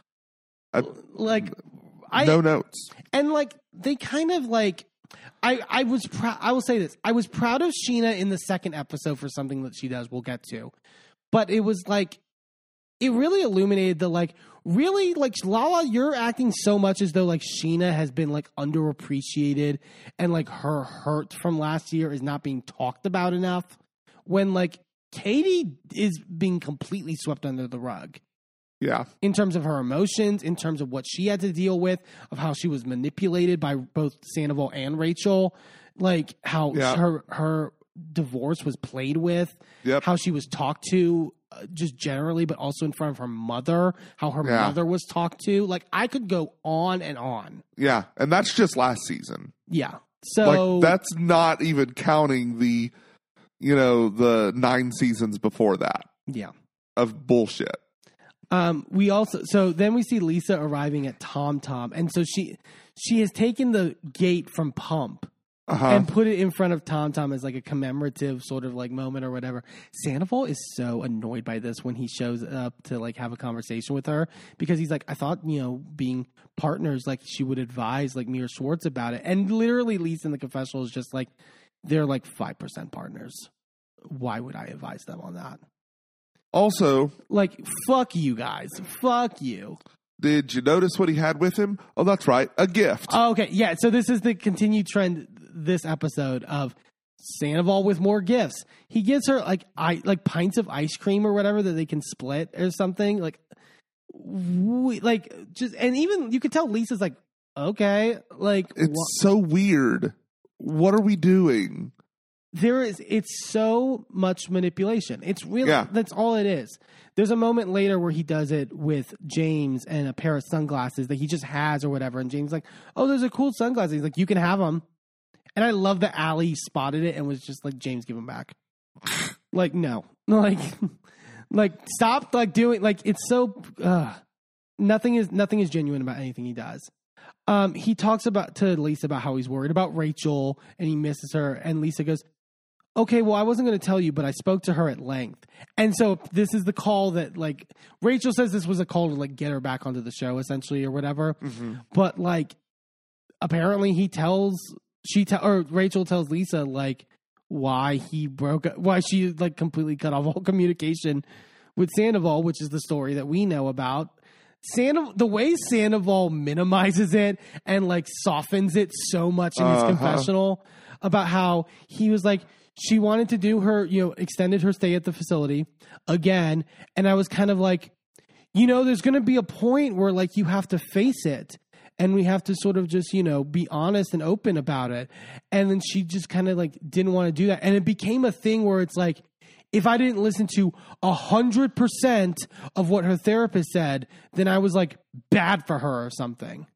I, like, I no notes. And like they kind of like. I, I was proud. I will say this. I was proud of Sheena in the second episode for something that she does. We'll get to, but it was like, it really illuminated the like, really like Lala, you're acting so much as though like Sheena has been like underappreciated and like her hurt from last year is not being talked about enough. When like Katie is being completely swept under the rug. Yeah. In terms of her emotions, in terms of what she had to deal with, of how she was manipulated by both Sandoval and Rachel, like how yeah. her her divorce was played with, yep. how she was talked to uh, just generally, but also in front of her mother, how her yeah. mother was talked to. Like I could go on and on. Yeah. And that's just last season. Yeah. So like, that's not even counting the, you know, the nine seasons before that. Yeah. Of bullshit. Um, we also so then we see Lisa arriving at Tom Tom, and so she she has taken the gate from Pump uh-huh. and put it in front of Tom Tom as like a commemorative sort of like moment or whatever. Sandoval is so annoyed by this when he shows up to like have a conversation with her, because he's like, I thought, you know, being partners, like she would advise like Mira Schwartz about it, and literally Lisa in the confessional is just like, they're like five percent partners. Why would I advise them on that? Also, like, fuck you guys. Fuck you. Did you notice what he had with him? Oh, that's right. A gift. Oh, okay. Yeah. So this is the continued trend this episode of Sandoval with more gifts. He gives her like I like pints of ice cream or whatever that they can split or something. Like, we, like just, and even you could tell Lisa's like, okay, like it's wh- so weird. What are we doing? There is, it's so much manipulation. It's really, yeah. that's all it is. There's a moment later where he does it with James and a pair of sunglasses that he just has or whatever. And James is like, oh, there's a cool sunglasses. He's like, you can have them. And I love that Allie spotted it and was just like, James, give them back. Like, no, like, like stop like doing, like, it's so, uh, nothing is, nothing is genuine about anything he does. Um, he talks about to Lisa about how he's worried about Rachel and he misses her. And Lisa goes, okay, well, I wasn't going to tell you, but I spoke to her at length. And so this is the call that, like, Rachel says this was a call to, like, get her back onto the show, essentially, or whatever. Mm-hmm. But, like, apparently he tells, she te- or Rachel tells Lisa, like, why he broke, why she, like, completely cut off all communication with Sandoval, which is the story that we know about. Sandoval, the way Sandoval minimizes it and, like, softens it so much in his uh-huh. confessional about how he was like, she wanted to do her, you know, extended her stay at the facility again. And I was kind of like, you know, there's going to be a point where like you have to face it and we have to sort of just, you know, be honest and open about it. And then she just kind of like didn't want to do that. And it became a thing where it's like, if I didn't listen to a hundred percent of what her therapist said, then I was like bad for her or something.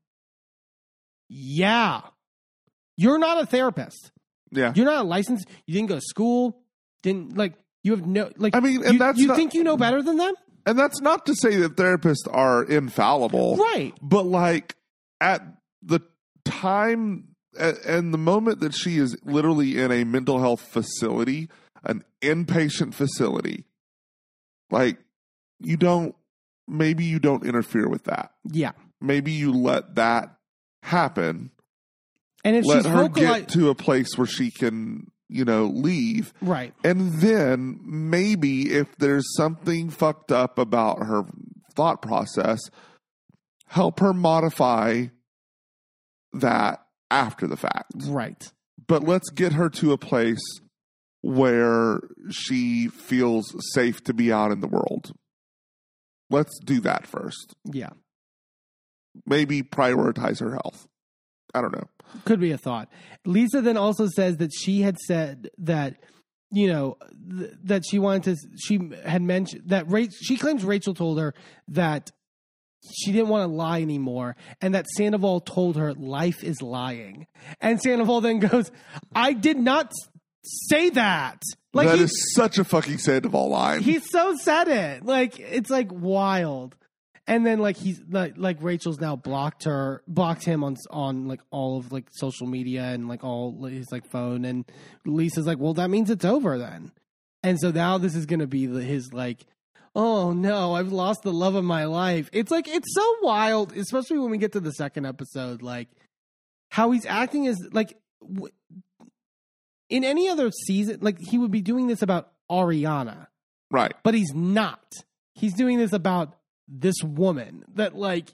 Yeah. You're not a therapist. Yeah. You're not a licensed. You didn't go to school. Didn't like, you have no, like, I mean, and you, that's you not, think you know better than them? And that's not to say that therapists are infallible. Right. But like at the time and the moment that she is literally in a mental health facility, an inpatient facility, like you don't, maybe you don't interfere with that. Yeah. Maybe you let that happen. And if let she's her vocali- get to a place where she can, you know, leave. Right. And then maybe if there's something fucked up about her thought process, help her modify that after the fact. Right. But let's get her to a place where she feels safe to be out in the world. Let's do that first. Yeah. Maybe prioritize her health. I don't know. Could be a thought. Lisa then also says that she had said that, you know, th- that she wanted to, she had mentioned that Rachel, she claims Rachel told her that she didn't want to lie anymore and that Sandoval told her life is lying. And Sandoval then goes, I did not say that. Like that he, is such a fucking Sandoval line. He so said it. Like it's like wild. And then like he's like, like Rachel's now blocked her, blocked him on on like all of like social media and like all his like phone. And Lisa's like, well, that means it's over then. And so now this is gonna be the, his like, oh no, I've lost the love of my life. It's like it's so wild, especially when we get to the second episode. Like how he's acting as like w- in any other season, like he would be doing this about Ariana, right? But he's not. He's doing this about this woman that like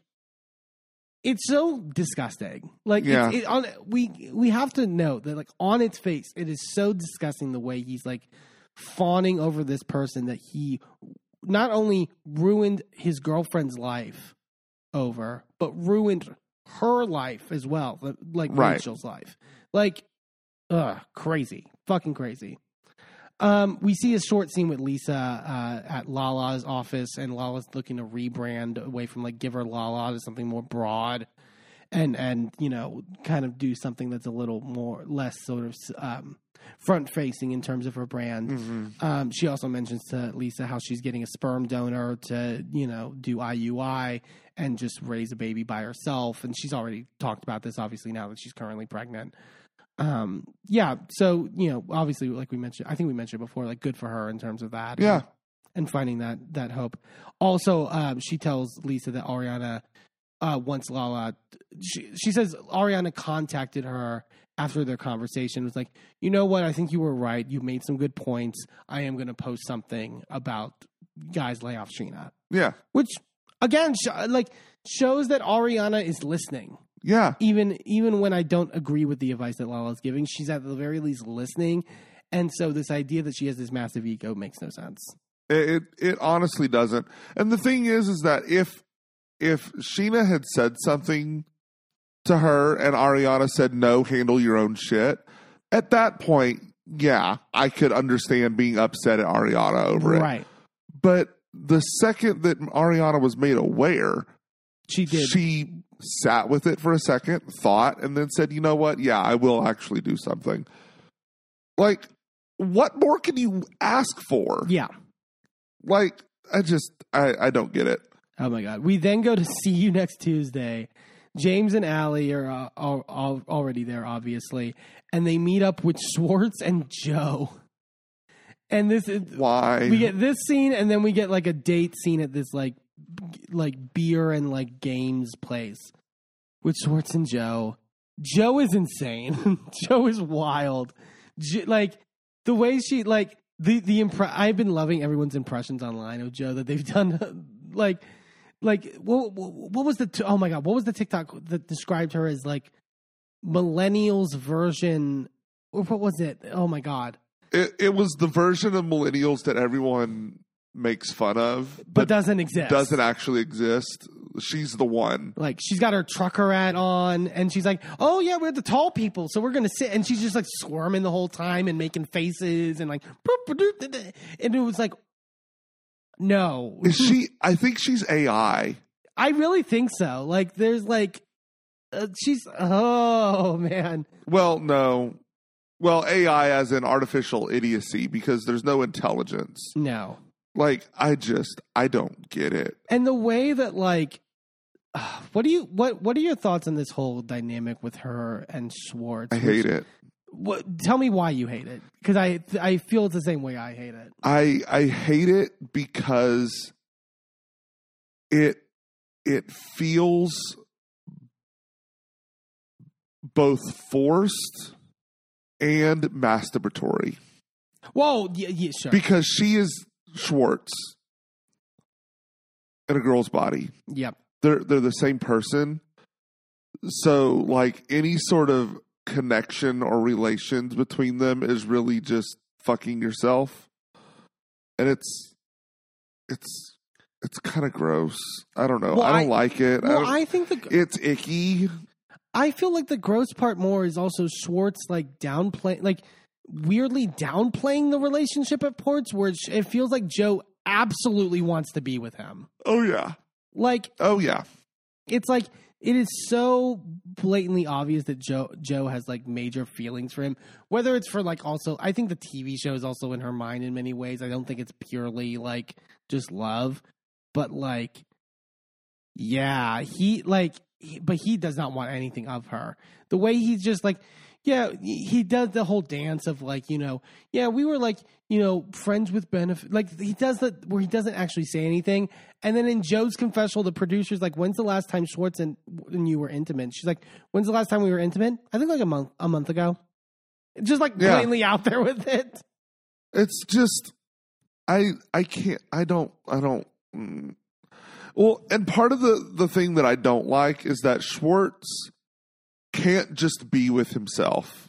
it's so disgusting. Like yeah. it's, it, on we we have to note that like on its face it is so disgusting the way he's like fawning over this person that he not only ruined his girlfriend's life over, but ruined her life as well, like right. Rachel's life. Like, ugh, crazy, fucking crazy. Um, we see a short scene with Lisa uh, at Lala's office, and Lala's looking to rebrand away from like Give Her Lala to something more broad, and and you know, kind of do something that's a little more less sort of um, front facing in terms of her brand. Mm-hmm. Um, she also mentions to Lisa how she's getting a sperm donor to you know do I U I and just raise a baby by herself, and she's already talked about this obviously now that she's currently pregnant. Um, yeah, so, you know, obviously, like we mentioned, I think we mentioned before, like, good for her in terms of that. Yeah. And, and finding that, that hope. Also, um, she tells Lisa that Ariana, uh, wants Lala, she, she says Ariana contacted her after their conversation, was like, you know what, I think you were right, you made some good points, I am going to post something about guys lay off Sheena. Yeah. Which, again, sh- like, shows that Ariana is listening. Yeah. Even even when I don't agree with the advice that Lala's giving, she's at the very least listening. And so this idea that she has this massive ego makes no sense. It it, it honestly doesn't. And the thing is, is that if if Sheena had said something to her and Ariana said, no, handle your own shit, at that point, yeah, I could understand being upset at Ariana over it. Right. But the second that Ariana was made aware, she did. She sat with it for a second, thought, and then said, you know what? Yeah, I will actually do something. Like, what more can you ask for? Yeah. Like, I just, I, I don't get it. Oh my God. We then go to See You Next Tuesday. James and Allie are, uh, are, are already there, obviously. And they meet up with Schwartz and Joe. And this is why we get this scene, and then we get like a date scene at this like like beer and like games place with Schwartz and Joe. Joe is insane. Joe is wild. Jo- like the way she like the the impre- I've been loving everyone's impressions online of Joe that they've done. like like what what was the t- oh my God, what was the TikTok that described her as like millennials version, or what was it? Oh my God. It, it was the version of millennials that everyone makes fun of, but, but doesn't exist. Doesn't actually exist. She's the one. Like she's got her trucker hat on, and she's like, "Oh yeah, we're the tall people, so we're gonna sit." And she's just like squirming the whole time and making faces and like, and it was like, no, is she? I think she's A I. I really think so. Like, there's like, uh, she's oh man. Well, no. Well, A I as in artificial idiocy, because there's no intelligence. No. Like, I just, I don't get it. And the way that, like, uh, what do you, what, what are your thoughts on this whole dynamic with her and Schwartz? I hate it. What, tell me why you hate it. Because I, I feel it's the same way I hate it. I, I hate it because it, it feels both forced and masturbatory. Whoa, yeah, yeah, sure. Because she is Schwartz in a girl's body. Yep. They're they're the same person. So like any sort of connection or relations between them is really just fucking yourself. And it's it's it's kind of gross. I don't know. Well, I don't I, like it. Well, I, I think the it's icky. I feel like the gross part more is also Schwartz like downplaying, like weirdly downplaying the relationship at Ports, where it feels like Joe absolutely wants to be with him. Oh yeah. Like, oh yeah. It's like it is so blatantly obvious that Joe Joe has like major feelings for him. Whether it's for like also, I think the T V show is also in her mind in many ways. I don't think it's purely like just love, but like, yeah, he like, he, but he does not want anything of her. The way he's just like, yeah, he does the whole dance of like, you know, yeah, we were like, you know, friends with benefit. Like he does that where he doesn't actually say anything. And then in Joe's confessional, the producer's like, when's the last time Schwartz and, and you were intimate? She's like, when's the last time we were intimate? I think like a month, a month ago. Just like Yeah. blatantly out there with it. It's just, I, I can't, I don't, I don't. Mm. Well, and part of the, the thing that I don't like is that Schwartz can't just be with himself.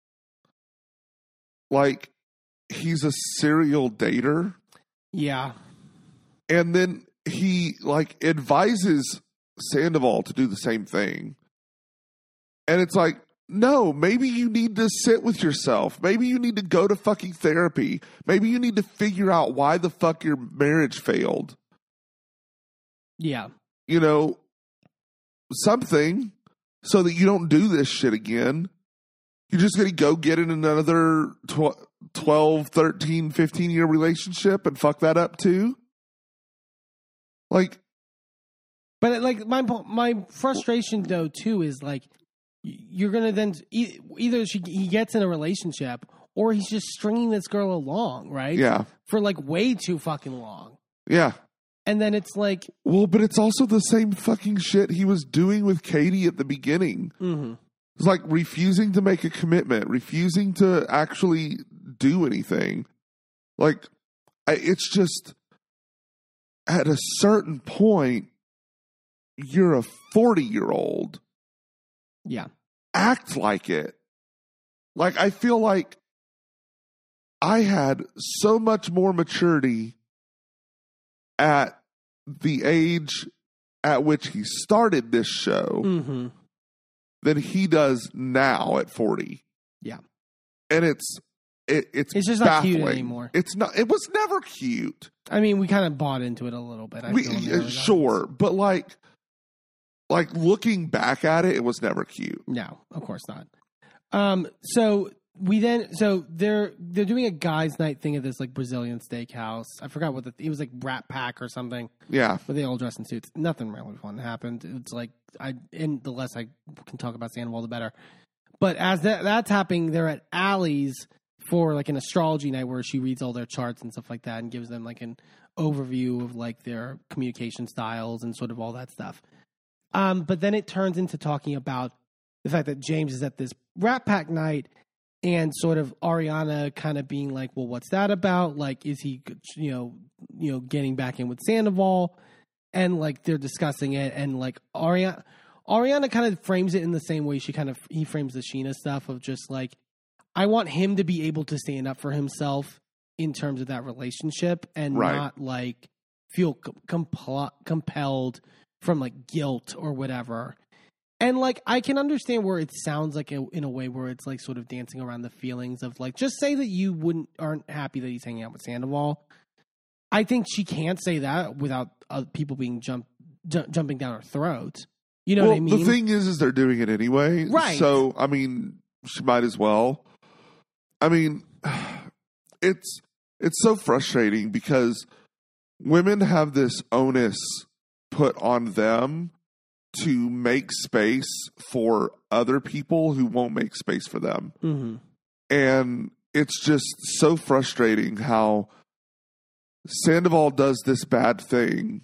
Like, he's a serial dater. Yeah. And then he, like, advises Sandoval to do the same thing. And it's like, no, maybe you need to sit with yourself. Maybe you need to go to fucking therapy. Maybe you need to figure out why the fuck your marriage failed. Yeah. You know, something so that you don't do this shit again. You're just going to go get in another twelve, thirteen, fifteen year relationship and fuck that up too? Like, But like my my frustration though too is like you're gonna then either she, he gets in a relationship or he's just stringing this girl along, right? yeah, For like way too fucking long, yeah. and then it's like, Well, but it's also the same fucking shit he was doing with Katie at the beginning. mm-hmm. It's like refusing to make a commitment, refusing to actually do anything. Like, I, it's just at a certain point, you're a forty year old. yeah, Act like it. Like, I feel like I had so much more maturity at the age at which he started this show mm-hmm. than he does now at forty. Yeah. And it's it, it's It's just not cute baffling. anymore. It's not. It was never cute. I mean, we kind of bought into it a little bit. I We, feel in the uh, early sure, but like, like looking back at it, it was never cute. No, of course not. Um, so we then, so they're they're doing a guys' night thing at this like Brazilian steakhouse. I forgot what the it was like Rat Pack or something. Yeah, But they all dress in suits. Nothing really fun happened. It's like I and the less I can talk about Sandoval, the better. But as that that's happening, they're at Allie's for like an astrology night where she reads all their charts and stuff like that and gives them like an overview of like their communication styles and sort of all that stuff. Um, but then it turns into talking about the fact that James is at this Rat Pack night and sort of Ariana kind of being like, well, what's that about? Like, is he, you know, you know, getting back in with Sandoval? And like, they're discussing it. And like Ariana, Ariana kind of frames it in the same way she kind of, he frames the Sheena stuff of just like, I want him to be able to stand up for himself in terms of that relationship and Right. not like feel com- compl- compelled from like guilt or whatever. And like, I can understand where it sounds like a, in a way where it's like sort of dancing around the feelings of like, just say that you wouldn't, aren't happy that he's hanging out with Sandoval. I think she can't say that without uh, people being jump, ju- jumping down her throat. You know well, what I mean? the thing is, is they're doing it anyway. Right. So, I mean, she might as well. I mean, it's it's so frustrating because women have this onus put on them to make space for other people who won't make space for them. Mm-hmm. And it's just so frustrating how Sandoval does this bad thing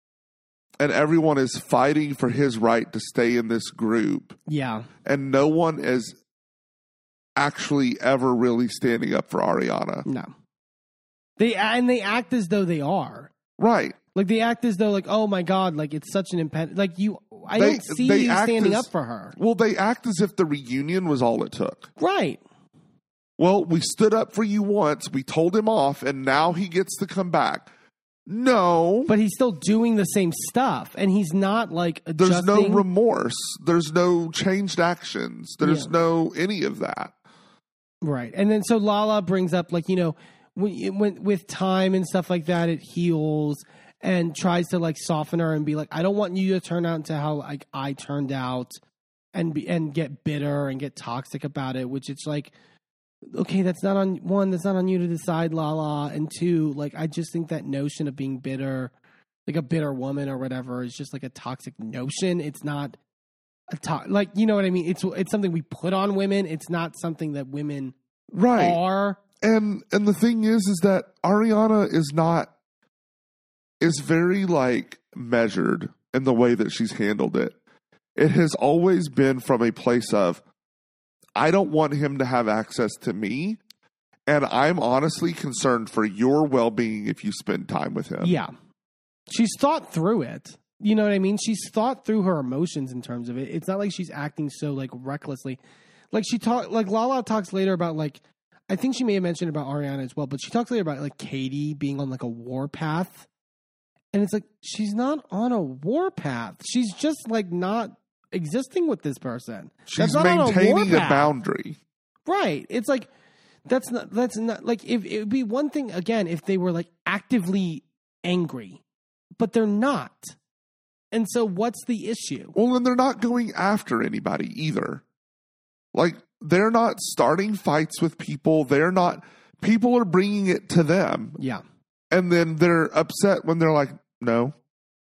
and everyone is fighting for his right to stay in this group. Yeah. And no one is actually ever really standing up for Ariana. No. They and they act as though they are. Right. Like they act as though like, oh my God, like it's such an impediment. Like you, I They- don't see they you act standing as- up for her. Well, they act as if the reunion was all it took. Right. Well, we stood up for you once, we told him off, and now he gets to come back. No. But he's still doing the same stuff, and he's not like There's adjusting. no remorse. There's no changed actions. There's Yeah. no any of that. Right. And then so Lala brings up like, you know, when, when with time and stuff like that, it heals. and tries to like soften her and be like, I don't want you to turn out into how like I turned out, and be, and get bitter and get toxic about it, which it's like, okay, that's not on one, that's not on you to decide, Lala, and two, like I just think that notion of being bitter, like a bitter woman or whatever, is just like a toxic notion. It's not a to- like, you know what I mean? It's it's something we put on women. It's not something that women Right. are. And and the thing is, is that Ariana is not, is very like measured in the way that she's handled it. It has always been from a place of, I don't want him to have access to me, and I'm honestly concerned for your well-being if you spend time with him. Yeah. She's thought through it. You know what I mean? She's thought through her emotions in terms of it. It's not like she's acting so like recklessly. Like she talk like Lala talks later about like, I think she may have mentioned about Ariana as well, but she talks later about like Katie being on like a war path. And it's like, she's not on a war path. She's just like not existing with this person. She's That's not on a war maintaining a path. boundary. Right. It's like, that's not, that's not like, if it would be one thing again, if they were like actively angry, but they're not. And so what's the issue? Well, and they're not going after anybody either. Like, they're not starting fights with people. They're not, people are bringing it to them. Yeah. And then they're upset when they're like, no,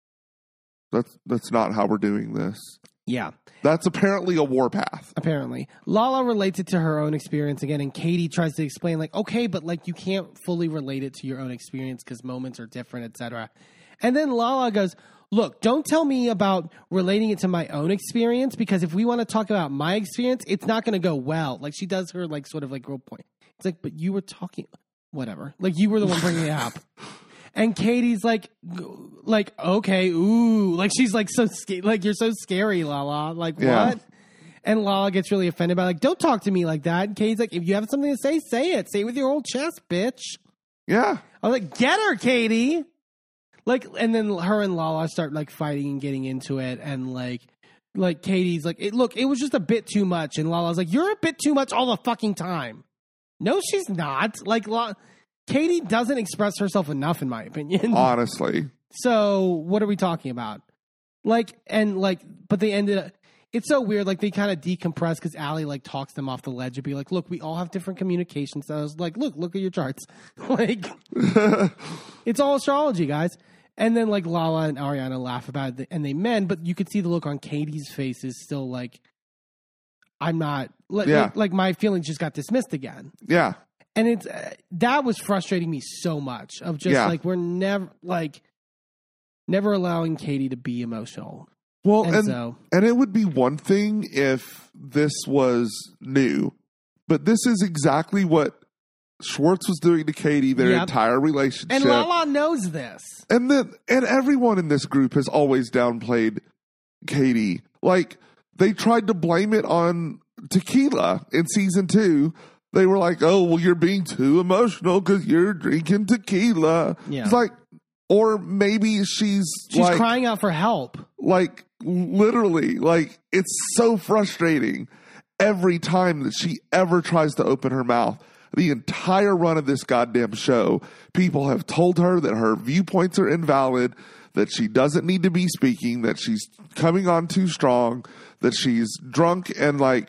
that's, that's not how we're doing this. Yeah. That's apparently a warpath. Apparently. Lala relates it to her own experience again, and Katie tries to explain, like, okay, but like you can't fully relate it to your own experience because moments are different, et cetera. And then Lala goes, look, don't tell me about relating it to my own experience, because if we want to talk about my experience, it's not going to go well. Like, she does her, like, sort of, like, real point. It's like, but you were talking, whatever. Like, you were the one bringing it up. And Katie's like, like, okay, ooh. Like, she's, like, so, sca- like, you're so scary, Lala. Like, Yeah. what? And Lala gets really offended by, like, don't talk to me like that. And Katie's like, if you have something to say, say it. Say it with your whole chest, bitch. Yeah. I was like, get her, Katie. Like, and then her and Lala start like fighting and getting into it, and like, like Katie's like, it, look, it was just a bit too much, and Lala's like, you're a bit too much all the fucking time. No, she's not. Like, La- Katie doesn't express herself enough, in my opinion. Honestly. So, what are we talking about? Like, and like, but they ended up. It's so weird. Like, they kind of decompress because Allie like talks them off the ledge and be like, look, we all have different communication styles. Like, look, look at your charts. Like, it's all astrology, guys. And then, like, Lala and Ariana laugh about it, and they mend, but you could see the look on Katie's face is still like, I'm not, like, Yeah. like, like my feelings just got dismissed again. Yeah. And it's, uh, that was frustrating me so much of just, Yeah. like, we're never, like, never allowing Katie to be emotional. Well, And and, so- and it would be one thing if this was new, but this is exactly what Schwartz was doing to Katie their Yep. entire relationship. And Lala knows this. And then, and everyone in this group has always downplayed Katie. Like, they tried to blame it on tequila in season two. They were like, oh, well, you're being too emotional because you're drinking tequila. Yeah. It's like, or maybe she's, She's like, crying out for help. like, literally, like, it's so frustrating every time that she ever tries to open her mouth. The entire run of this goddamn show, people have told her that her viewpoints are invalid, that she doesn't need to be speaking, that she's coming on too strong, that she's drunk and like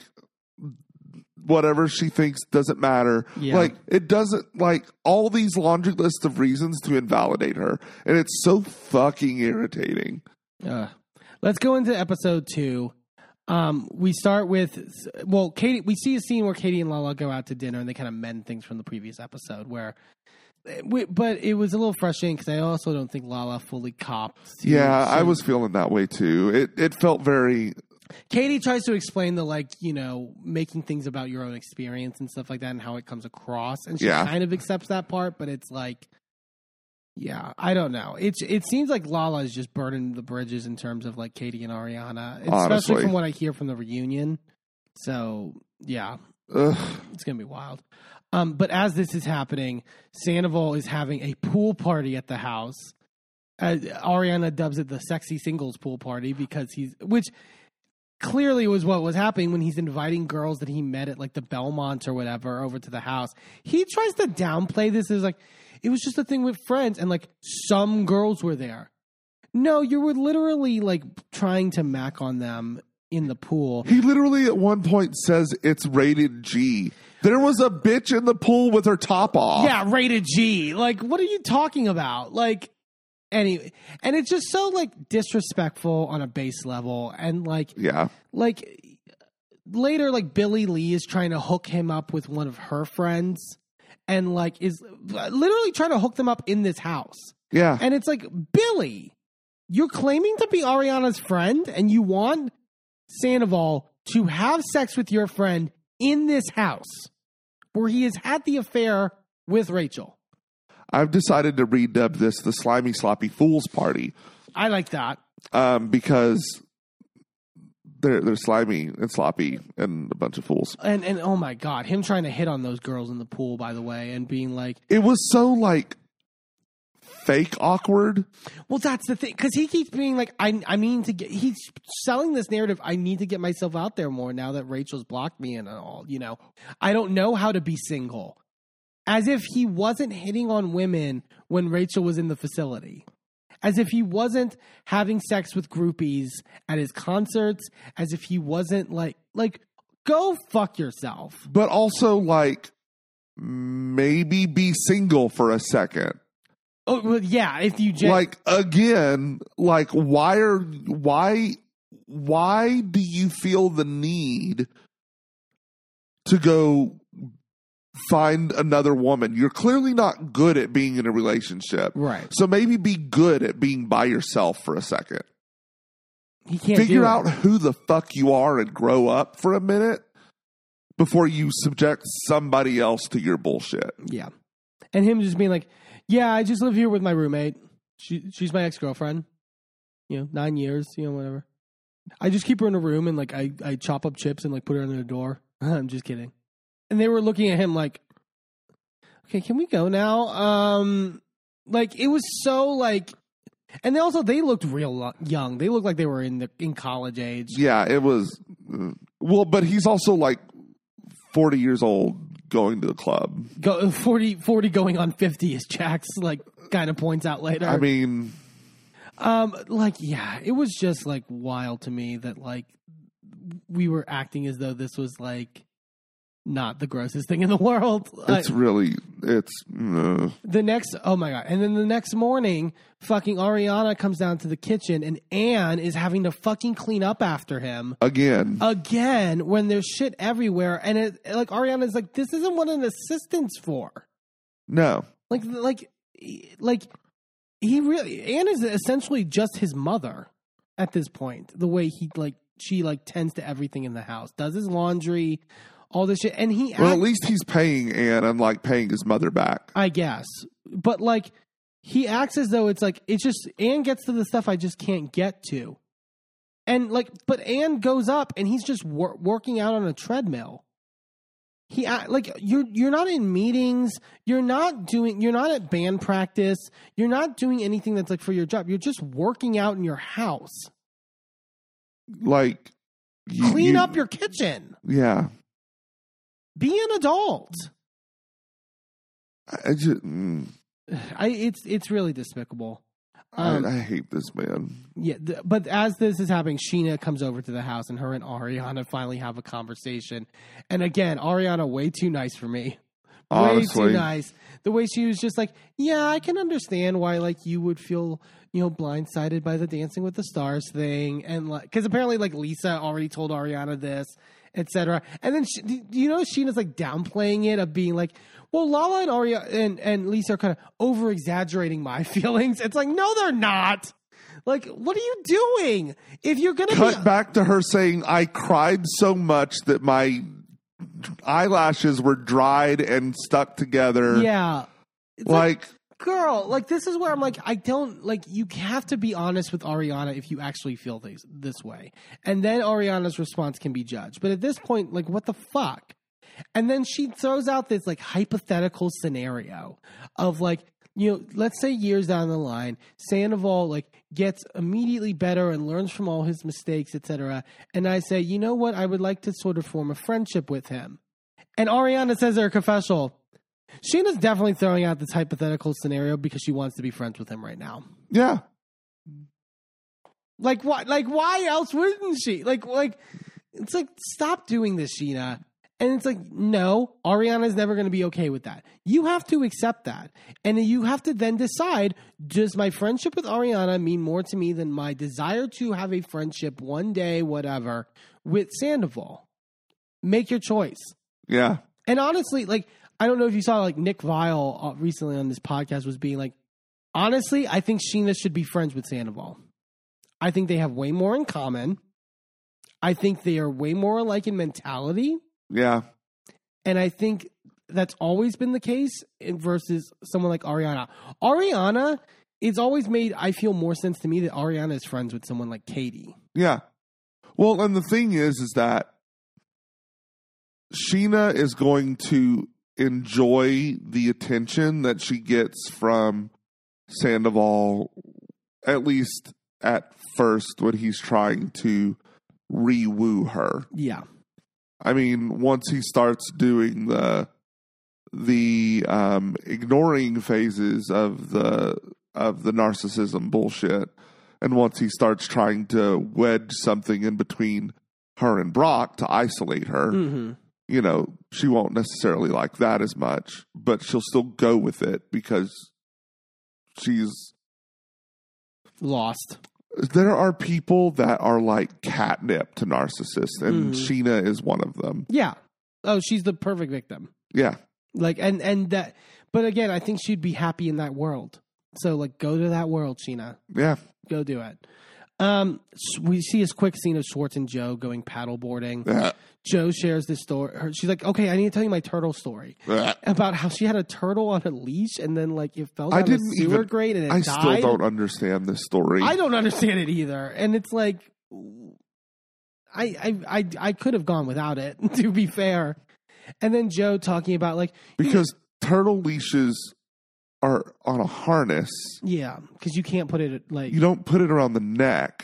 whatever she thinks doesn't matter. Yeah. Like, it doesn't, like, all these laundry lists of reasons to invalidate her. And it's so fucking irritating. Uh, let's go into episode two. Um, we start with, well, Katie, we see a scene where Katie and Lala go out to dinner and they kind of mend things from the previous episode where, we, but it was a little frustrating because I also don't think Lala fully copped. to- Yeah, I to- was feeling that way too. It it felt very, Katie tries to explain the, like, you know, making things about your own experience and stuff like that and how it comes across. And she Yeah. kind of accepts that part, but it's like, yeah, I don't know. It's It seems like Lala is just burning the bridges in terms of, like, Katie and Ariana, especially Honestly. from what I hear from the reunion. So, yeah, ugh. it's going to be wild. Um, but as this is happening, Sandoval is having a pool party at the house. Uh, Ariana dubs it the sexy singles pool party because he's, which clearly was what was happening when he's inviting girls that he met at like the Belmont or whatever over to the house. He tries to downplay this as like, it was just a thing with friends and like some girls were there. No, you were literally like trying to mac on them in the pool. He literally at one point says it's rated G. There was a bitch in the pool with her top off. Yeah, rated G. Like, what are you talking about? Like, anyway, and it's just so like disrespectful on a base level, and like, yeah, like later, like Billy Lee is trying to hook him up with one of her friends, and like is literally trying to hook them up in this house. Yeah, and it's like, Billy, you're claiming to be Ariana's friend, and you want Sandoval to have sex with your friend in this house where he has had the affair with Rachel. I've decided to redub this the Slimy Sloppy Fools Party. I like that. Um, because they're they're slimy and sloppy and a bunch of fools. And and oh my God, him trying to hit on those girls in the pool, by the way, and being like, it was so like fake awkward. Well, that's the thing, because he keeps being like, I I mean to get, he's selling this narrative. I need to get myself out there more now that Rachel's blocked me and all. You know, I don't know how to be single. As if he wasn't hitting on women when Rachel was in the facility. As if he wasn't having sex with groupies at his concerts. As if he wasn't like, like, go fuck yourself. But also, like, maybe be single for a second. Oh, well, yeah, if you just... Like, again, like, why are, why, why do you feel the need to go find another woman? You're clearly not good at being in a relationship. Right. So maybe be good at being by yourself for a second. He can't Figure do out it. who the fuck you are and grow up for a minute before you subject somebody else to your bullshit. Yeah. And him just being like, yeah, I just live here with my roommate. She She's my ex-girlfriend. You know, nine years, you know, whatever. I just keep her in a room and, like, I, I chop up chips and, like, put her under the door. I'm just kidding. And they were looking at him like, okay, can we go now? Um, like, it was so, like... And they also, they looked real lo- young. They looked like they were in the in college age. Yeah, it was... Uh, well, but he's also, like, forty years old going to the club. Go, forty, forty going on fifty, as Jax, like, kind of points out later. I mean... Um, like, yeah, it was just, like, wild to me that, like, we were acting as though this was, like, not the grossest thing in the world. It's I, really, it's... Uh. The next, oh my God. And then the next morning, fucking Ariana comes down to the kitchen and Anne is having to fucking clean up after him. Again. Again, when there's shit everywhere. And it, like, Ariana's like, this isn't what an assistant's for. No. Like, like, like, he really, Anne is essentially just his mother at this point. The way he, like, she, like, tends to everything in the house, does his laundry, all this shit. And he, Well, act- at least he's paying Anne and, like, paying his mother back. I guess. But, like, he acts as though it's like, it's just, Anne gets to the stuff I just can't get to. And, like, but Anne goes up and he's just wor- working out on a treadmill. He, like, you're, you're not in meetings. You're not doing, you're not at band practice. You're not doing anything that's, like, for your job. You're just working out in your house. Like, you, Clean you, up your kitchen. Yeah. Be an adult. I just, mm, I, it's, it's really despicable. Um, I, I hate this man. Yeah, th- but as this is happening, Sheena comes over to the house, and her and Ariana finally have a conversation. And again, Ariana, way too nice for me. Honestly. Way too nice. The way she was just like, yeah, I can understand why, like, you would feel, you know, blindsided by the Dancing with the Stars thing, and like, because apparently, like, Lisa already told Ariana this, et cetera. And then, she, do you know, Sheena's like downplaying it, of being like, well, Lala and Aria and, and Lisa are kind of over exaggerating my feelings. It's like, no, they're not. Like, what are you doing? If you're gonna Cut be- back to her saying, I cried so much that my eyelashes were dried and stuck together. yeah, it's Like, girl, like, this is where I'm like, I don't, like, you have to be honest with Ariana if you actually feel this, this way. And then Ariana's response can be judged. But at this point, like, what the fuck? And then she throws out this, like, hypothetical scenario of, like, you know, let's say years down the line, Sandoval like gets immediately better and learns from all his mistakes, et cetera. And I say, you know what? I would like to sort of form a friendship with him. And Ariana says in her confessional, Sheena's definitely throwing out this hypothetical scenario because she wants to be friends with him right now. Yeah. Like why? Like why else wouldn't she? Like like it's like stop doing this, Sheena. And it's like no, Ariana's never going to be okay with that. You have to accept that, and you have to then decide: does my friendship with Ariana mean more to me than my desire to have a friendship one day, whatever, with Sandoval? Make your choice. Yeah. And honestly, like I don't know if you saw like Nick Viall recently on this podcast was being like, honestly, I think Sheena should be friends with Sandoval. I think they have way more in common. I think they are way more alike in mentality. Yeah. And I think that's always been the case versus someone like Ariana. Ariana, it's always made, I feel, more sense to me that Ariana is friends with someone like Katie. Yeah. Well, and the thing is, is that Sheena is going to enjoy the attention that she gets from Sandoval, at least at first when he's trying to re-woo her. Yeah. I mean, once he starts doing the the um, ignoring phases of the of the narcissism bullshit, and once he starts trying to wedge something in between her and Brock to isolate her, Mm-hmm. you know, she won't necessarily like that as much, but she'll still go with it because she's Lost. There are people that are like catnip to narcissists, and Mm. Sheena is one of them. Yeah. Oh, she's the perfect victim. Yeah. Like, and, and that, but again, I think she'd be happy in that world. So, like, go to that world, Sheena. Yeah. Go do it. Um, s- we see this quick scene of Schwartz and Joe going paddleboarding. Yeah. Joe shares this story. Her, she's like, okay, I need to tell you my turtle story Yeah. about how she had a turtle on a leash and then, like, it fell I down a didn't sewer even- grate and it I died. still don't understand this story. I don't understand it either. And it's like, I, I, I, I could have gone without it, to be fair. And then Joe talking about, like, because turtle leashes are on a harness. yeah, because you can't put it, like, You don't put it around the neck.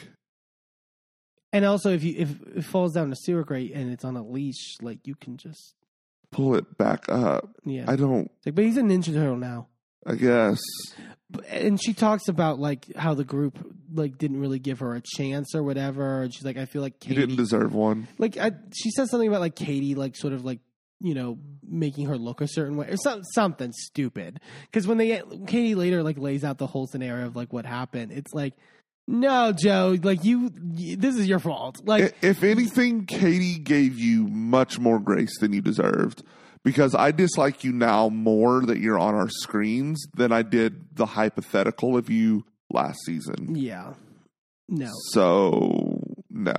and also if you if it falls down a sewer grate and it's on a leash, like, you can just, Pull it back up. yeah. I don't, Like, but he's a Ninja Turtle now. I guess. But- And she talks about, like, how the group, like, didn't really give her a chance or whatever. And she's like, I feel like You Katie, didn't deserve one. like, I, she says something about, like, Katie, like, sort of, like, you know, making her look a certain way or some, something stupid. Because when they, Katie later, like, lays out the whole scenario of, like, what happened, it's like, no, Joe, like, you, y- this is your fault. Like, I- If anything, Katie gave you much more grace than you deserved. Because I dislike you now more that you're on our screens than I did the hypothetical of you last season. yeah. No. So, no.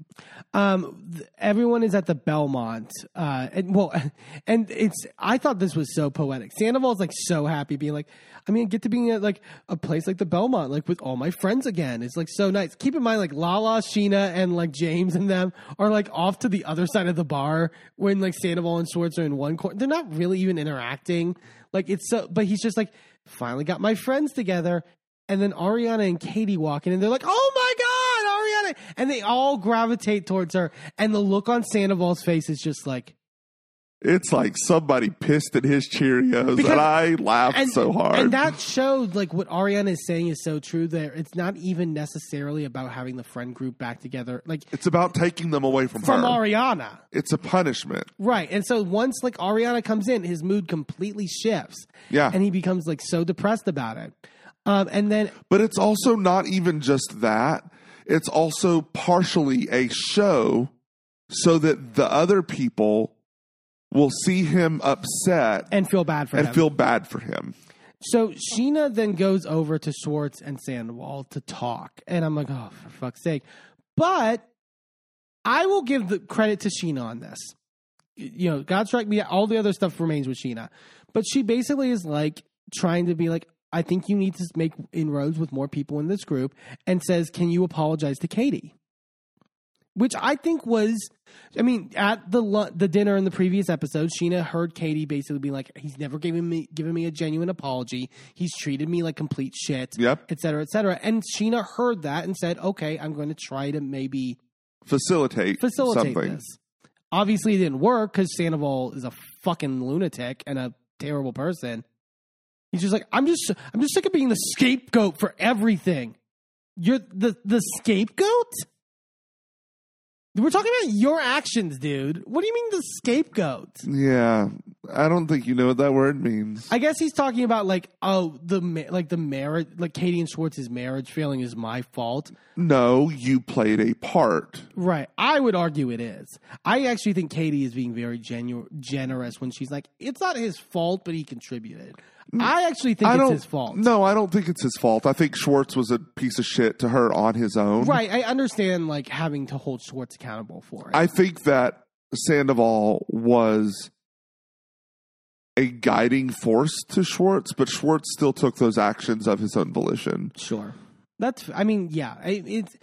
Um, th- everyone is at the Belmont. Uh, and well, and it's, I thought this was so poetic. Sandoval's like so happy being like, I mean, I get to be at like a place like the Belmont, like with all my friends again. It's like so nice. Keep in mind, like Lala, Sheena, and like James and them are like off to the other side of the bar when like Sandoval and Schwartz are in one corner. They're not really even interacting. Like it's so, but he's just like, finally got my friends together. And then Ariana and Katie walk in and they're like, oh my God, Ariana. And they all gravitate towards her. And the look on Sandoval's face is just like, It's like somebody pissed at his Cheerios, Because- and I laughed and, so hard. and that showed like what Ariana is saying is so true there. It's not even necessarily about having the friend group back together. Like it's about taking them away from, from her. Ariana. It's a punishment. Right. And so once like Ariana comes in, his mood completely shifts. Yeah. And he becomes like so depressed about it. Um, and then But it's also not even just that. It's also partially a show so that the other people will see him upset and feel bad for and him. feel bad for him. So Sheena then goes over to Schwartz and Sandoval to talk. And I'm like, oh, for fuck's sake. But I will give the credit to Sheena on this. You know, God strike me, all the other stuff remains with Sheena. But she basically is like trying to be like, I think you need to make inroads with more people in this group, and says, can you apologize to Katie? which I think was, I mean, at the lu- the dinner in the previous episode, Sheena heard Katie basically be like, he's never given me given me a genuine apology. He's treated me like complete shit, Yep. et cetera, et cetera. And Sheena heard that and said, okay, I'm going to try to maybe Facilitate, facilitate something. this. Obviously, it didn't work because Sandoval is a fucking lunatic and a terrible person. He's just like, I'm just, I'm just sick of being the scapegoat for everything. You're the the scapegoat? We're talking about your actions, dude. What do you mean the scapegoat? Yeah, I don't think you know what that word means. I guess he's talking about like, oh, the ma- like the marriage, like Katie and Schwartz's marriage failing is my fault. No, you played a part. Right. I would argue it is. I actually think Katie is being very genu- generous when she's like, it's not his fault, but he contributed. I actually think I it's don't, his fault. No, I don't think it's his fault. I think Schwartz was a piece of shit to her on his own. Right. I understand like having to hold Schwartz accountable for it. I think that Sandoval was a guiding force to Schwartz, but Schwartz still took those actions of his own volition. Sure. That's, I mean, yeah, I, it's,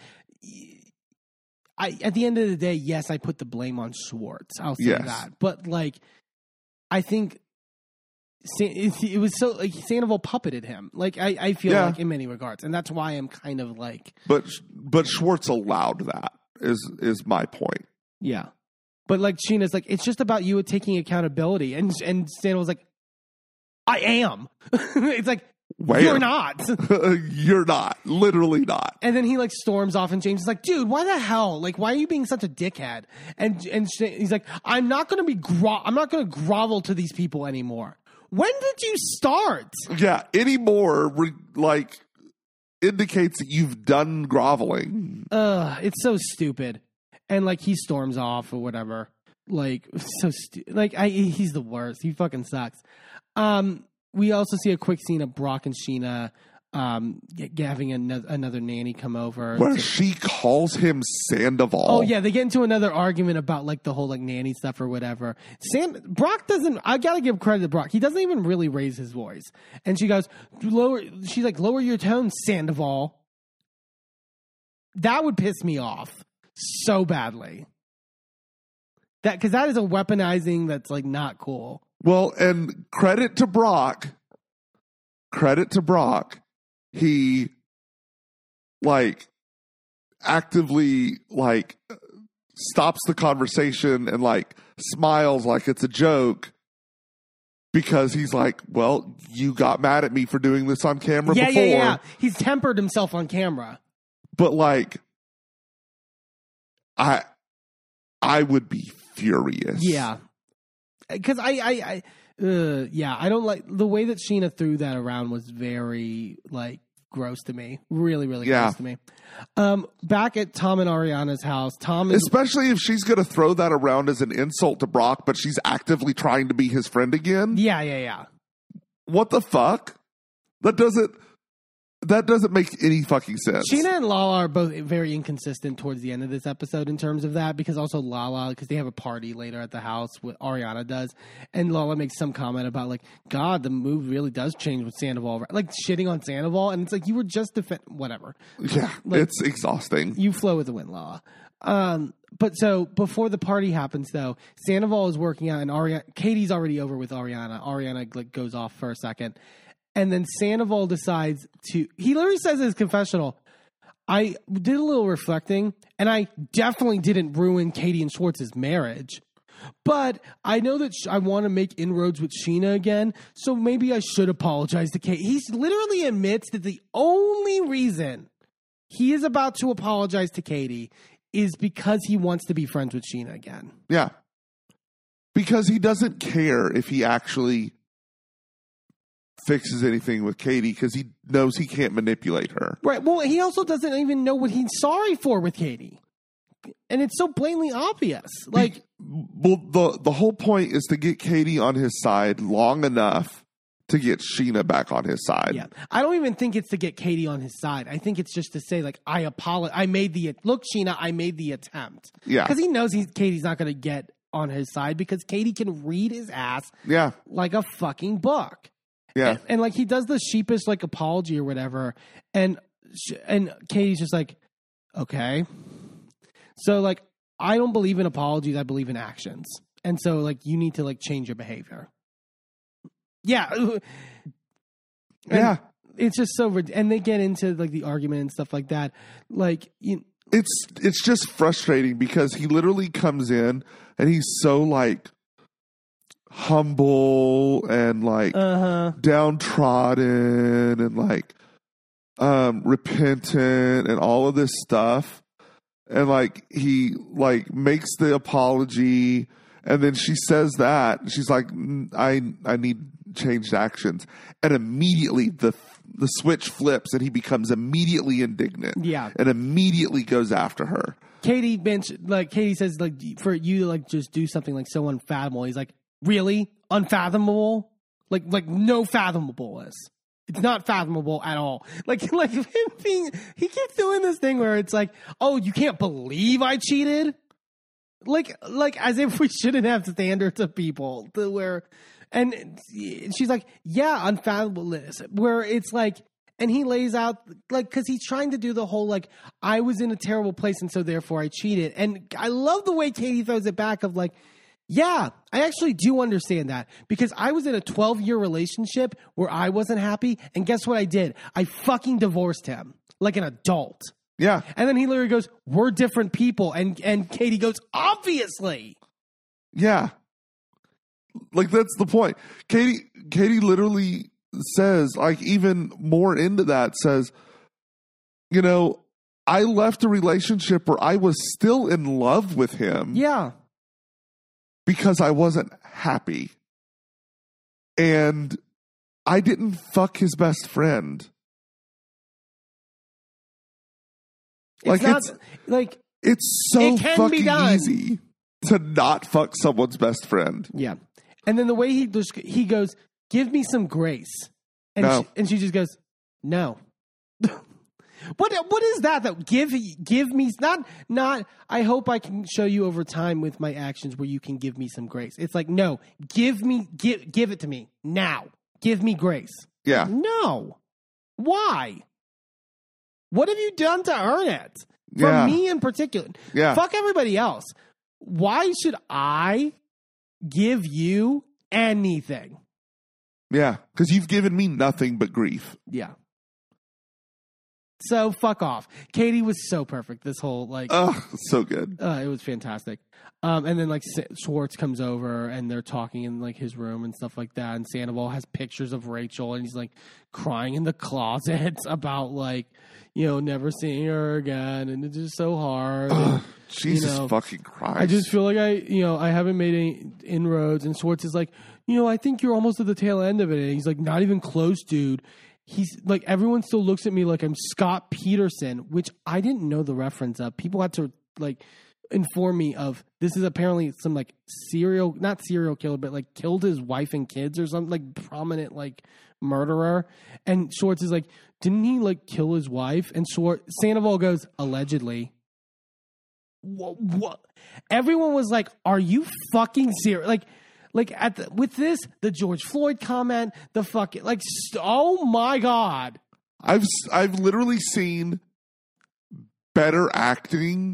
I, at the end of the day, yes, I put the blame on Schwartz. I'll say Yes. that. But like, I think it, it was so, like, Sandoval puppeted him. Like, I, I feel Yeah. like in many regards. And that's why I'm kind of like, But but Schwartz allowed that, is is my point. yeah. But like, Sheena's like, it's just about you taking accountability. And, and Sandoval's like, I am. It's like, Where? you're not. You're not. Literally not. And then he like storms off, and James is like, "Dude, why the hell? Like, why are you being such a dickhead?" And and he's like, "I'm not going to be gro- I'm not going to grovel to these people anymore." When did you start? Yeah, anymore re- like indicates that you've done groveling. Ugh, it's so stupid. And like he storms off or whatever. Like so stu- like I he's the worst. He fucking sucks. Um we also see a quick scene of Brock and Sheena um g- having another, another nanny come over. Where to- she calls him Sandoval. Oh yeah, they get into another argument about like the whole like nanny stuff or whatever. Sam Brock doesn't. I gotta give credit to Brock. He doesn't even really raise his voice. And she goes lower. She's like, lower your tone, Sandoval. That would piss me off so badly. That because that is a weaponizing that's like not cool. Well, and credit to Brock. Credit to Brock. He like actively like stops the conversation and like smiles like it's a joke because he's like, well, you got mad at me for doing this on camera Yeah, before. yeah, yeah. He's tempered himself on camera. But like I I would be furious. Yeah. Because I, I, I uh, yeah, I don't like the way that Sheena threw that around was very like gross to me. Really, really Yeah. gross to me. Um, back at Tom and Ariana's house, Tom is Especially if she's going to throw that around as an insult to Brock, but she's actively trying to be his friend again. yeah, yeah, yeah. What the fuck? That doesn't that doesn't make any fucking sense. Sheena and Lala are both very inconsistent towards the end of this episode in terms of that, because also Lala, because they have a party later at the house, what Ariana does, and Lala makes some comment about like, God, the mood really does change with Sandoval, like shitting on Sandoval, and it's like you were just defend whatever. Yeah, Like- it's exhausting. You flow with the wind, Lala. Um, but so before the party happens, though, Sandoval is working out, and Ariana, Katie's already over with Ariana. Ariana like goes off for a second, and then Sandoval decides to. He literally says in his confessional, "I did a little reflecting, and I definitely didn't ruin Katie and Schwartz's marriage." But I know that sh- I want to make inroads with Sheena again, so maybe I should apologize to Kate. He literally admits that the only reason he is about to apologize to Katie is because he wants to be friends with Sheena again. Yeah. Because he doesn't care if he actually fixes anything with Katie because he knows he can't manipulate her. Right. Well, he also doesn't even know what he's sorry for with Katie. And it's so blatantly obvious. Like, Well, the the whole point is to get Katie on his side long enough to get Sheena back on his side. yeah, I don't even think it's to get Katie on his side. I think it's just to say, like, I apologize. I made the look, Sheena. I made the attempt. Yeah. because he knows he's Katie's not going to get on his side because Katie can read his ass Yeah. like a fucking book. Yeah. And, and like he does the sheepish like apology or whatever, and sh- and Katie's just like, okay. So like, I don't believe in apologies. I believe in actions. And so like, you need to like change your behavior. Yeah. And Yeah. it's just so, rid- and they get into like the argument and stuff like that. Like, you It's it's just frustrating because he literally comes in and he's so like humble and like uh-huh. downtrodden and like um repentant and all of this stuff. And like he like makes the apology and then she says that she's like I I need changed actions, and immediately the the switch flips and he becomes immediately indignant. Yeah. And immediately goes after her. Katie mentioned, like, Katie says, like, for you to, like, just do something, like, so unfathomable. He's like, really? Unfathomable? Like, like, no fathomableness. It's not fathomable at all. Like, like, him being, he keeps doing this thing where it's like, oh, you can't believe I cheated? Like, like, as if we shouldn't have standards of people to where, and she's like, yeah, unfathomableness, where it's like, and he lays out, like, because he's trying to do the whole, like, I was in a terrible place and so therefore I cheated. And I love the way Katie throws it back of like, yeah, I actually do understand that because I was in a twelve-year relationship where I wasn't happy. And guess what I did? I fucking divorced him like an adult. Yeah. And then he literally goes, we're different people. And, and Katie goes, obviously. Yeah. Like, that's the point. Katie, Katie literally says, like, even more into that, says, you know, I left a relationship where I was still in love with him. Yeah. Because I wasn't happy. And I didn't fuck his best friend. It's like, not, it's, like, it's so it can be fucking done. easy to not fuck someone's best friend. Yeah. And then the way he just, he goes, give me some grace. And, No. she, and she just goes, no. What what is that? That give give me not not. I hope I can show you over time with my actions where you can give me some grace. It's like no, give me give give it to me now. Give me grace. Yeah. No. Why? What have you done to earn it? For Yeah. me in particular. Yeah. Fuck everybody else. Why should I give you anything? Yeah. Because you've given me nothing but grief. Yeah. So fuck off. Katie was so perfect. This whole like, Oh, so good. uh, it was fantastic. Um, and then like S- Schwartz comes over and they're talking in like his room and stuff like that. And Sandoval has pictures of Rachel and he's like crying in the closet about like, you know, never seeing her again. And it's just so hard. And, Jesus you know, fucking Christ. I just feel like I, you know, I haven't made any inroads. And Schwartz is like, you know, I think you're almost at the tail end of it. And he's like, not even close, dude. He's like, everyone still looks at me like I'm Scott Peterson, which I didn't know the reference of. People had to like inform me of this is apparently some like serial, not serial killer, but like killed his wife and kids or something, like prominent like murderer. And Schwartz is like, didn't he like kill his wife? And Schwartz, Sandoval goes, allegedly. What, what? Everyone was like, are you fucking serious? Like, Like at the, with this, the George Floyd comment, the fucking like, st- oh my god! I've I've literally seen better acting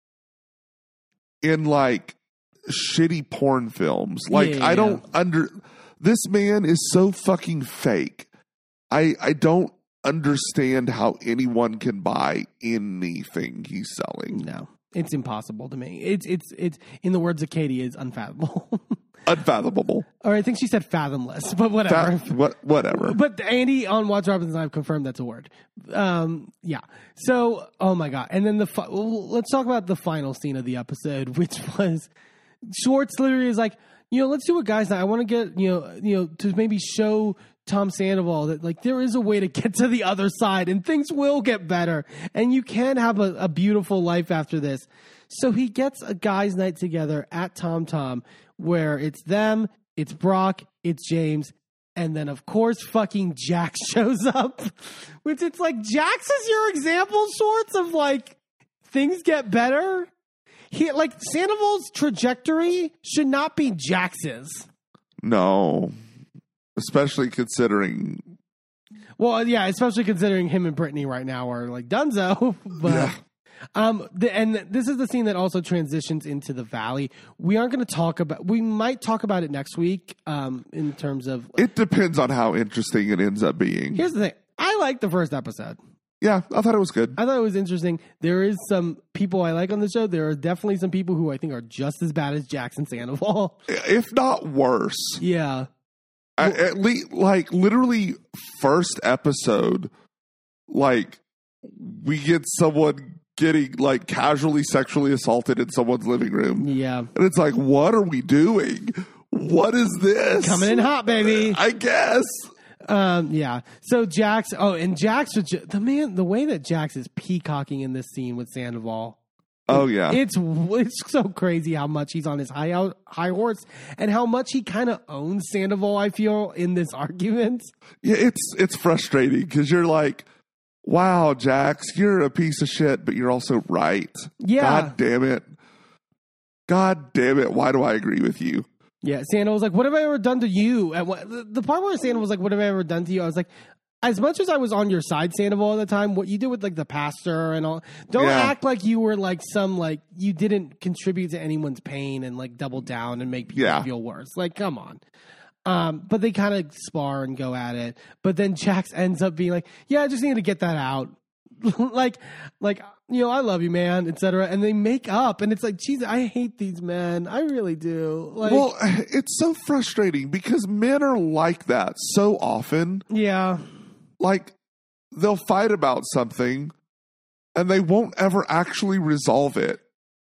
in like shitty porn films. Like Yeah. I don't under this man is so fucking fake. I I don't understand how anyone can buy anything he's selling. No, it's impossible to me. It's it's it's in the words of Katie, it's unfathomable. Unfathomable. Or I think she said fathomless, but whatever. Fa- what whatever. But Andy on Watch Robinson, I've confirmed that's a word. Um, yeah. So, oh my god! And then the fi- well, let's talk about the final scene of the episode, which was Schwartz literally is like, you know, let's do a guys' night. I want to get you know, you know, to maybe show Tom Sandoval that like there is a way to get to the other side, and things will get better, and you can have a, a beautiful life after this. So he gets a guys' night together at Tom Tom, where it's them, it's Brock, it's James, and then of course fucking Jax shows up, which it's like Jax is your example, sorts of like things get better. He like Sandoval's trajectory should not be Jax's. No. Especially considering Well, yeah, especially considering him and Brittany right now are like Dunzo, but. Yeah. Um, the, and this is the scene that also transitions into the valley. We aren't going to talk about. We might talk about it next week. Um, in terms of, It depends on how interesting it ends up being. here's the thing. I like the first episode. Yeah, I thought it was good. I thought it was interesting. There is some people I like on the show. There are definitely some people who I think are just as bad as Jackson Sandoval. If not worse. Yeah. I, at least, like, literally, first episode, like, we get someone getting, like, casually sexually assaulted in someone's living room. Yeah. And it's like, what are we doing? What is this? Coming in hot, baby. I guess. Um, yeah. So Jax, oh, and Jax, was ju- the man, the way that Jax is peacocking in this scene with Sandoval. Oh, yeah. It's it's so crazy how much he's on his high out, high horse and how much he kind of owns Sandoval, I feel, in this argument. Yeah, it's it's frustrating because you're like, wow, Jax, you're a piece of shit, but you're also right. Yeah. God damn it. God damn it. Why do I agree with you? Yeah, Sandoval's like, what have I ever done to you? And what, the, the part where Sandoval was like, what have I ever done to you? I was like, as much as I was on your side, Sandoval, at the time, what you did with like the pastor and all, don't Yeah. act like you were like some, like, you didn't contribute to anyone's pain and like double down and make people Yeah. feel worse. Like, come on. Um, but they kind of spar and go at it. But then Jax ends up being like, yeah, I just needed to get that out. like, like, you know, I love you, man, et cetera. And they make up, and it's like, Jesus, I hate these men. I really do. Like, Well, it's so frustrating because men are like that so often. yeah. Like, they'll fight about something and they won't ever actually resolve it.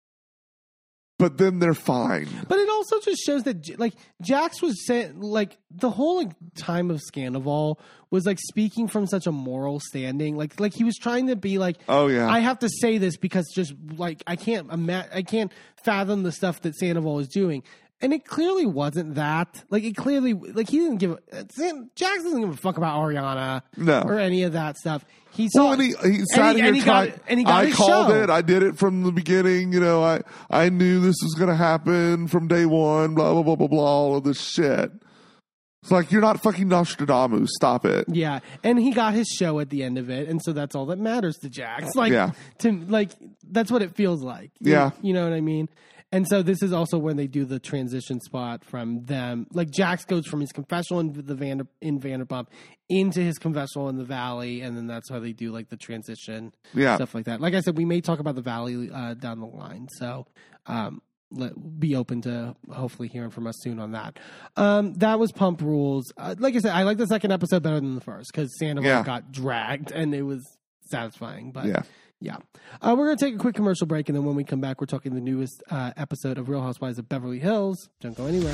But then they're fine. But it also just shows that, J- like, Jax was saying, like, the whole like, time of Scandival was, like, speaking from such a moral standing. Like, like he was trying to be like, Oh, yeah. I have to say this because just, like, I can't ima- I can't fathom the stuff that Sandoval is doing. And it clearly wasn't that. Like, it clearly, like, he didn't give a, San, Jax doesn't give a fuck about Ariana No. or any of that stuff. He saw, Well, and he, he sat and he- here and he got trying- it- and he got I his called show. it. I did it from the beginning. You know, I, I knew this was going to happen from day one, blah, blah, blah, blah, blah, all of this shit. It's like, you're not fucking Nostradamus. Stop it. Yeah, and he got his show at the end of it, and so that's all that matters to Jax. Like, Yeah. to like, that's what it feels like. You- Yeah. you know what I mean. And so this is also when they do the transition spot from them. Like Jax goes from his confessional in the Vander, in Vanderpump into his confessional in the Valley, and then that's how they do like the transition, Yeah. stuff like that. Like I said, we may talk about the Valley uh, down the line, so um, let, be open to hopefully hearing from us soon on that. Um, that was Pump Rules. Uh, like I said, I like the second episode better than the first because Sandoval Yeah. got dragged and it was satisfying. But Yeah. yeah. Uh, we're going to take a quick commercial break, and then when we come back, we're talking the newest uh, episode of Real Housewives of Beverly Hills. Don't go anywhere.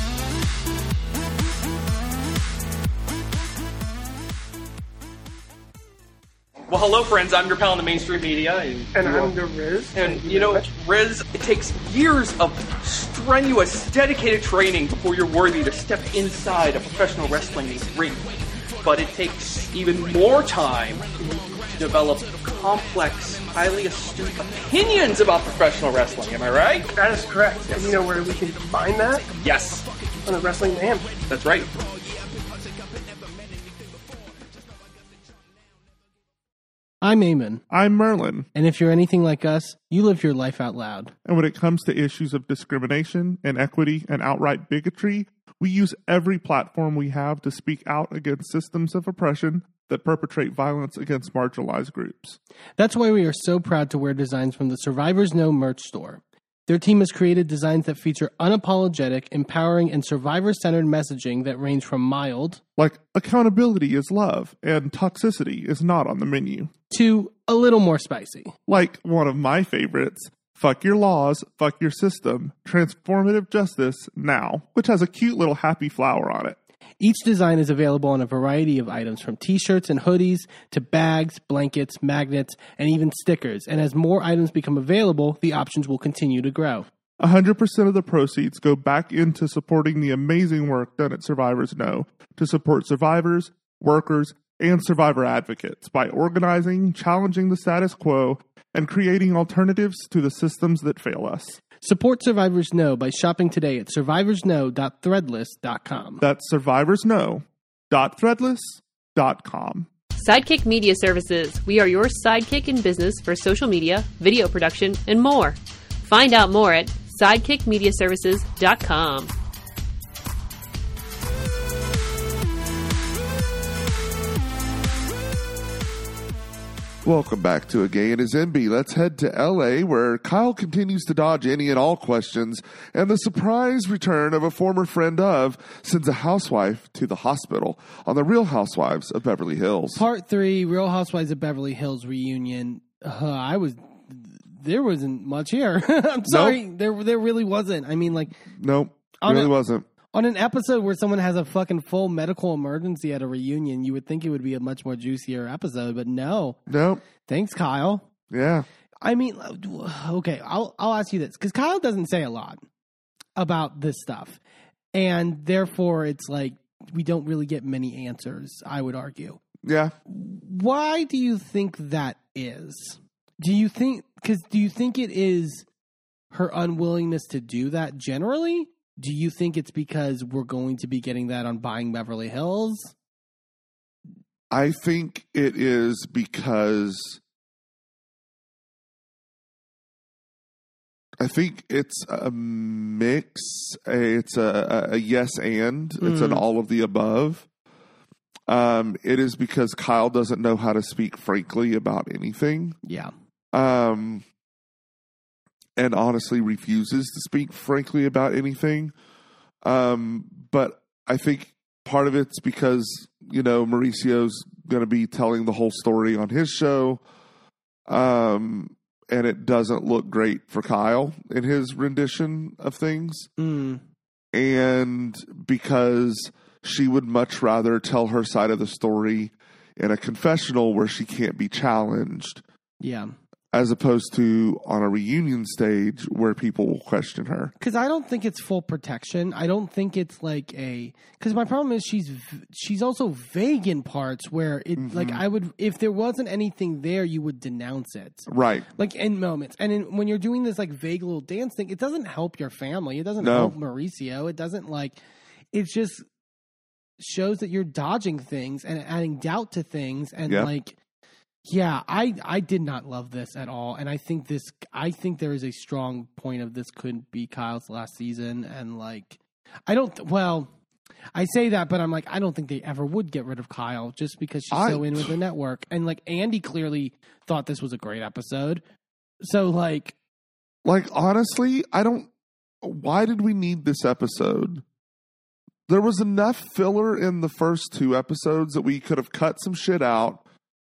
Well, hello, friends. I'm your pal in the mainstream media. And, And I'm the Riz. and Thank you know, very much. Riz, it takes years of strenuous, dedicated training before you're worthy to step inside a professional wrestling ring. But it takes even more time to develop complex, highly astute opinions about professional wrestling. Am I right? That is correct. And you know where we can combine that? Yes, On the Wrestling Mayhem. that's right. I'm Eamon, I'm Merlin. and if you're anything like us, you live your life out loud. And when it comes to issues of discrimination, inequity, and outright bigotry, we use every platform we have to speak out against systems of oppression that perpetrate violence against marginalized groups. That's why we are so proud to wear designs from the Survivors Know merch store. Their team has created designs that feature unapologetic, empowering, and survivor-centered messaging that range from mild Like, accountability is love, and toxicity is not on the menu. to a little more spicy. Like one of my favorites, Fuck Your Laws, Fuck Your System, Transformative Justice Now, which has a cute little happy flower on it. Each design is available on a variety of items from t-shirts and hoodies to bags, blankets, magnets, and even stickers. And as more items become available, the options will continue to grow. one hundred percent of the proceeds go back into supporting the amazing work done at Survivors Know to support survivors, workers, and survivor advocates by organizing, challenging the status quo, and creating alternatives to the systems that fail us. Support Survivors Know by shopping today at survivors know dot threadless dot com. That's survivors know dot threadless dot com. Sidekick Media Services. We are your sidekick in business for social media, video production, and more. Find out more at sidekick media services dot com. Welcome back to A Gay and His Enby. Let's head to L A, where Kyle continues to dodge any and all questions, and the surprise return of a former friend of sends a housewife to the hospital on The Real Housewives of Beverly Hills. Part three, Real Housewives of Beverly Hills reunion. Uh, I was, there wasn't much here. I'm sorry, Nope. there there really wasn't. I mean, like Nope, On really a- wasn't. on an episode where someone has a fucking full medical emergency at a reunion, you would think it would be a much more juicier episode, but no. Nope, Thanks, Kyle. yeah. I mean, okay, I'll I'll ask you this because Kyle doesn't say a lot about this stuff, and therefore it's like we don't really get many answers. I would argue. Yeah. Why do you think that is? Do you think because do you think it is her unwillingness to do that generally? Do you think it's because we're going to be getting that on Buying Beverly Hills? I think it is because I think it's a mix. It's a, a, a yes and. It's an Mm. all of the above. Um, it is because Kyle doesn't know how to speak frankly about anything. Yeah. Um, and honestly refuses to speak frankly about anything. Um, but I think part of it's because, you know, Mauricio's going to be telling the whole story on his show. Um, and it doesn't look great for Kyle in his rendition of things. Mm. And because she would much rather tell her side of the story in a confessional where she can't be challenged, Yeah. as opposed to on a reunion stage where people will question her. Because I don't think it's full protection. I don't think it's like a. Because my problem is she's v- she's also vague in parts where it Mm-hmm. like I would if there wasn't anything there you would denounce it Right. like in moments and in, when you're doing this like vague little dance thing, it doesn't help your family. It doesn't No. help Mauricio. It doesn't like. It just shows that you're dodging things and adding doubt to things and Yeah. like. Yeah, I, I did not love this at all, and I think this I think there is a strong point of this could be Kyle's last season, and like I don't well, I say that, but I'm like I don't think they ever would get rid of Kyle just because she's I- so in with the network, and like Andy clearly thought this was a great episode, so like Like, honestly, I don't. Why did we need this episode? There was enough filler in the first two episodes that we could have cut some shit out,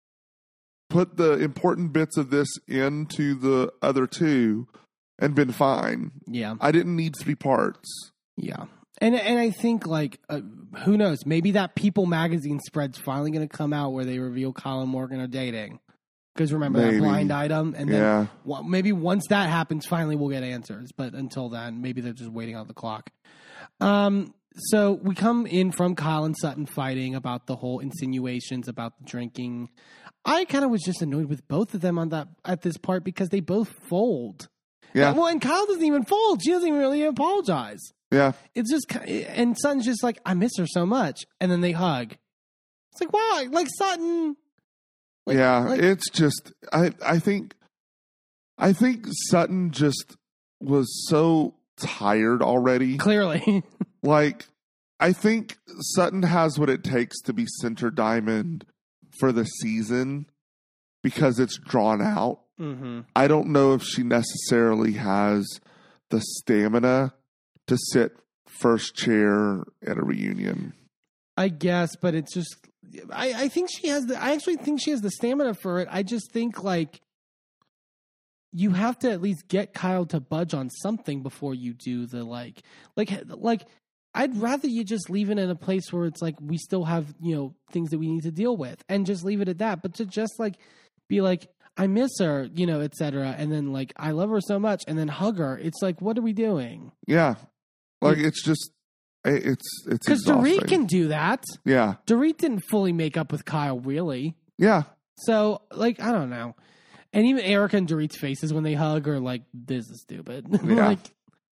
put the important bits of this into the other two, and been fine. yeah I didn't need three parts. yeah. And and I think like uh, who knows, maybe that People magazine spread's finally going to come out where they reveal Kyle and Morgan are dating. Because remember Maybe. that blind item, and then Yeah. well, maybe once that happens, finally we'll get answers. But until then, maybe they're just waiting on the clock. Um, so we come in from Kyle and Sutton fighting about the whole insinuations about the drinking. I kind of was just annoyed with both of them on that at this part because they both fold. Yeah. Well, and Kyle doesn't even fold. She doesn't even really apologize. Yeah. It's just, and Sutton's just like, I miss her so much, and then they hug. It's like, wow, like Sutton. Like, yeah. like- It's just, I, I think, I think Sutton just was so tired already. Clearly. Like, I think Sutton has what it takes to be center diamond for the season because it's drawn out. Mm-hmm. I don't know if she necessarily has the stamina to sit first chair at a reunion. I guess, but it's just, I, I think she has the, I actually think she has the stamina for it. I just think like, you have to at least get Kyle to budge on something before you do the like, like, like, I'd rather you just leave it in a place where it's like, we still have, you know, things that we need to deal with and just leave it at that. But to just like, be like, I miss her, you know, et cetera. And then like, I love her so much and then hug her. It's like, what are we doing? Yeah. Like, it's just, it's, it's Because exhausting. Dorit can do that. Yeah. Dorit didn't fully make up with Kyle, really. Yeah. So, like, I don't know. And even Erica and Dorit's faces when they hug are like, this is stupid. Yeah. like,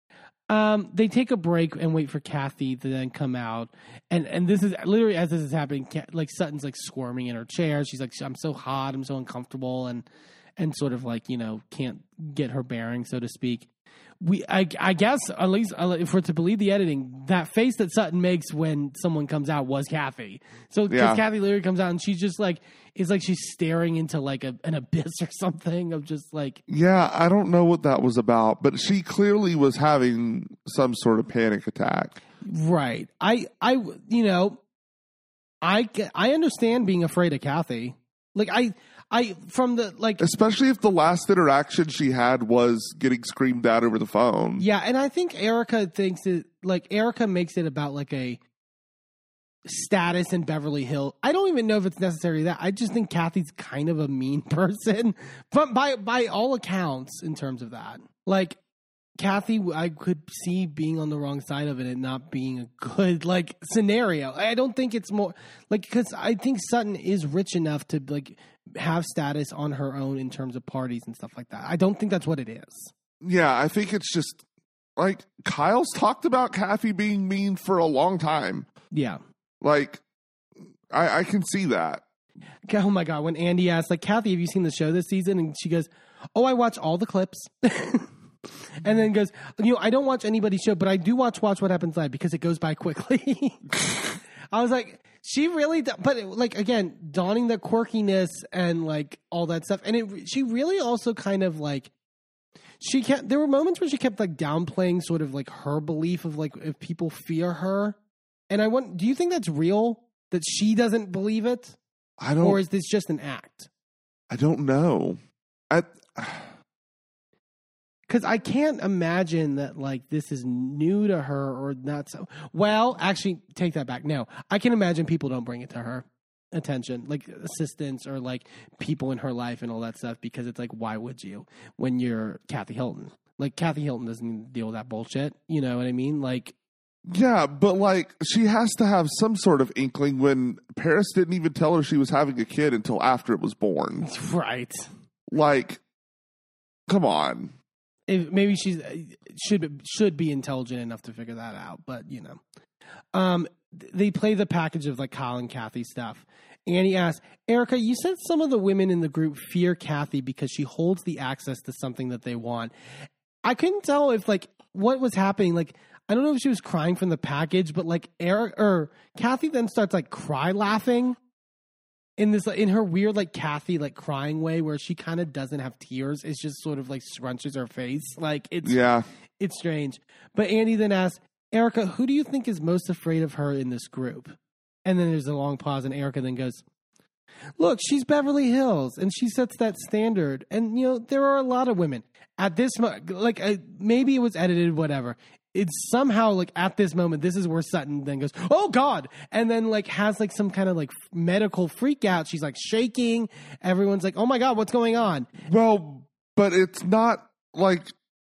Um, they take a break and wait for Kathy to then come out, and and this is literally as this is happening. Like Sutton's like squirming in her chair. She's like, "I'm so hot. I'm so uncomfortable," and and sort of like you know can't get her bearing, so to speak. We, I, I guess, at least if we're to believe the editing, that face that Sutton makes when someone comes out was Kathy. So because Yeah. Kathy literally comes out and she's just like, it's like she's staring into like a, an abyss or something of just like, Yeah, I don't know what that was about, but she clearly was having some sort of panic attack. right. I, I, you know, I, I understand being afraid of Kathy. Like I, I from the like. Especially if the last interaction she had was getting screamed at over the phone. Yeah, and I think Erica thinks it like Erica makes it about like a status in Beverly Hills. I don't even know if it's necessarily that. I just think Kathy's kind of a mean person, but by by all accounts, in terms of that, like Kathy, I could see being on the wrong side of it and not being a good like scenario. I don't think it's more like because I think Sutton is rich enough to like have status on her own in terms of parties and stuff like that. I don't think that's what it is. Yeah, I think it's just like Kyle's talked about Kathy being mean for a long time. Yeah. Like, I, I can see that. Oh my God. When Andy asked, like, Kathy, have you seen the show this season? And she goes, oh, I watch all the clips. And then goes, you know, I don't watch anybody's show, but I do watch Watch What Happens Live because it goes by quickly. I was like, she really, do- but it, like, again, donning the quirkiness and like all that stuff. And it, she really also kind of like, she kept, there were moments where she kept like downplaying sort of like her belief of like, if people fear her. And I want, do you think that's real? That she doesn't believe it? I don't, Or is this just an act? I don't know. I, Because I can't imagine that, like, this is new to her or not so. Well, actually, take that back. No, I can imagine people don't bring it to her attention, like assistants or, like, people in her life and all that stuff, because it's like, why would you when you're Kathy Hilton? Like, Kathy Hilton doesn't deal with that bullshit. You know what I mean? Like, yeah, but like she has to have some sort of inkling when Paris didn't even tell her she was having a kid until after it was born. right. Like, come on. If maybe she should should be intelligent enough to figure that out, but you know, um, they play the package of like Kyle and Kathy stuff. Annie asks, Erica, you said some of the women in the group fear Kathy because she holds the access to something that they want. I couldn't tell if like what was happening. Like I don't know if she was crying from the package, but like Eric or Kathy then starts like cry laughing. In this, in her weird, like Kathy, like crying way, where she kind of doesn't have tears, it's just sort of like scrunches her face, like it's Yeah. it's strange. But Andy then asks Erica, "Who do you think is most afraid of her in this group?" And then there's a long pause, and Erica then goes, "Look, she's Beverly Hills, and she sets that standard. And you know, there are a lot of women at this mo- like uh, maybe it was edited, whatever." It's somehow like at this moment, this is where Sutton then goes, oh God. And then like has like some kind of like medical freak out. She's like shaking. Everyone's like, oh my God, what's going on? Well, but it's not like,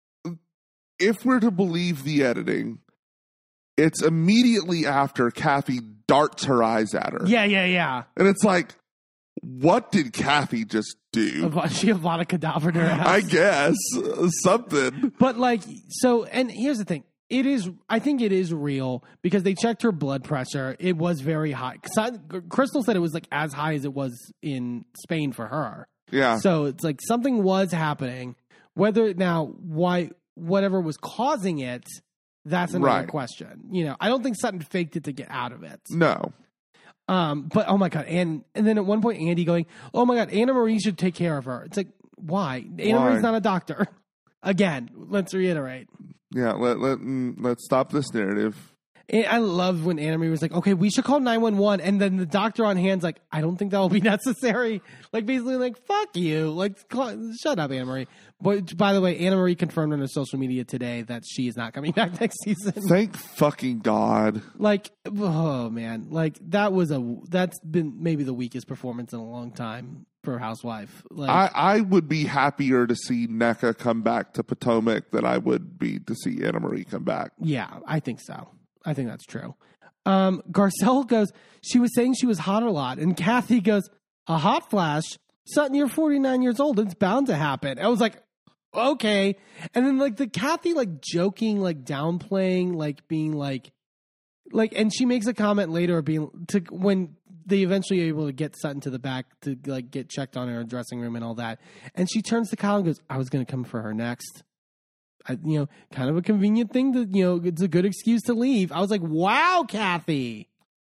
if we're to believe the editing, it's immediately after Kathy darts her eyes at her. Yeah, yeah, yeah. And it's like, what did Kathy just do? Avo- She have a lot of cadaver in her ass. I guess. uh, Something. But like, so, and here's the thing. It is, I think it is real because they checked her blood pressure. It was very high. Crystal said it was like as high as it was in Spain for her. Yeah. So it's like something was happening. Whether now, why, whatever was causing it, that's another Right. question. You know, I don't think Sutton faked it to get out of it. No. Um, but oh my God. And, and then at one point, Andy going, oh my God, Anna Marie should take care of her. It's like, why? Anna Why? Marie's not a doctor. Again, let's reiterate. Yeah, let, let, mm, let's stop this narrative. And I love when Anna Marie was like, okay, we should call nine one one. And then the doctor on hand's like, I don't think that will be necessary. Like, basically, like, fuck you. Like, call, shut up, Anna Marie. But by the way, Anna Marie confirmed on her social media today that she is not coming back next season. Thank fucking God. Like, oh, man. Like, that was a, that's been maybe the weakest performance in a long time for Housewife. Like, I, I would be happier to see N E C A come back to Potomac than I would be to see Anna Marie come back. Yeah, I think so. I think that's true. Um, Garcelle goes, she was saying she was hot a lot. And Kathy goes, a hot flash? Sutton, you're forty-nine years old. It's bound to happen. I was like, okay. And then like the Kathy like joking, like downplaying, like being like, like, and she makes a comment later being to when they eventually are able to get Sutton to the back to like get checked on in her dressing room and all that. And she turns to Kyle and goes, I was going to come for her next. I, you know, kind of a convenient thing to, you know, it's a good excuse to leave. I was like, wow, Kathy.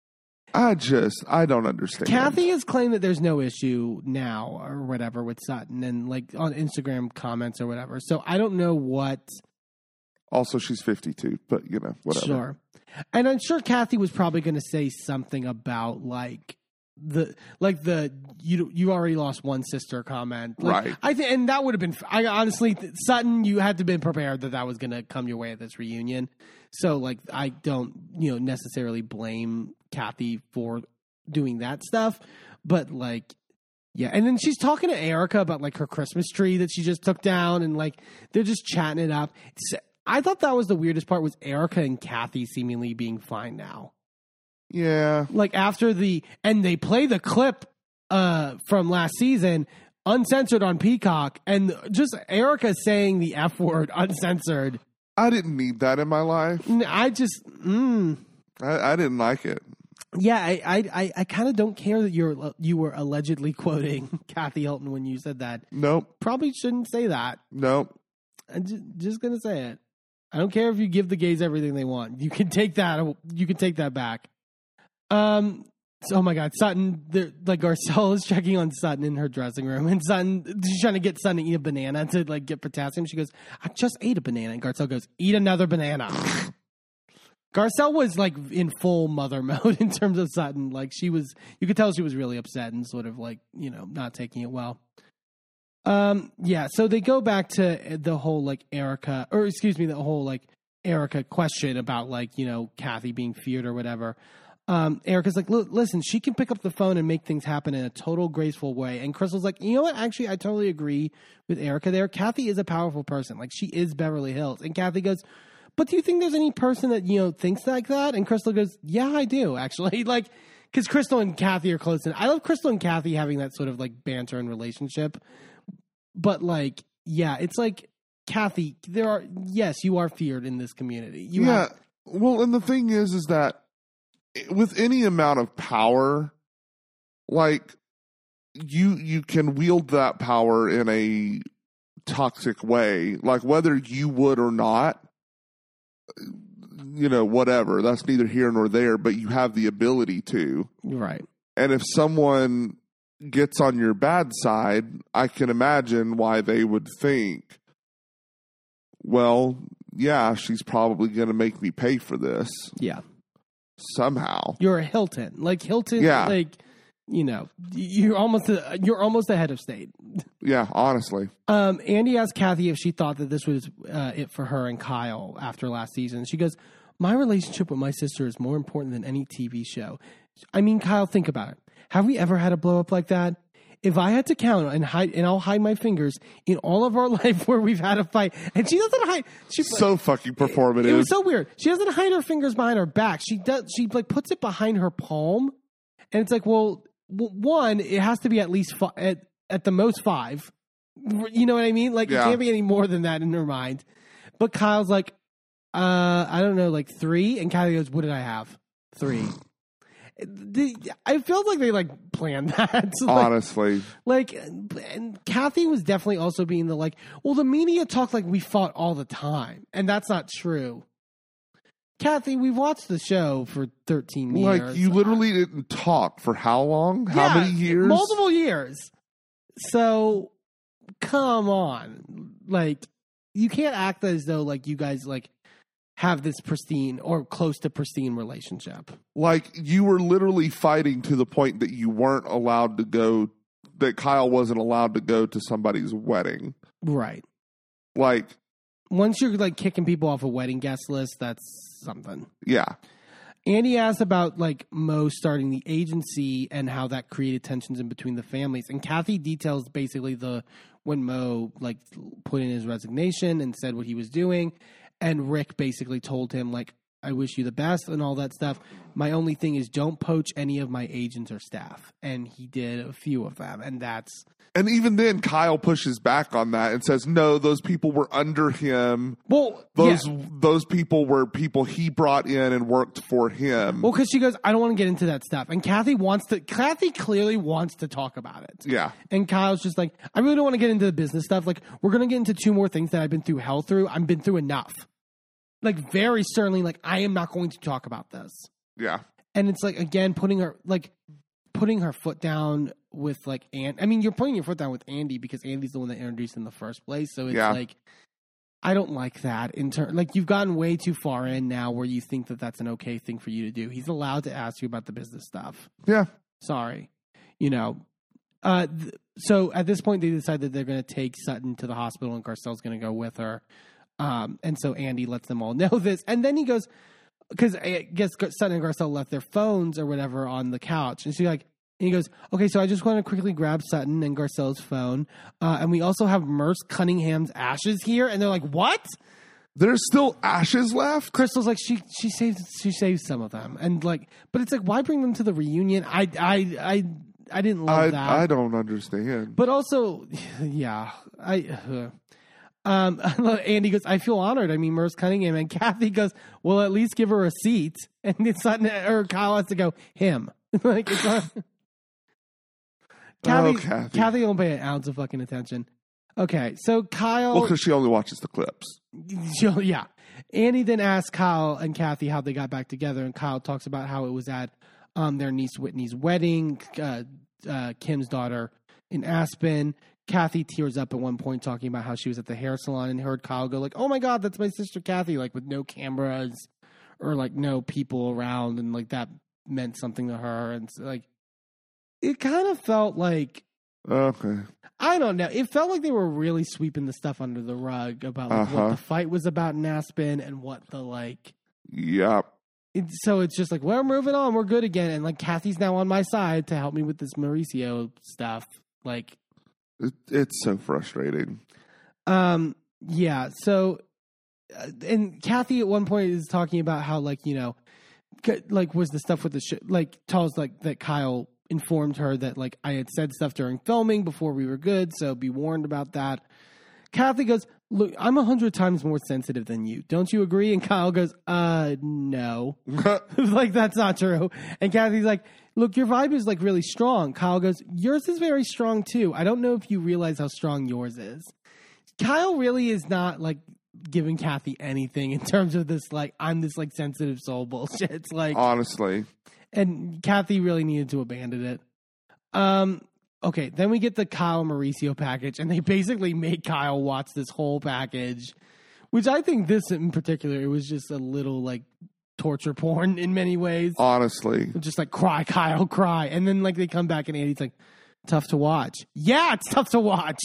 I just, I don't understand. Kathy has claimed that there's no issue now or whatever with Sutton and like on Instagram comments or whatever. So I don't know what. Also, she's fifty-two, but you know, whatever. Sure. And I'm sure Kathy was probably going to say something about like the like the you you already lost one sister comment, like, right? I think, and that would have been. I honestly, Sutton, you had to have been prepared that that was going to come your way at this reunion. So like, I don't you know necessarily blame Kathy for doing that stuff, but like, yeah. And then she's talking to Erica about like her Christmas tree that she just took down, and like they're just chatting it up. It's, I thought that was the weirdest part was Erica and Kathy seemingly being fine now. Yeah. Like after the, and they play the clip uh, from last season uncensored on Peacock and just Erica saying the F word uncensored. I didn't need that in my life. I just, mm. I, I didn't like it. Yeah, I I, I, I kind of don't care that you're you were allegedly quoting Kathy Hilton when you said that. Nope. Probably shouldn't say that. Nope. I'm just, just going to say it. I don't care if you give the gays everything they want. You can take that. You can take that back. Um. So, oh my God, Sutton. Like Garcelle is checking on Sutton in her dressing room, and Sutton she's trying to get Sutton to eat a banana to like get potassium. She goes, "I just ate a banana," and Garcelle goes, "Eat another banana." Garcelle was like in full mother mode in terms of Sutton. Like she was, you could tell she was really upset and sort of like you know not taking it well. Um, yeah, so they go back to the whole like Erica, or excuse me, the whole like Erica question about like, you know, Kathy being feared or whatever. Um, Erica's like, listen, she can pick up the phone and make things happen in a total graceful way. And Crystal's like, you know what? Actually, I totally agree with Erica there. Kathy is a powerful person. Like she is Beverly Hills. And Kathy goes, but do you think there's any person that, you know, thinks like that? And Crystal goes, yeah, I do actually. Like, cause Crystal and Kathy are close. And I love Crystal and Kathy having that sort of like banter and relationship. But like, yeah, it's like, Kathy, there are, yes, you are feared in this community. You yeah. have, well, and the thing is, is that with any amount of power, like you, you can wield that power in a toxic way, like whether you would or not, you know, whatever, that's neither here nor there, but you have the ability to. right. And if someone gets on your bad side, I can imagine why they would think, well, yeah, she's probably going to make me pay for this. Yeah. Somehow. You're a Hilton. Like Hilton, yeah. like, you know, you're almost a, you're almost the head of state. Yeah, honestly. Um, Andy asked Kathy if she thought that this was uh, it for her and Kyle after last season. She goes, my relationship with my sister is more important than any T V show. I mean, Kyle, think about it. Have we ever had a blow up like that? If I had to count and hide, and I'll hide my fingers in all of our life where we've had a fight, and she doesn't hide. She so fucking performative. It, it was so weird. She doesn't hide her fingers behind her back. She does. She like puts it behind her palm, and it's like, well, one, it has to be at least five, at at the most five. You know what I mean? Like yeah. It can't be any more than that in her mind. But Kyle's like, uh, I don't know, like three, and Kylie goes, "What did I have? Three." The, I felt like they like planned that. like, Honestly, like, and Kathy was definitely also being the like, well, the media talk like we fought all the time, and that's not true. Kathy, we've watched the show for thirteen years. Like you literally didn't talk for how long? How yeah, many years? Multiple years. So, come on, like you can't act as though like you guys like have this pristine or close to pristine relationship. Like you were literally fighting to the point that you weren't allowed to go, that Kyle wasn't allowed to go to somebody's wedding. Right. Like once you're like kicking people off a wedding guest list, that's something. Yeah. Andy asked about like Mo starting the agency and how that created tensions in between the families. And Kathy details basically the, when Mo like put in his resignation and said what he was doing. And Rick basically told him, like, I wish you the best and all that stuff. My only thing is don't poach any of my agents or staff. And he did a few of them. And that's... And even then, Kyle pushes back on that and says, no, those people were under him. Well, those yeah. those people were people he brought in and worked for him. Well, because she goes, I don't want to get into that stuff. And Kathy wants to, Kathy clearly wants to talk about it. Yeah. And Kyle's just like, I really don't want to get into the business stuff. Like, we're going to get into two more things that I've been through hell through. I've been through enough. Like, very sternly, like, I am not going to talk about this. Yeah. And it's like, again, putting her, like, putting her foot down with, like, Andy. I mean, you're putting your foot down with Andy because Andy's the one that introduced in the first place. So it's yeah. like, I don't like that. In turn, like, you've gotten way too far in now where you think that that's an okay thing for you to do. He's allowed to ask you about the business stuff. Yeah. Sorry. You know, uh, th- so at this point, they decide that they're going to take Sutton to the hospital and Garcelle's going to go with her. Um, and so Andy lets them all know this. And then he goes, because I guess Sutton and Garcelle left their phones or whatever on the couch. And she's like, and he goes, okay, so I just want to quickly grab Sutton and Garcelle's phone. Uh, and we also have Merce Cunningham's ashes here. And they're like, what? There's still ashes left? Crystal's like, she she saved she saved some of them. And like, but it's like, why bring them to the reunion? I I I I didn't love I, that. I don't understand. But also, yeah, I. Uh, um, Andy goes, I feel honored. I mean, Merce Cunningham. And Kathy goes, well, at least give her a seat. And it's not, or Kyle has to go, him. Like, it's not. Kathy, oh, Kathy. Kathy don't pay an ounce of fucking attention. Okay, so Kyle. Well, because she only watches the clips. She'll, yeah. Andy then asks Kyle and Kathy how they got back together, and Kyle talks about how it was at um, their niece Whitney's wedding, uh, uh, Kim's daughter in Aspen. Kathy tears up at one point talking about how she was at the hair salon and heard Kyle go like, oh my God, that's my sister Kathy, like with no cameras or like no people around, and like that meant something to her. And so, like, it kind of felt like, okay, I don't know. It felt like they were really sweeping the stuff under the rug about like, uh-huh. what the fight was about in Aspen and what the like. Yep. It, so it's just like, we're moving on. We're good again. And like Kathy's now on my side to help me with this Mauricio stuff. Like, it, it's so frustrating. Um. Yeah. So, uh, and Kathy at one point is talking about how like, you know, like was the stuff with the sh- like tells like that Kyle informed her that like I had said stuff during filming before we were good, so be warned about that. Kathy goes, look, I'm a hundred times more sensitive than you. Don't you agree? And Kyle goes, uh, no. Like, that's not true. And Kathy's like, look, your vibe is like really strong. Kyle goes, yours is very strong too. I don't know if you realize how strong yours is. Kyle really is not like giving Kathy anything in terms of this, like, I'm this like sensitive soul bullshit. It's like, honestly. And Kathy really needed to abandon it. Um, okay, then we get the Kyle Mauricio package, and they basically make Kyle watch this whole package, which I think this in particular, it was just a little like torture porn in many ways. Honestly. Just like, cry, Kyle, cry. And then like they come back and Andy's like, tough to watch. Yeah, it's tough to watch.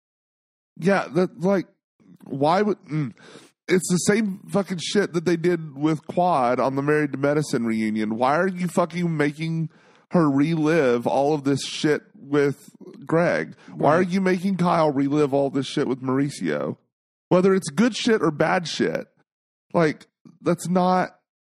Yeah, that like, why would... Mm. It's the same fucking shit that they did with Quad on the Married to Medicine reunion. Why are you fucking making her relive all of this shit with Greg? Why are you making Kyle relive all this shit with Mauricio? Whether it's good shit or bad shit. Like, that's not...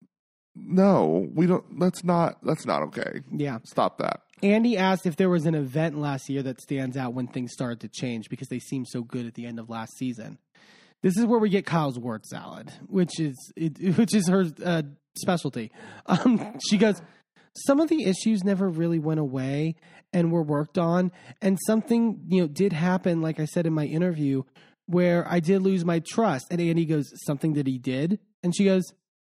No, we don't... That's not... That's not okay. Yeah. Stop that. Andy asked if there was an event last year that stands out when things started to change because they seemed so good at the end of last season. This is where we get Kyle's word salad, which is it, which is her uh, specialty. Um, she goes, some of the issues never really went away and were worked on, and something you know did happen, like I said in my interview, where I did lose my trust. And Andy goes, something that he did, and she goes,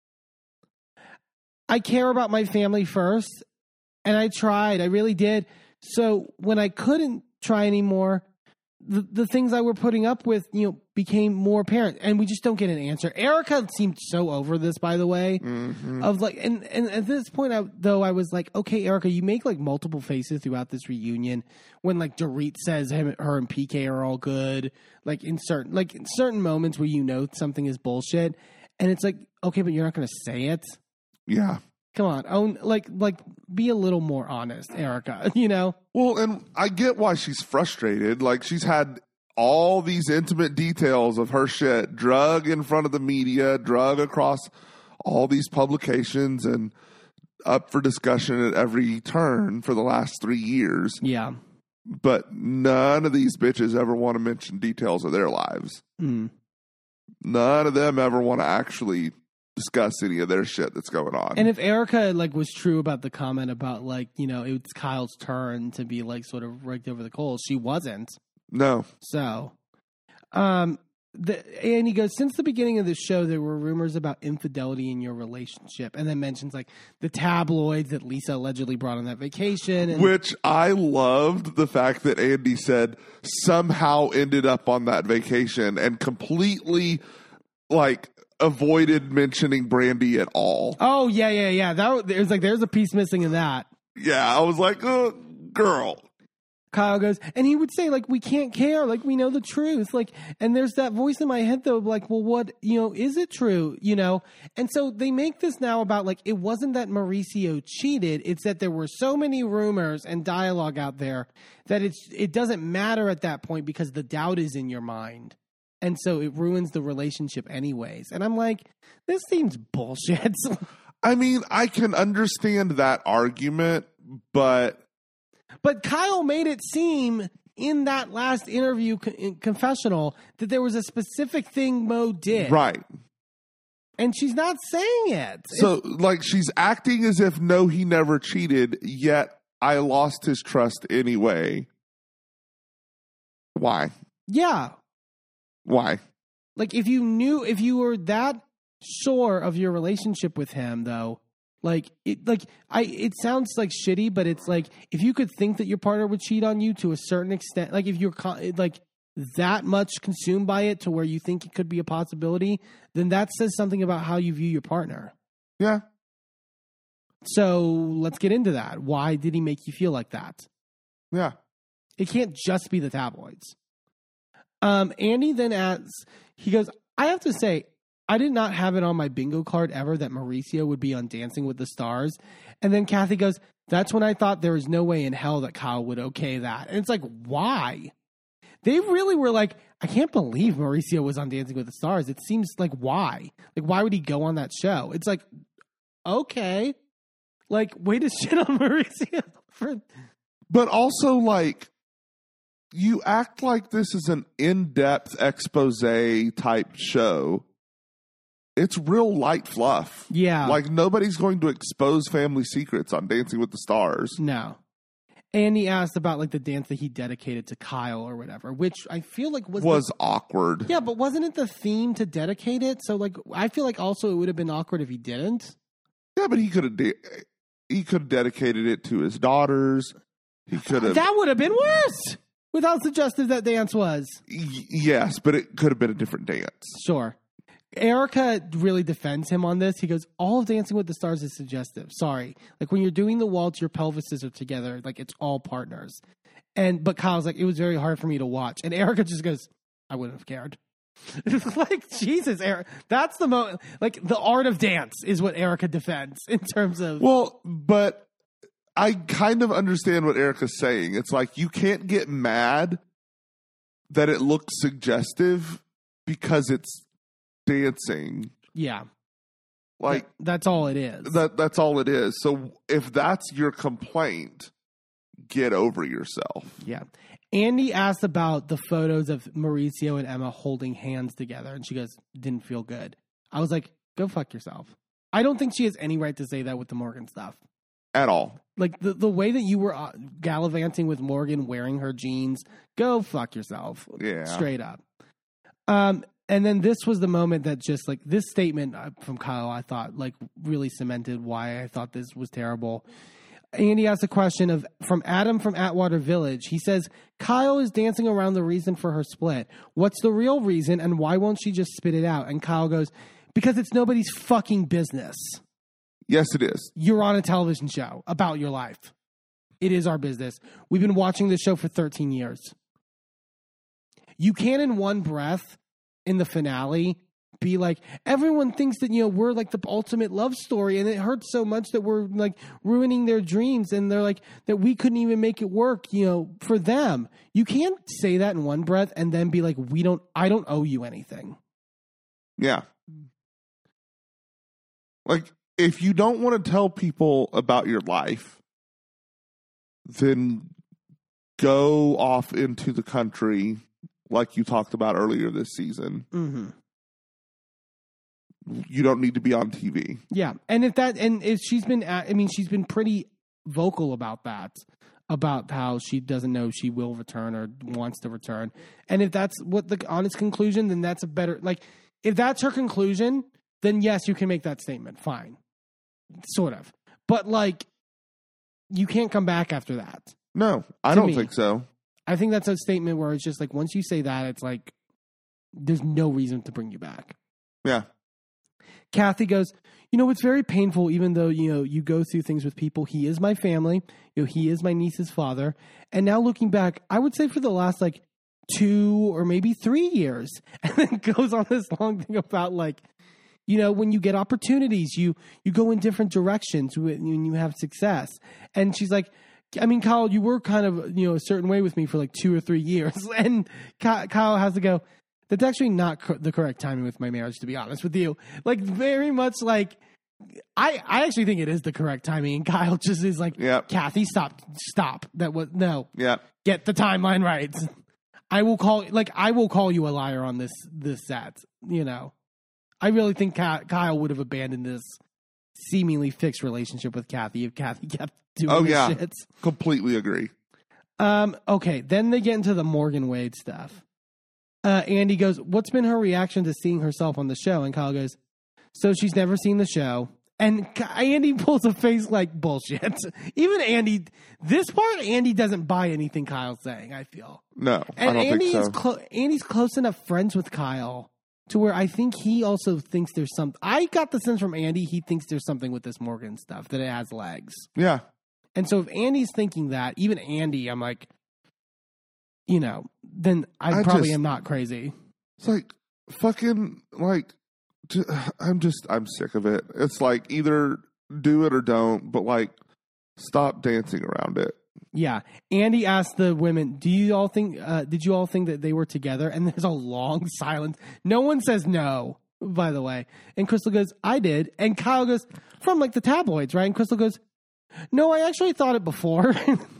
I care about my family first, and I tried, I really did. So when I couldn't try anymore, The, the things I were putting up with, you know, became more apparent, and we just don't get an answer. Erica seemed so over this, by the way, mm-hmm. of like, and, and at this point, I, though, I was like, okay, Erica, you make like multiple faces throughout this reunion. When like Dorit says him, her and P K are all good, like in certain, like in certain moments where you know something is bullshit, and it's like, okay, but you're not going to say it. Yeah. Come on, own like like be a little more honest, Erica, you know? Well, and I get why she's frustrated. Like, she's had all these intimate details of her shit drug in front of the media, drug across all these publications and up for discussion at every turn for the last three years. Yeah. But none of these bitches ever want to mention details of their lives. Mm. None of them ever want to actually discuss any of their shit that's going on. And if Erica like was true about the comment about like, you know, it's Kyle's turn to be like sort of raked over the coals, she wasn't. No. So, um, the, and he goes, since the beginning of the show, there were rumors about infidelity in your relationship, and then mentions like the tabloids that Lisa allegedly brought on that vacation. And, Which I loved the fact that Andy said somehow ended up on that vacation and completely like avoided mentioning Brandy at all. oh yeah, yeah, yeah. That there's like there's a piece missing in that. Yeah, I was like, oh, girl. Kyle goes, and he would say, like, we can't care. Like, we know the truth. Like, and there's that voice in my head, though, like, well, what, you know, is it true? You know? And so they make this now about, like, it wasn't that Mauricio cheated. It's that there were so many rumors and dialogue out there that it's it doesn't matter at that point because the doubt is in your mind. And so it ruins the relationship anyways. And I'm like, this seems bullshit. I mean, I can understand that argument, but... But Kyle made it seem in that last interview con- confessional that there was a specific thing Mo did. Right. And she's not saying it. So, it's, like, she's acting as if, no, he never cheated, yet I lost his trust anyway. Why? Yeah. Why? Like, if you knew, if you were that sure of your relationship with him, though, like, it, like, I, it sounds like shitty, but it's like, if you could think that your partner would cheat on you to a certain extent, like, if you're, like, that much consumed by it to where you think it could be a possibility, then that says something about how you view your partner. Yeah. So let's get into that. Why did he make you feel like that? Yeah. It can't just be the tabloids. Um, Andy then asks, he goes, I have to say, I did not have it on my bingo card ever that Mauricio would be on Dancing with the Stars. And then Kathy goes, that's when I thought there was no way in hell that Kyle would okay that. And it's like, why? They really were like, I can't believe Mauricio was on Dancing with the Stars. It seems like, why? Like, why would he go on that show? It's like, okay. Like, way to shit on Mauricio. For... But also, like, you act like this is an in-depth expose type show. It's real light fluff. Yeah. Like, nobody's going to expose family secrets on Dancing with the Stars. No. And he asked about, like, the dance that he dedicated to Kyle or whatever, which I feel like was... Was the... awkward. Yeah, but wasn't it the theme to dedicate it? So, like, I feel like also it would have been awkward if he didn't. Yeah, but he could have de- he could have dedicated it to his daughters. He could have... That would have been worse with how suggestive that dance was. Y- yes, but it could have been a different dance. Sure. Erica really defends him on this. He goes, all of Dancing with the Stars is suggestive. Sorry. Like, when you're doing the waltz, your pelvises are together. Like, it's all partners. And, but Kyle's like, it was very hard for me to watch. And Erica just goes, I wouldn't have cared. Like, Jesus, Erica. That's the moment. Like, the art of dance is what Erica defends in terms of. Well, but I kind of understand what Erica's saying. It's like, you can't get mad that it looks suggestive because it's dancing. Yeah. Like, that, that's all it is. That that's all it is. So if that's your complaint, get over yourself. Yeah. Andy asked about the photos of Mauricio and Emma holding hands together, and she goes, didn't feel good. I was like, go fuck yourself. I don't think she has any right to say that with the Morgan stuff. At all. Like, the, the way that you were uh, gallivanting with Morgan wearing her jeans, go fuck yourself. Yeah. Straight up. Um, and then this was the moment that just, like, this statement from Kyle, I thought, like, really cemented why I thought this was terrible. Andy asked a question of from Adam from Atwater Village. He says, Kyle is dancing around the reason for her split. What's the real reason, and why won't she just spit it out? And Kyle goes, because it's nobody's fucking business. Yes, it is. You're on a television show about your life. It is our business. We've been watching this show for thirteen years. You can't in one breath in the finale be like, everyone thinks that, you know, we're like the ultimate love story, and it hurts so much that we're like ruining their dreams, and they're like that we couldn't even make it work, you know, for them. You can't say that in one breath and then be like, we don't, I don't owe you anything. Yeah. Like, if you don't want to tell people about your life, then go off into the country like you talked about earlier this season. Mm-hmm. You don't need to be on T V. Yeah. And if that, and if she's been, I mean, she's been pretty vocal about that, about how she doesn't know she will return or wants to return. And if that's what the honest conclusion, then that's a better, like, if that's her conclusion, then yes, you can make that statement. Fine. Sort of. But, like, you can't come back after that. No, I To don't me. think so. I think that's a statement where it's just like, once you say that, it's like, there's no reason to bring you back. Yeah. Kathy goes, you know, it's very painful, even though, you know, you go through things with people. He is my family. You know, he is my niece's father. And now looking back, I would say for the last, like, two or maybe three years. And then goes on this long thing about, like, you know, when you get opportunities, you you go in different directions when you have success. And she's like, I mean, Kyle, you were kind of, you know, a certain way with me for like two or three years. And Kyle has to go, that's actually not co- the correct timing with my marriage, to be honest with you. Like, very much like, I, I actually think it is the correct timing. And Kyle just is like, Yep. Kathy, stop, stop. That was, no, Yeah. get the timeline right. I will call, like, I will call you a liar on this, this set, you know. I really think Ka- Kyle would have abandoned this seemingly fixed relationship with Kathy if Kathy kept doing Oh, this yeah. shit. Completely agree. Um, okay, then they get into the Morgan Wade stuff. Uh, Andy goes, what's been her reaction to seeing herself on the show? And Kyle goes, so she's never seen the show. And Andy pulls a face like bullshit. Even Andy, this part, Andy doesn't buy anything Kyle's saying, I feel. No, And I don't Andy think so. is clo- Andy's close enough friends with Kyle to where I think he also thinks there's some. I got the sense from Andy he thinks there's something with this Morgan stuff, that it has legs. Yeah. And so if Andy's thinking that, even Andy, I'm like, you know, then I, I probably just- am not crazy. It's like, fucking, like, j- I'm just, I'm sick of it. It's like, either do it or don't, but, like, stop dancing around it. Yeah. Andy asked the women, do you all think, uh, did you all think that they were together? And there's a long silence. No one says no, by the way. And Crystal goes, I did. And Kyle goes, from like the tabloids, right? And Crystal goes, no, I actually thought it before.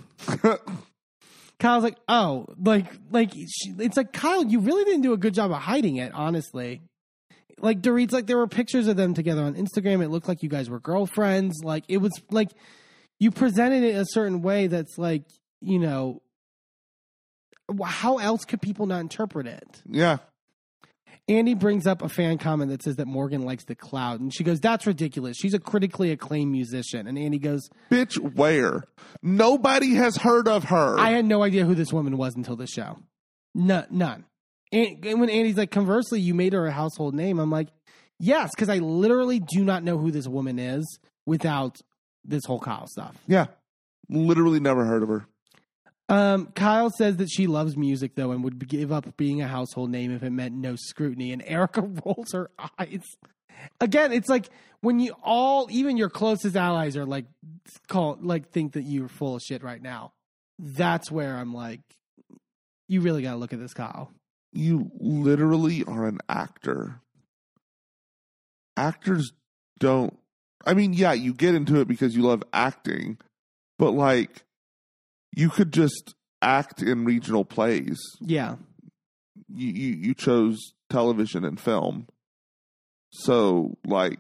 Kyle's like, oh, like, like, she, it's like, Kyle, you really didn't do a good job of hiding it, honestly. Like, Dorit's like, there were pictures of them together on Instagram. It looked like you guys were girlfriends. Like, it was like, you presented it a certain way that's like, you know, how else could people not interpret it? Yeah. Andy brings up a fan comment that says that Morgan likes the cloud. And she goes, that's ridiculous. She's a critically acclaimed musician. And Andy goes, Bitch, where? Nobody has heard of her. I had no idea who this woman was until this show. No, none. And, and when Andy's like, conversely, you made her a household name. I'm like, yes, because I literally do not know who this woman is without this whole Kyle stuff. yeah. Literally never heard of her. Um, Kyle says that she loves music, though, and would give up being a household name if it meant no scrutiny. And Erica rolls her eyes. Again, it's like when you all, even your closest allies are like, call, like think that you're full of shit right now. That's where I'm like, you really got to look at this, Kyle. You literally are an actor. Actors don't. I mean, yeah, you get into it because you love acting, but like, you could just act in regional plays. Yeah. You, you, you chose television and film. So, like,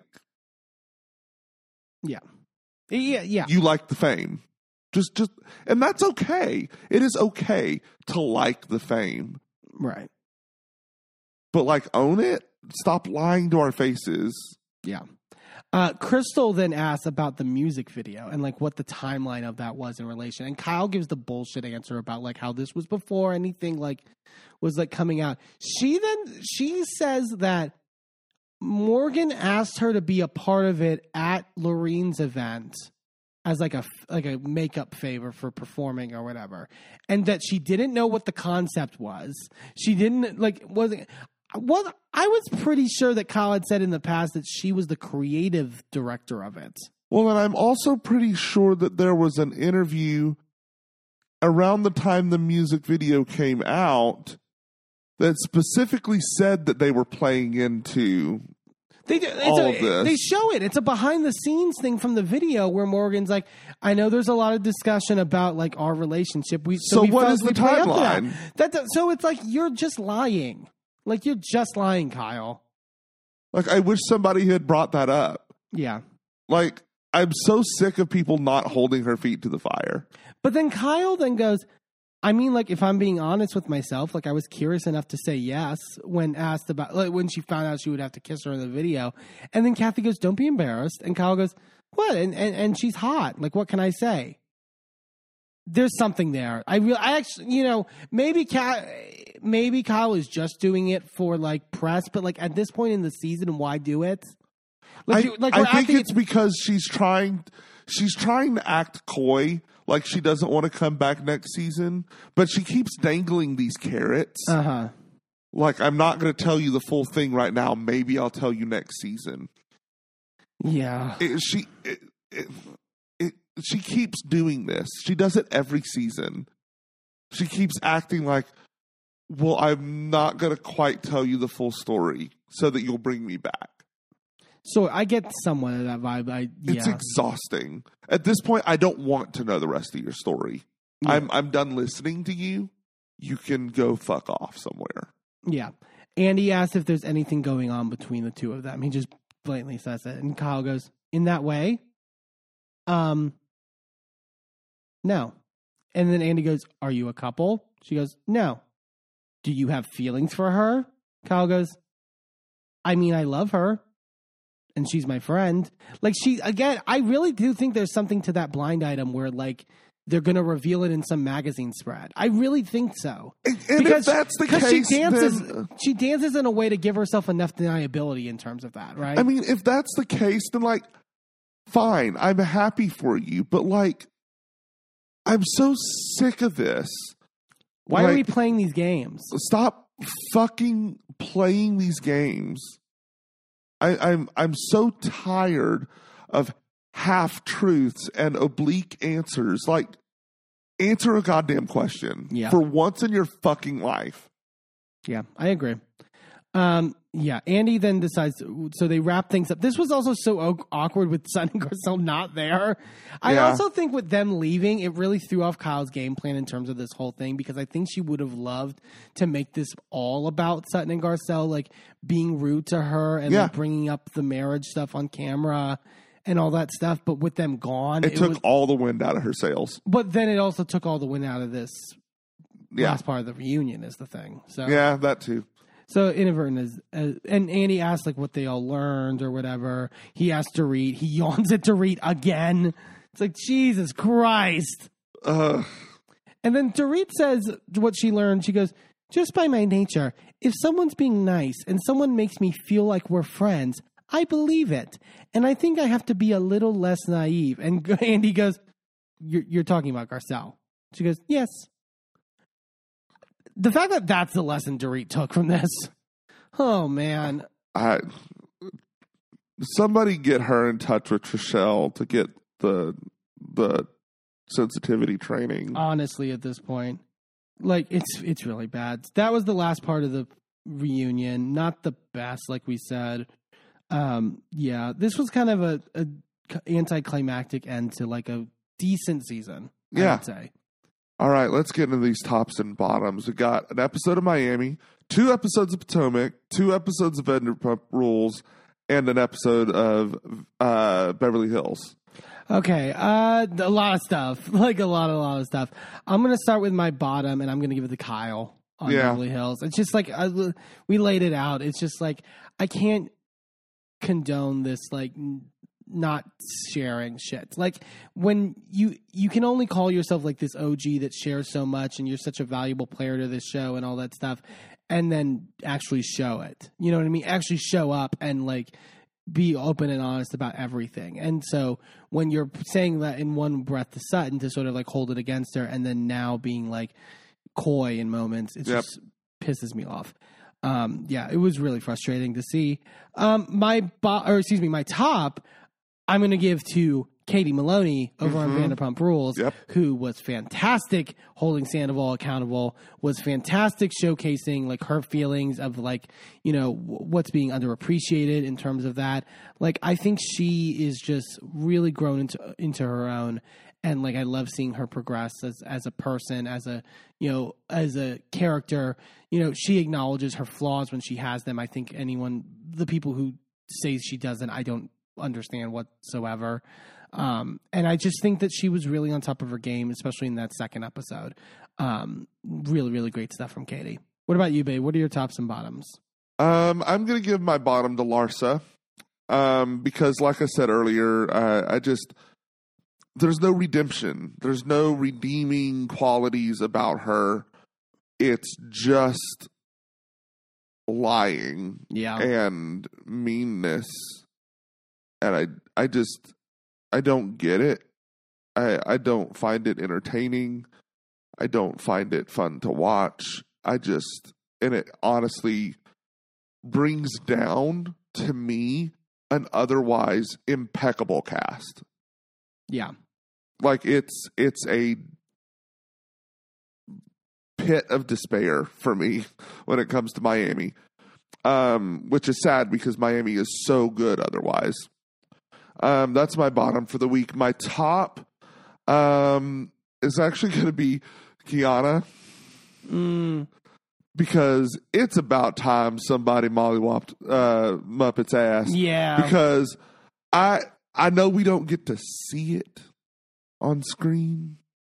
Yeah. Yeah. Yeah. you like the fame. Just, just, and that's okay. It is okay to like the fame, Right. but like, own it. Stop lying to our faces. Yeah. Uh, Crystal then asks about the music video and like what the timeline of that was in relation. And Kyle gives the bullshit answer about like how this was before anything like was like coming out. She then, she says that Morgan asked her to be a part of it at Loreen's event as like a, like a makeup favor for performing or whatever. And that she didn't know what the concept was. She didn't like, wasn't, well, I was pretty sure that Kyle had said in the past that she was the creative director of it. Well, and I'm also pretty sure that there was an interview around the time the music video came out that specifically said that they were playing into They do, it's all a, of this. They show it. It's a behind the scenes thing from the video where Morgan's like, I know there's a lot of discussion about like our relationship. We so, So we what felt is the we play up to timeline? That. That, so it's like you're just lying. Like you're just lying, Kyle. Like, I wish somebody had brought that up. Yeah. Like, I'm so sick of people not holding her feet to the fire. But then Kyle then goes, I mean, like, if I'm being honest with myself, like, I was curious enough to say yes when asked about, like, when she found out she would have to kiss her in the video. And then Kathy goes, don't be embarrassed. And Kyle goes, what? And and, and she's hot. Like, what can I say? There's something there. I really, I actually, you know, maybe Kat, maybe Kyle is just doing it for, like, press, but, like, at this point in the season, why do it? Like, I, you, like I we're think acting- it's because she's trying, she's trying to act coy, like she doesn't want to come back next season, but she keeps dangling these carrots. Uh-huh. Like, I'm not going to tell you the full thing right now. Maybe I'll tell you next season. Yeah. It, she, it, it, it, she keeps doing this. She does it every season. She keeps acting like, well, I'm not going to quite tell you the full story so that you'll bring me back. So I get somewhat of that vibe. I, yeah. It's exhausting. At this point, I don't want to know the rest of your story. Yeah. I'm I'm done listening to you. You can go fuck off somewhere. Yeah. Andy asked if there's anything going on between the two of them. He just blatantly says it. And Kyle goes, in that way? Um, no. And then Andy goes, are you a couple? She goes, no. Do you have feelings for her? Kyle goes, I mean, I love her. And she's my friend. Like, she, again, I really do think there's something to that blind item where, like, they're going to reveal it in some magazine spread. I really think so. And, and because if that's the because case, she dances, then, she dances in a way to give herself enough deniability in terms of that, right? I mean, if that's the case, then, like, fine. I'm happy for you. But, like, I'm so sick of this. Why like, are we playing these games? Stop fucking playing these games. I, I'm I'm so tired of half truths and oblique answers. Like, answer a goddamn question Yeah. for once in your fucking life. Yeah, I agree. Um, yeah, Andy then decides, so they wrap things up. This was also so au- awkward with Sutton and Garcelle not there. I Yeah. also think with them leaving, it really threw off Kyle's game plan in terms of this whole thing, because I think she would have loved to make this all about Sutton and Garcelle, like being rude to her and Yeah. like bringing up the marriage stuff on camera and all that stuff. But with them gone, It, took was, all the wind out of her sails. but then it also took all the wind out of this Yeah. last part of the reunion is the thing. So Yeah, that too. So inadvertent is, uh, and Andy asked like what they all learned or whatever. He asked Dorit. He yawns at Dorit again. It's like, Jesus Christ. Uh, And then Dorit says what she learned. She goes, just by my nature, if someone's being nice and someone makes me feel like we're friends, I believe it. And I think I have to be a little less naive. And Andy goes, you're, you're talking about Garcelle. She goes, yes. The fact that that's the lesson Dorit took from this. Oh, man. I somebody get her in touch with Trishelle to get the the sensitivity training. Honestly, at this point, like it's it's really bad. That was the last part of the reunion. Not the best, like we said. Um, yeah, this was kind of a, a anticlimactic end to like a decent season. I Yeah. would say. All right, let's get into these tops and bottoms. We got an episode of Miami, two episodes of Potomac, two episodes of Vanderpump Rules, and an episode of uh, Beverly Hills. Okay, uh, a lot of stuff, like a lot, a lot of stuff. I'm gonna start with my bottom, and I'm gonna give it to Kyle on Yeah. Beverly Hills. It's just like I, we laid it out. It's just like I can't condone this, like n- not sharing shit. Like when you you can only call yourself like this O G that shares so much, and you're such a valuable player to this show and all that stuff, and then actually show it. You know what I mean? Actually show up and like be open and honest about everything. And so when you're saying that in one breath to Sutton to sort of like hold it against her, and then now being like coy in moments, it Yep. just pisses me off. Um, yeah, it was really frustrating to see. Um, my bo- or excuse me, my top, I'm going to give to Katie Maloney over on Vanderpump Rules, Yep. who was fantastic holding Sandoval accountable, was fantastic showcasing like her feelings of like, you know, w- what's being underappreciated in terms of that. Like, I think she is just really grown into into her own. And like, I love seeing her progress as, as a person, as a, you know, as a character. You know, she acknowledges her flaws when she has them. I think anyone, the people who say she doesn't, I don't understand whatsoever. Um, and I just think that she was really on top of her game, especially in that second episode. Um, really, really great stuff from Katie. What about you, babe? What are your tops and bottoms? Um, I'm going to give my bottom to Larsa um, because, like I said earlier, uh, I just there's no redemption. There's no redeeming qualities about her. It's just lying Yeah. and meanness, and I I just I don't get it. I I don't find it entertaining. I don't find it fun to watch. I just and it honestly brings down to me an otherwise impeccable cast. Yeah. Like it's it's a pit of despair for me when it comes to Miami. Um, which is sad because Miami is so good otherwise. Um, that's my bottom for the week. My top um, is actually going to be Kiana. Mm. Because it's about time somebody mollywopped uh, Muppet's ass. Yeah. Because I I know we don't get to see it on screen,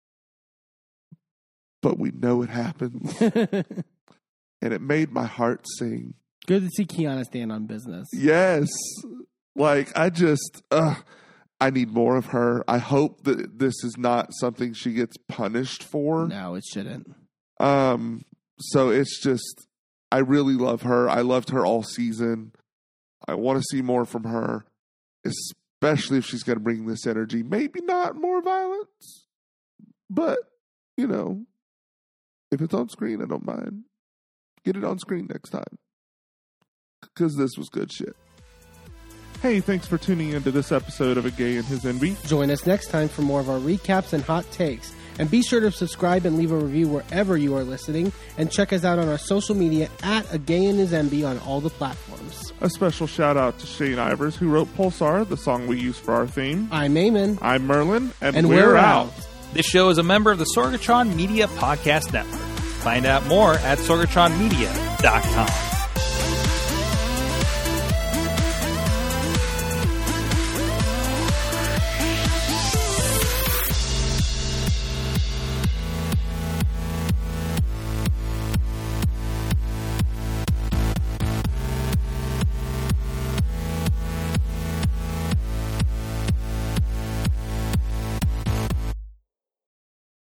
but we know it happened. And it made my heart sing. Good to see Kiana stand on business. Yes. Like, I just, uh, I need more of her. I hope that this is not something she gets punished for. No, it shouldn't. Um, so it's just, I really love her. I loved her all season. I want to see more from her, especially if she's going to bring this energy. Maybe not more violence, but, you know, if it's on screen, I don't mind. Get it on screen next time. Because this was good shit. Hey, thanks for tuning into this episode of A Gay and His Envy. Join us next time for more of our recaps and hot takes. And be sure to subscribe and leave a review wherever you are listening. And check us out on our social media at A Gay and His Envy on all the platforms. A special shout out to Shane Ivers, who wrote Pulsar, the song we use for our theme. I'm Eamon. I'm Merlin, and, And we're, we're out. out. This show is a member of the Sorgatron Media Podcast Network. Find out more at sorgatron media dot com.